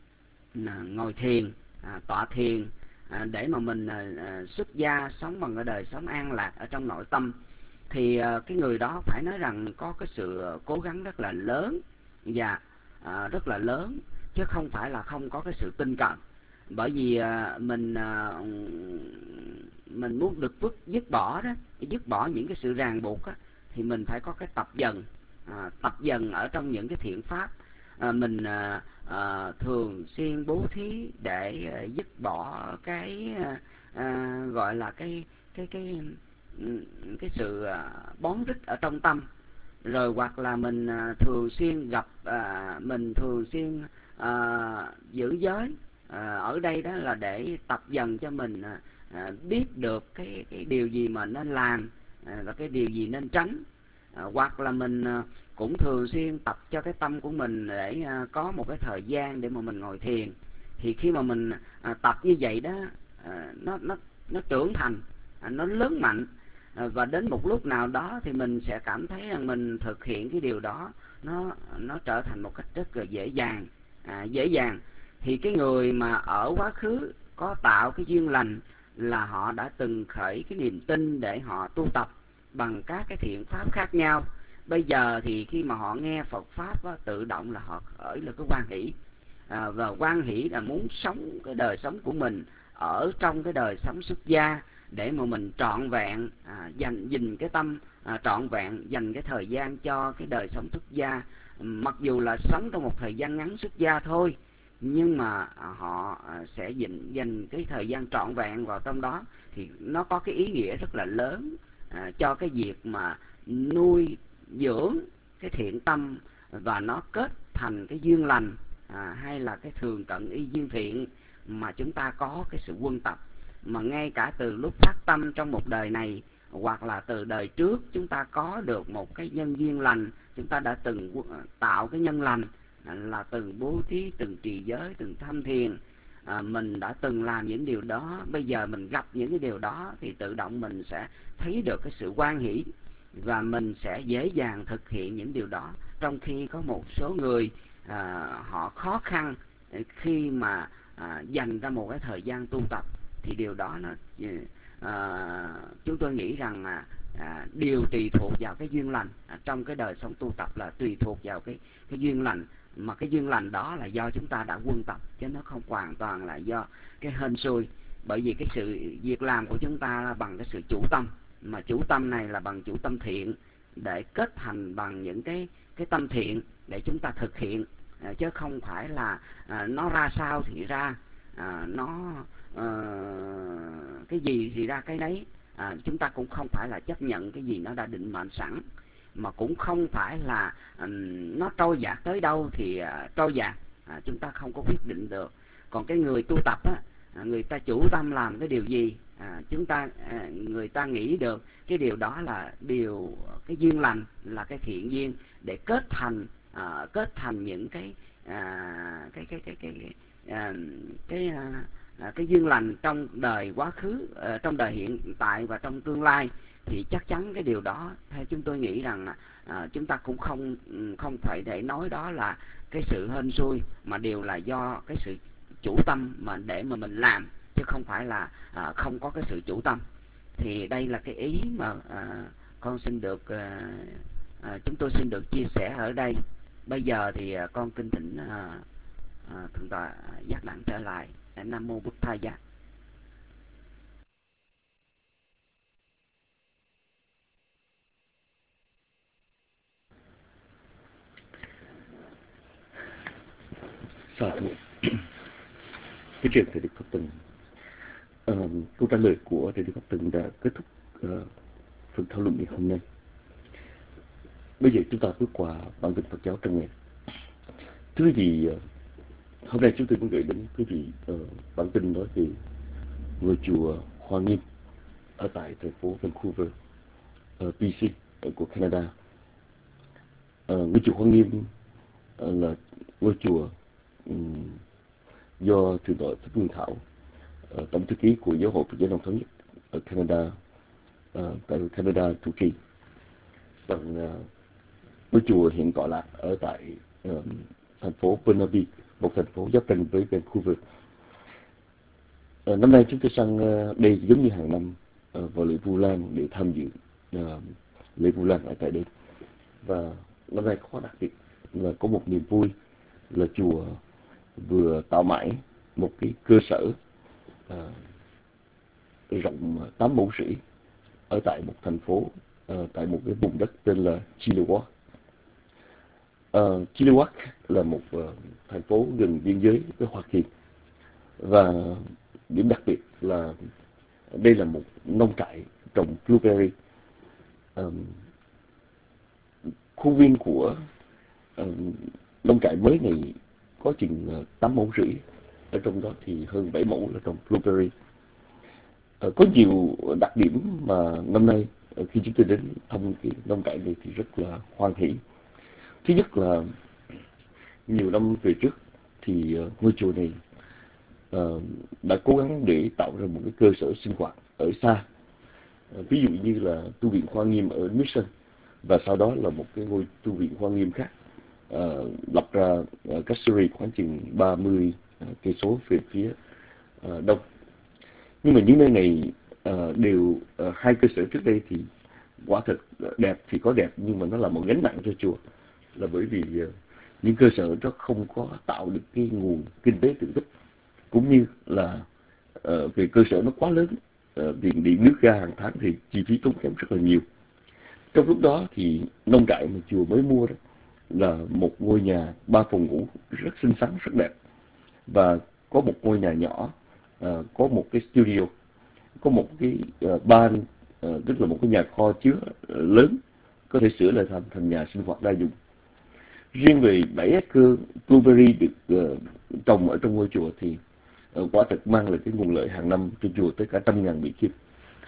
Speaker 7: à, ngồi thiền, à, tọa thiền, à, để mà mình à, à, xuất gia sống bằng cái đời sống an lạc ở trong nội tâm, thì à, cái người đó phải nói rằng có cái sự cố gắng rất là lớn, và à, rất là lớn, chứ không phải là không có cái sự tinh cận. Bởi vì à, mình à, mình muốn được vứt dứt bỏ đó, dứt bỏ những cái sự ràng buộc á, thì mình phải có cái tập dần, à, tập dần ở trong những cái thiện pháp. À, mình à, à, thường xuyên bố thí để à, dứt bỏ cái à, gọi là cái cái cái cái sự à, bón rít ở trong tâm. Rồi hoặc là mình à, thường xuyên gặp à, mình thường xuyên à, giữ giới. À, ở đây đó là để tập dần cho mình à, biết được cái, cái điều gì mà nên làm, à, và cái điều gì nên tránh. À, hoặc là mình à, cũng thường xuyên tập cho cái tâm của mình để à, có một cái thời gian để mà mình ngồi thiền. Thì khi mà mình à, tập như vậy đó, à, nó nó nó trưởng thành, à, nó lớn mạnh, à, và đến một lúc nào đó thì mình sẽ cảm thấy rằng mình thực hiện cái điều đó nó nó trở thành một cách rất là dễ dàng, à, dễ dàng. Thì cái người mà ở quá khứ có tạo cái duyên lành là họ đã từng khởi cái niềm tin để họ tu tập bằng các cái thiện pháp khác nhau. Bây giờ thì khi mà họ nghe Phật pháp á, tự động là họ khởi là cái hoan hỷ, à, và hoan hỷ là muốn sống cái đời sống của mình ở trong cái đời sống xuất gia, để mà mình trọn vẹn à, dành dình cái tâm à, trọn vẹn dành cái thời gian cho cái đời sống xuất gia. Mặc dù là sống trong một thời gian ngắn xuất gia thôi, nhưng mà họ sẽ dành dành cái thời gian trọn vẹn vào trong đó, thì nó có cái ý nghĩa rất là lớn à, cho cái việc mà nuôi dưỡng cái thiện tâm, và nó kết thành cái duyên lành à, hay là cái thường cận y duyên thiện mà chúng ta có cái sự quân tập. Mà ngay cả từ lúc phát tâm trong một đời này, hoặc là từ đời trước chúng ta có được một cái nhân duyên lành, chúng ta đã từng tạo cái nhân lành, là từng bố thí, từng trì giới, từng tham thiền, à, mình đã từng làm những điều đó. Bây giờ mình gặp những cái điều đó thì tự động mình sẽ thấy được cái sự hoan hỷ, và mình sẽ dễ dàng thực hiện những điều đó. Trong khi có một số người à, họ khó khăn khi mà à, dành ra một cái thời gian tu tập, thì điều đó nó à, chúng tôi nghĩ rằng à, à, điều tùy thuộc vào cái duyên lành. À, trong cái đời sống tu tập là tùy thuộc vào cái cái duyên lành, mà cái duyên lành đó là do chúng ta đã quân tập, chứ nó không hoàn toàn là do cái hên xui. Bởi vì cái sự việc làm của chúng ta là bằng cái sự chủ tâm, mà chủ tâm này là bằng chủ tâm thiện, để kết thành bằng những cái cái tâm thiện để chúng ta thực hiện, à, chứ không phải là à, nó ra sao thì ra, à, nó à, cái gì thì ra cái đấy. À, chúng ta cũng không phải là chấp nhận cái gì nó đã định mệnh sẵn, mà cũng không phải là um, nó trôi dạt tới đâu thì uh, trôi dạt, à, chúng ta không có quyết định được. Còn cái người tu tập á, à, người ta chủ tâm làm cái điều gì, à, chúng ta à, người ta nghĩ được cái điều đó là điều cái duyên lành, là cái thiện duyên, để kết thành à, kết thành những cái à, cái cái cái cái cái, à, cái à, À, cái duyên lành trong đời quá khứ, à, trong đời hiện tại và trong tương lai. Thì chắc chắn cái điều đó theo chúng tôi nghĩ rằng à, chúng ta cũng không không phải để nói đó là cái sự hên xui, mà đều là do cái sự chủ tâm mà để mà mình làm, chứ không phải là à, không có cái sự chủ tâm. Thì đây là cái ý mà à, con xin được à, à, chúng tôi xin được chia sẻ ở đây. Bây giờ thì à, con kính thỉnh à, à, thượng tọa Giác Đẳng trở lại. Nam mô Bụt Thầy Giá.
Speaker 5: Sa thú. Cái chuyện thầy Đức Pháp Tần, uh, câu trả lời của thầy Đức Pháp Tần đã kết thúc uh, phần thảo luận ngày hôm nay. Bây giờ chúng ta bước qua bản tin Phật giáo trong ngày. Thưa quý vị, uh, hôm nay chúng tôi muốn gửi đến quý vị uh, bản tin nói về ngôi chùa Hoa Nghiêm ở tại thành phố Vancouver, uh, bê xê uh, của Canada. Uh, ngôi chùa Hoa Nghiêm uh, là ngôi chùa um, do Thượng tọa Thích Nguyên Thảo, uh, tổng thư ký của Giáo hội Phật giáo Đông thống nhất ở Canada, uh, tại Canada chủ trì. Và uh, ngôi chùa hiện tọa lạc ở tại uh, thành phố Burnaby, một thành phố giáp ranh với Vancouver. À, năm nay chúng tôi sang uh, đây giống như hàng năm uh, vào lễ Vu Lan để tham dự uh, lễ Vu Lan ở tại đây. Và năm nay có đặc biệt là có một niềm vui là chùa vừa tạo mãi một cái cơ sở uh, rộng tám mẫu rưỡi ở tại một thành phố, uh, tại một cái vùng đất tên là Chilliwack. Uh, Chilliwack là một uh, thành phố gần biên giới với Hoa Kỳ, và điểm đặc biệt là đây là một nông trại trồng blueberry. Um, khuôn viên của um, nông trại mới này có chừng tám mẫu rưỡi, ở trong đó thì hơn bảy mẫu là trồng blueberry. Uh, có nhiều đặc điểm mà năm nay uh, khi chúng tôi đến thăm cái nông trại này thì rất là hoan hỷ. Thứ nhất là nhiều năm về trước thì uh, ngôi chùa này uh, đã cố gắng để tạo ra một cái cơ sở sinh hoạt ở xa. Uh, ví dụ như là tu viện Hoa Nghiêm ở Mission, và sau đó là một cái ngôi tu viện Hoa Nghiêm khác uh, lập ra uh, cách Surrey khoảng chừng ba mươi uh, cây số về phía uh, đông. Nhưng mà những nơi này uh, đều uh, hai cơ sở trước đây thì quả thật đẹp thì có đẹp, nhưng mà nó là một gánh nặng cho chùa, là bởi vì uh, những cơ sở đó không có tạo được cái nguồn kinh tế tự túc, cũng như là uh, về cơ sở nó quá lớn, uh, tiền điện nước ga hàng tháng thì chi phí tốn kém rất là nhiều. Trong lúc đó thì nông trại mà chùa mới mua đó là một ngôi nhà ba phòng ngủ rất xinh xắn, rất đẹp, và có một ngôi nhà nhỏ, uh, có một cái studio, có một cái uh, ban, uh, tức là một cái nhà kho chứa uh, lớn, có thể sửa lại thành thành nhà sinh hoạt đa dụng. Riêng về bảy acre blueberry được uh, trồng ở trong ngôi chùa thì uh, quả thực mang lại cái nguồn lợi hàng năm cho chùa tới cả trăm ngàn Mỹ kim.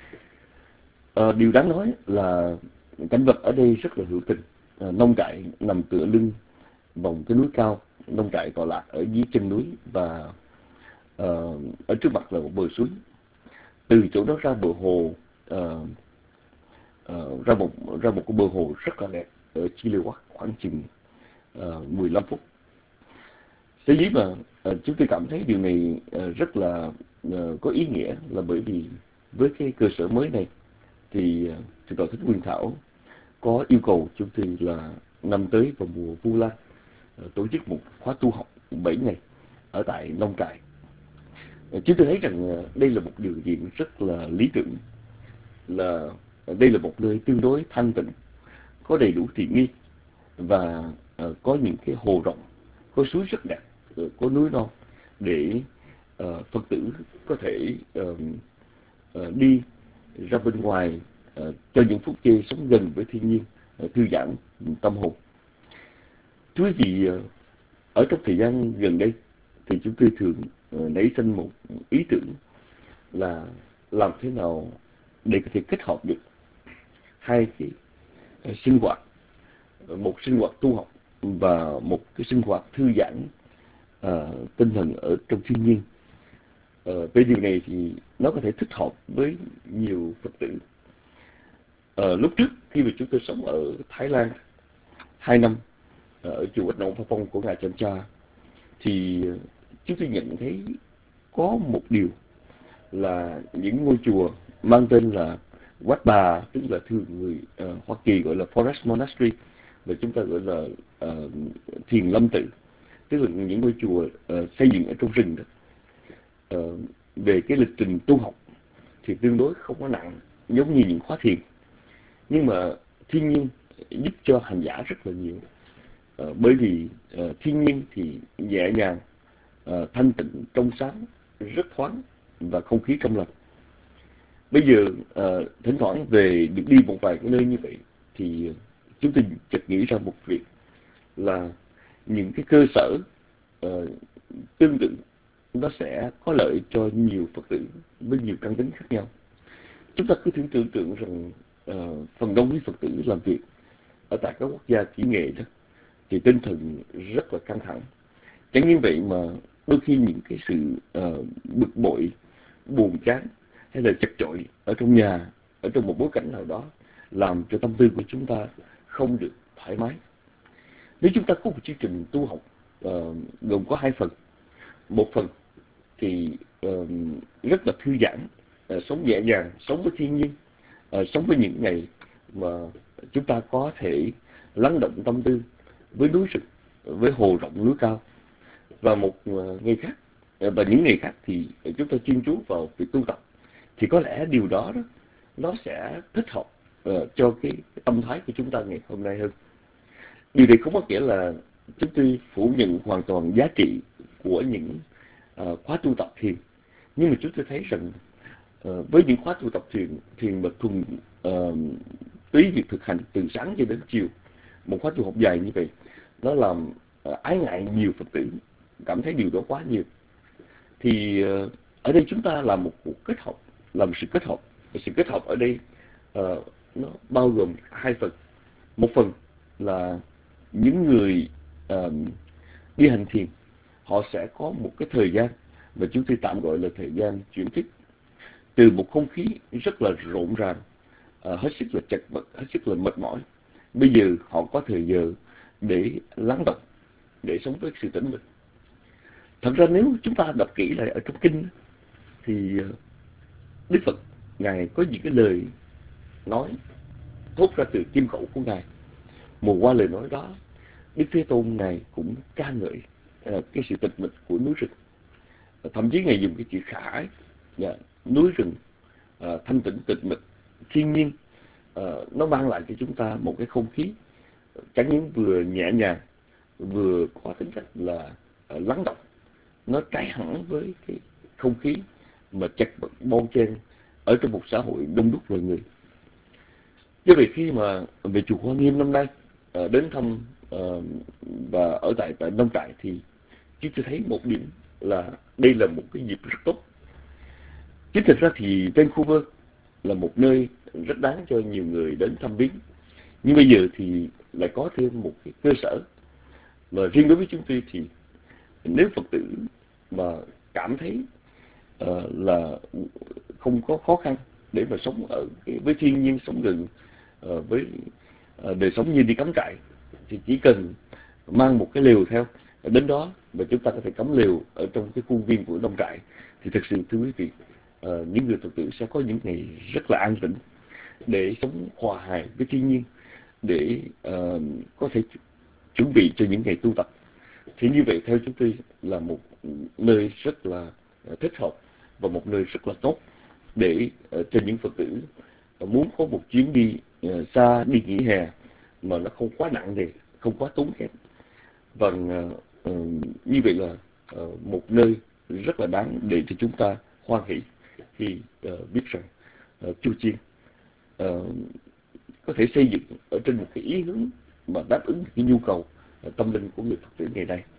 Speaker 5: Uh, điều đáng nói là cảnh vật ở đây rất là hữu tình. Uh, nông trại nằm tựa lưng vòng cái núi cao, nông trại tọa lạc ở dưới chân núi, và uh, ở trước mặt là một bờ suối. Từ chỗ đó ra bờ hồ, uh, uh, ra một ra một cái bờ hồ rất là đẹp ở Chilliwack, khoảng chừng uh, mười lăm phút. Sở dĩ mà uh, chúng tôi cảm thấy điều này uh, rất là uh, có ý nghĩa là bởi vì với cái cơ sở mới này thì uh, Thượng tọa Thích Nguyên Thảo có yêu cầu chúng tôi là năm tới vào mùa Vu Lan uh, tổ chức một khóa tu học bảy ngày ở tại nông trại. Uh, chúng tôi thấy rằng uh, đây là một điều kiện rất là lý tưởng, là uh, đây là một nơi tương đối thanh tịnh, có đầy đủ tiện nghi, và uh, có những cái hồ rộng, có suối rất đẹp, uh, có núi non để uh, Phật tử có thể uh, uh, đi ra bên ngoài uh, cho những phút giây sống gần với thiên nhiên, uh, thư giãn tâm hồn. Thưa quý vị, uh, ở trong thời gian gần đây thì chúng tôi thường uh, nảy sinh một ý tưởng là làm thế nào để có thể kết hợp được hai cái uh, sinh hoạt, uh, một sinh hoạt tu học và một cái sinh hoạt thư giãn uh, tinh thần ở trong thiên nhiên. Uh, về điều này thì nó có thể thích hợp với nhiều Phật tử. Uh, lúc trước khi mà chúng tôi sống ở Thái Lan hai năm uh, ở chùa Bạch Động Pha Phong của ngài Chan Cha, thì uh, chúng tôi nhận thấy có một điều là những ngôi chùa mang tên là Wat Bà, tức là thường người uh, Hoa Kỳ gọi là Forest Monastery, và chúng ta gọi là uh, thiền lâm tự, tức là những ngôi chùa uh, xây dựng ở trong rừng đó. Uh, về cái lịch trình tu học thì tương đối không có nặng giống như những khóa thiền, nhưng mà thiên nhiên giúp cho hành giả rất là nhiều. Uh, bởi vì uh, thiên nhiên thì nhẹ nhàng, uh, thanh tịnh, trong sáng, rất thoáng, và không khí trong lành. Bây giờ uh, thỉnh thoảng về được đi một vài cái nơi như vậy thì uh, chúng tôi chợt nghĩ ra một việc là những cái cơ sở uh, tương tự nó sẽ có lợi cho nhiều Phật tử với nhiều căn tính khác nhau. Chúng ta cứ thử tưởng tượng rằng uh, phần đông quý Phật tử làm việc ở tại các quốc gia kỹ nghệ đó thì tinh thần rất là căng thẳng. Chẳng như vậy mà đôi khi những cái sự uh, bực bội, buồn chán hay là chật chội ở trong nhà, ở trong một bối cảnh nào đó làm cho tâm tư của chúng ta không được thoải mái. Nếu chúng ta có một chương trình tu học uh, gồm có hai phần, một phần thì uh, rất là thư giãn, uh, sống nhẹ nhàng, sống với thiên nhiên, uh, sống với những ngày mà chúng ta có thể lắng động tâm tư với núi rừng, với hồ rộng núi cao. Và một uh, ngày khác, uh, và những ngày khác thì chúng ta chuyên chú vào việc tu tập, thì có lẽ điều đó, đó nó sẽ thích hợp uh, cho cái, cái tâm thái của chúng ta ngày hôm nay hơn. Điều này không có nghĩa là chúng tôi phủ nhận hoàn toàn giá trị của những uh, khóa tu tập thiền, nhưng mà chúng tôi thấy rằng uh, với những khóa tu tập thiền thiền mà thuần uh, túy việc thực hành từ sáng cho đến chiều, một khóa tu học dài như vậy, nó làm uh, ái ngại nhiều Phật tử, cảm thấy điều đó quá nhiều. Thì uh, ở đây chúng ta làm một cuộc kết hợp, làm sự kết hợp. Sự kết hợp ở đây uh, nó bao gồm hai phần. Một phần là những người uh, đi hành thiền, họ sẽ có một cái thời gian mà chúng tôi tạm gọi là thời gian chuyển thức, từ một không khí rất là rộn ràng, uh, hết sức là chật vật, hết sức là mệt mỏi. Bây giờ họ có thời giờ để lắng động, để sống với sự tĩnh mịch. Thật ra nếu chúng ta đọc kỹ lại ở trong kinh thì Đức Phật Ngài có những cái lời nói thốt ra từ kim khẩu của Ngài. Một qua lời nói đó Đức Thế Tôn Ngài cũng ca ngợi uh, cái sự tịch mịch của núi rừng. Uh, thậm chí Ngài dùng cái chữ khả, uh, núi rừng uh, thanh tịnh tịch mịch thiên nhiên, uh, nó mang lại cho chúng ta một cái không khí chẳng những vừa nhẹ nhàng, vừa có tính cách là uh, lắng động. Nó trái hẳn với cái không khí mà chật vật bon chen ở trong một xã hội đông đúc loài người. Do vậy khi mà về chùa Hoa Nghiêm năm nay uh, đến thăm uh, và ở tại tại nông trại thì chúng tôi thấy một điểm là đây là một cái dịp rất tốt. Chính thực ra thì Vancouver là một nơi rất đáng cho nhiều người đến thăm viếng, nhưng bây giờ thì lại có thêm một cái cơ sở mà riêng đối với chúng tôi thì nếu Phật tử mà cảm thấy uh, là không có khó khăn để mà sống ở cái, với thiên nhiên, sống gần uh, với uh, đời sống như đi cắm trại, thì chỉ cần mang một cái lều theo đến đó và chúng ta có thể cắm lều ở trong cái khuôn viên của nông trại, thì thực sự thưa quý vị, uh, những người Phật tử sẽ có những ngày rất là an tĩnh để sống hòa hài với thiên nhiên, để uh, có thể chuẩn bị cho những ngày tu tập. Thì như vậy theo chúng tôi là một nơi rất là thích hợp và một nơi rất là tốt để uh, cho những Phật tử uh, muốn có một chuyến đi uh, xa, đi nghỉ hè mà nó không quá nặng nề, không quá tốn kém. Và uh, uh, như vậy là uh, một nơi rất là đáng để cho chúng ta hoan hỷ khi uh, biết rằng uh, Chùa Chiên uh, có thể xây dựng ở trên một cái ý hướng mà đáp ứng cái nhu cầu uh, tâm linh của người Phật tử ngày nay.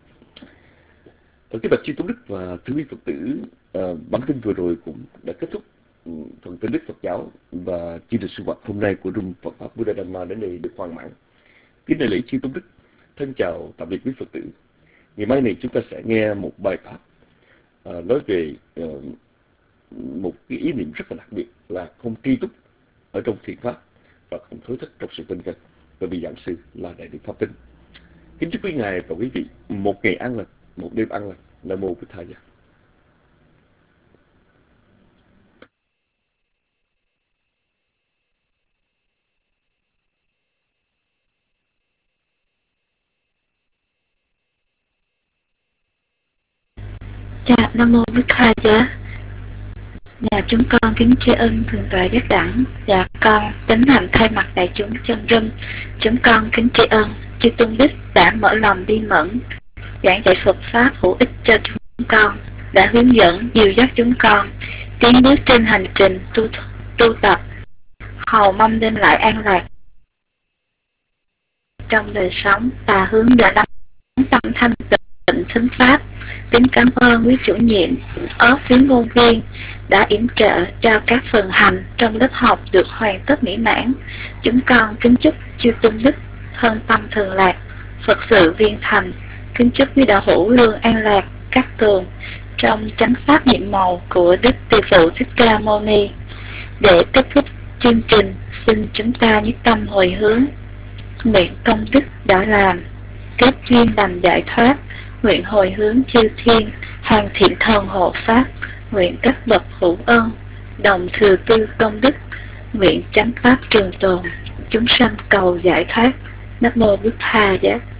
Speaker 5: Ở cái bạch chư Tôn Đức và thưa quý Phật tử, uh, bản tin vừa rồi cũng đã kết thúc um, phần tin Đức Phật giáo và chương trình sinh hoạt hôm nay của Room Phật pháp Buddha Dhamma đến đây được hoàn mãn. Kính đại lễ chư Tôn Đức, thân chào tạm biệt quý Phật tử. Ngày mai này chúng ta sẽ nghe một bài pháp uh, nói về uh, một cái ý niệm rất là đặc biệt là không tri túc ở trong thiện pháp và không thối thất trong sự tinh cần. Và vị giảng sư là Đại Đức Pháp Tinh. Kính chúc quý ngài và quý vị một ngày an lành, một đêm an lành. Nam mô Bụt Thầy.
Speaker 2: Dạ, Nam mô Bụt Thầy. Dạ, chúng con kính tri ân Thượng tọa Giác Đẳng. Dạ, con tính hành thay mặt đại chúng chân râm. Chúng con kính tri ân chư Tôn Đức đã mở lòng bi mẫn giảng dạy Phật pháp hữu ích cho chúng con, đã hướng dẫn dìu dắt chúng con tiến bước trên hành trình tu tu tập, hầu mong đem lại an lạc trong đời sống và hướng dẫn tâm thanh tịnh thính pháp. Kính cảm ơn quý chủ nhiệm, ớt phiến ngôn viên đã yểm trợ cho các phần hành trong lớp học được hoàn tất mỹ mãn. Chúng con kính chúc chư Tôn Đức thân tâm thường lạc, Phật sự viên thành. Kính chúc quý đạo hữu luôn an lạc, các tường trong chánh pháp nhiệm màu của Đức Tỳ Phụ Thích Ca Mâu Ni. Để kết thúc chương trình, xin chúng ta nhất tâm hồi hướng, nguyện công đức đã làm, kết duyên lành giải thoát, nguyện hồi hướng chư thiên, hàng thiện thần hộ pháp, nguyện các bậc hữu ơn, đồng thừa tư công đức, nguyện chánh pháp trường tồn, chúng sanh cầu giải thoát. Nam mô Bụt Thầy.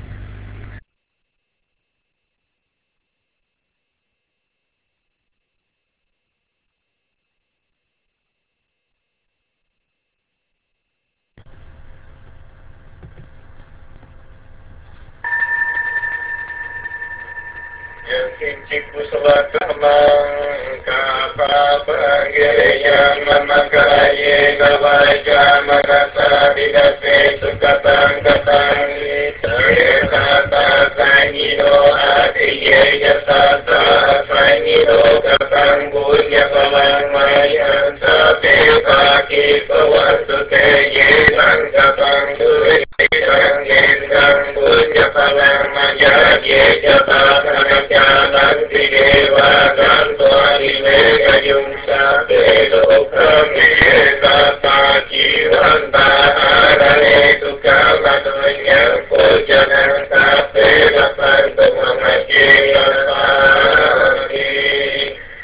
Speaker 1: Kusala kamang kapapa giriya mama kaya gavaja magasa vidase sukatang katang itaye tata sanyido atiye yasasa sanyido katang bunya palang mayan sape paki pawantu teye nang katang turi sang yen kang bunya palang maya ye jata kanakyanan Dewa Kanto Adimega Yung Sabe Lokam Yesa Sajiwan Bahadane Tukang Latunyang Pujanang Sabe Lapan Tumamaji Yasani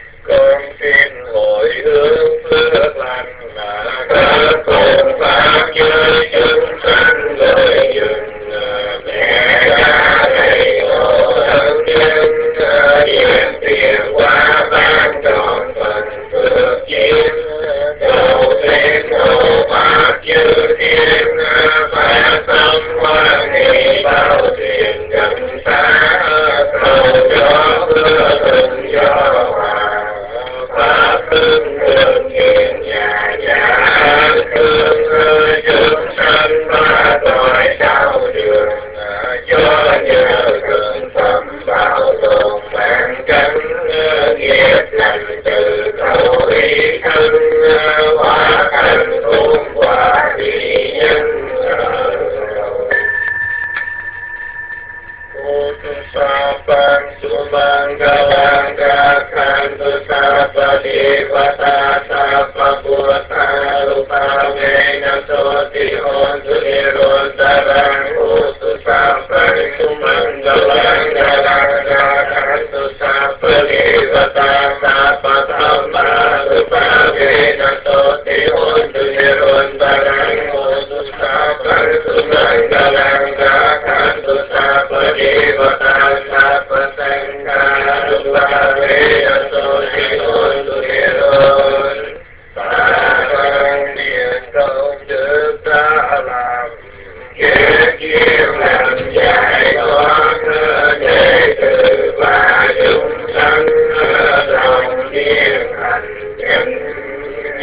Speaker 1: ฏิปตาสัพพะพุทธารุปาเวนะโสติโหตุนิโรธารังโหตุสัพพังสุมังกลังกลังราคันตุสัพพะนิปตาสัพพะธัมมารุปาเวนะโสติโหตุนิโรธารังโหตุสัพพังสุมังกลังราคันตุสัพพะนิปตาสัพพะสังฆารุปาเวนะโสติโหตุนิโรธารังเดียนตงจึกตาลังเกี่ยเกี่ยวลำใหญ่ของเธอได้คือว่าจุงสังเราเดียงอันเป็นใหญ่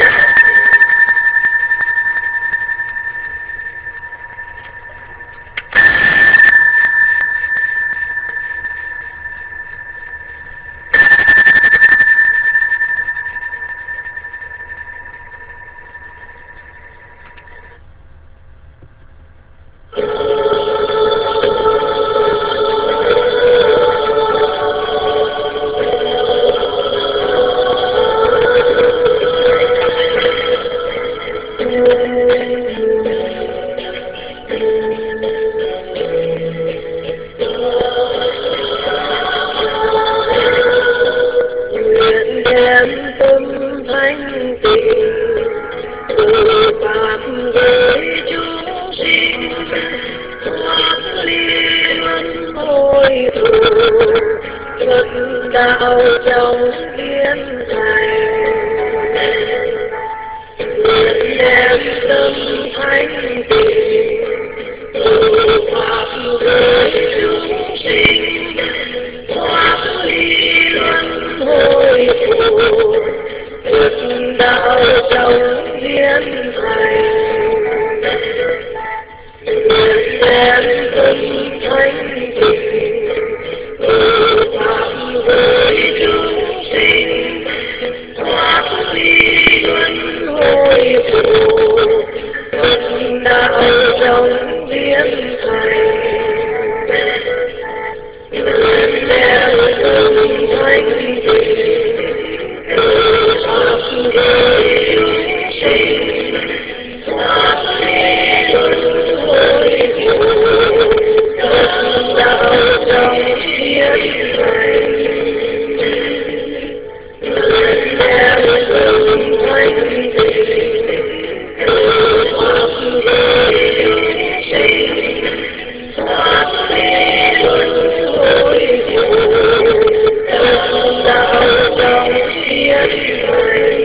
Speaker 9: đạo trong thiên thành nguyện đem tâm thanh tịnh từ pháp giới chúng sinh thoát ly luân hồi khổ thực đạo trong thiên thành nguyện đem tâm thanh tịnh từ pháp giới chúng sinh thoát ly luân hồi khổ thực đạo trong thiên thành nguyện đem tâm thanh tịnh từ pháp giới chúng sinh thoát ly luân hồi khổ thực đạo trong thiên thành nguyện đem tâm thanh tịnh từ pháp giới chúng sinh thoát ly luân hồi khổ thực đạo trong thiên thành